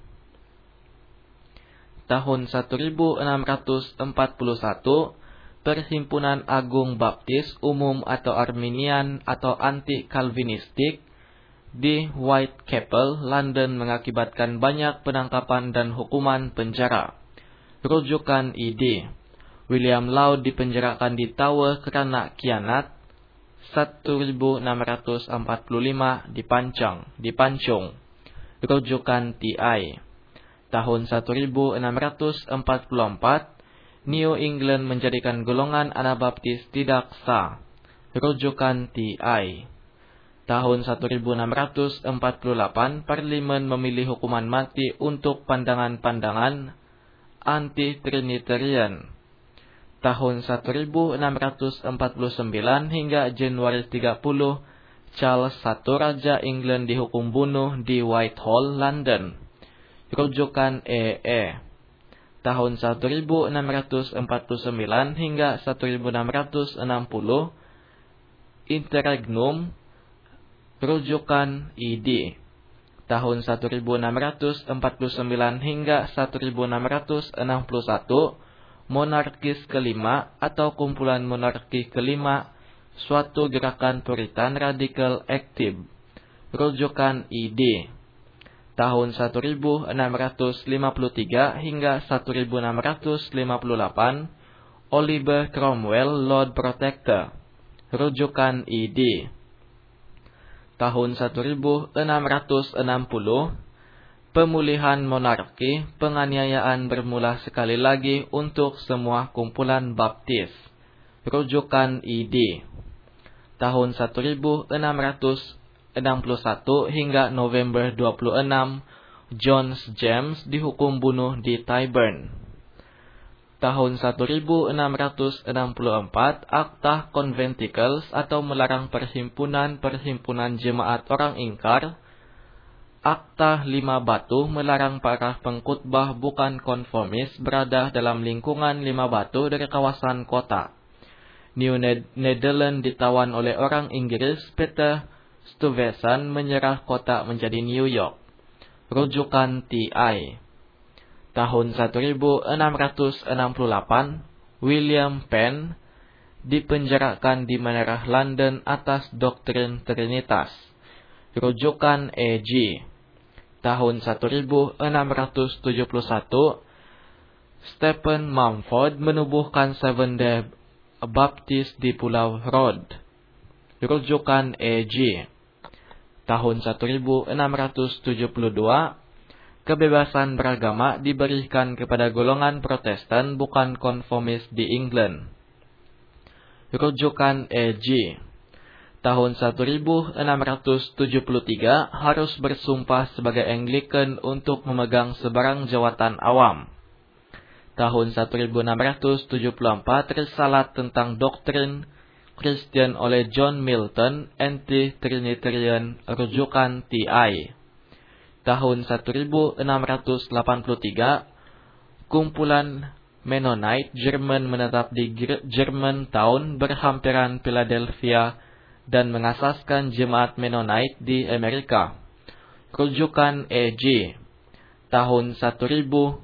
Tahun seribu enam ratus empat puluh satu, Perhimpunan Agung Baptis Umum atau Arminian atau Anti-Calvinistik di Whitechapel, London mengakibatkan banyak penangkapan dan hukuman penjara. Rujukan I D. William Laud dipenjarakan di Tower kerana khianat. seribu enam ratus empat puluh lima dipancang, dipancung. Rujukan T I. Tahun seribu enam ratus empat puluh empat, New England menjadikan golongan Anabaptis tidak sah. Rujukan T I. Tahun seribu enam ratus empat puluh delapan, Parlimen memilih hukuman mati untuk pandangan-pandangan anti-Trinitarian. Tahun seribu enam ratus empat puluh sembilan hingga Januari tiga puluh, Charles satu Raja England dihukum bunuh di Whitehall, London. Rujukan E E. Tahun seribu enam ratus empat puluh sembilan hingga seribu enam ratus enam puluh, Interregnum. Rujukan I D. Tahun seribu enam ratus empat puluh sembilan hingga seribu enam ratus enam puluh satu, Monarkis kelima atau kumpulan monarki kelima, suatu gerakan Puritan radikal aktif. Rujukan I D. Tahun seribu enam ratus lima puluh tiga hingga seribu enam ratus lima puluh delapan, Oliver Cromwell Lord Protector. Rujukan I D. Tahun seribu enam ratus enam puluh, pemulihan monarki, penganiayaan bermula sekali lagi untuk semua kumpulan baptis. Rujukan I D. Tahun seribu enam ratus enam puluh satu hingga November dua puluh enam, John James dihukum bunuh di Tyburn. Tahun seribu enam ratus enam puluh empat, Akta Conventicles atau melarang perhimpunan-perhimpunan jemaat orang ingkar. Akta Lima Batu melarang para pengkhotbah bukan konformis berada dalam lingkungan Lima Batu dari kawasan kota. New Netherlands ditawan oleh orang Inggris. Peter Stuyvesant menyerah kota menjadi New York. Rujukan T I. Tahun seribu enam ratus enam puluh delapan, William Penn dipenjarakan di Menara London atas doktrin Trinitas. Rujukan E G. Tahun seribu enam ratus tujuh puluh satu, Stephen Mumford menubuhkan Seventh-day Baptist di Pulau Rhodes. Rujukan E G. Tahun seribu enam ratus tujuh puluh dua, kebebasan beragama diberikan kepada golongan Protestan bukan konformis di England. Rujukan E G. Tahun seribu enam ratus tujuh puluh tiga harus bersumpah sebagai Anglican untuk memegang sebarang jawatan awam. Tahun seribu enam ratus tujuh puluh empat, risalah tentang doktrin Kristen oleh John Milton, Anti-Trinitarian. Rujukan T I. Tahun seribu enam ratus delapan puluh tiga, kumpulan Mennonite Jerman menetap di Germantown berhampiran Philadelphia dan mengasaskan jemaat Mennonite di Amerika. Rujukan E G. Tahun seribu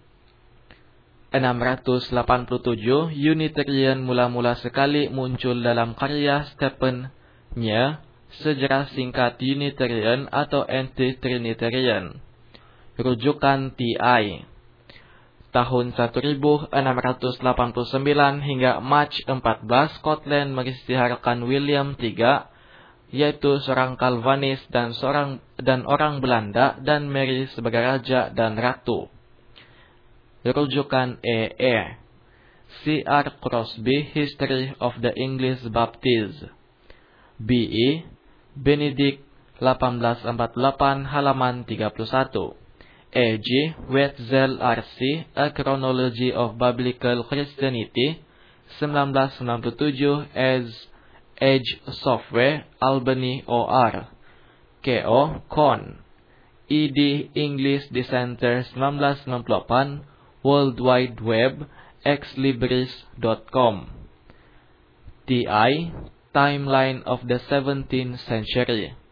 enam ratus delapan puluh tujuh, Unitarian mula-mula sekali muncul dalam karya Stephen Nye, Sejarah Singkat Unitarian atau Anti-Trinitarian. Rujukan T I. Tahun seribu enam ratus delapan puluh sembilan hingga March empat belas, Scotland mengisytiharkan William tiga, yaitu seorang Calvinis dan seorang dan orang Belanda, dan Mary sebagai raja dan ratu. Rujukan E E. C R Crosby, History of the English Baptists. B E. Benedict delapan belas empat puluh delapan halaman tiga puluh satu. E G. Wetzel R C. A Chronology of Biblical Christianity, sembilan belas sembilan puluh tujuh, as Edge Software, Albany O R. K O. Kohn. E D. English Dissenter, sembilan belas sembilan puluh delapan, World Wide Web, exlibris dot com. T I. Timeline of the seventeenth Century.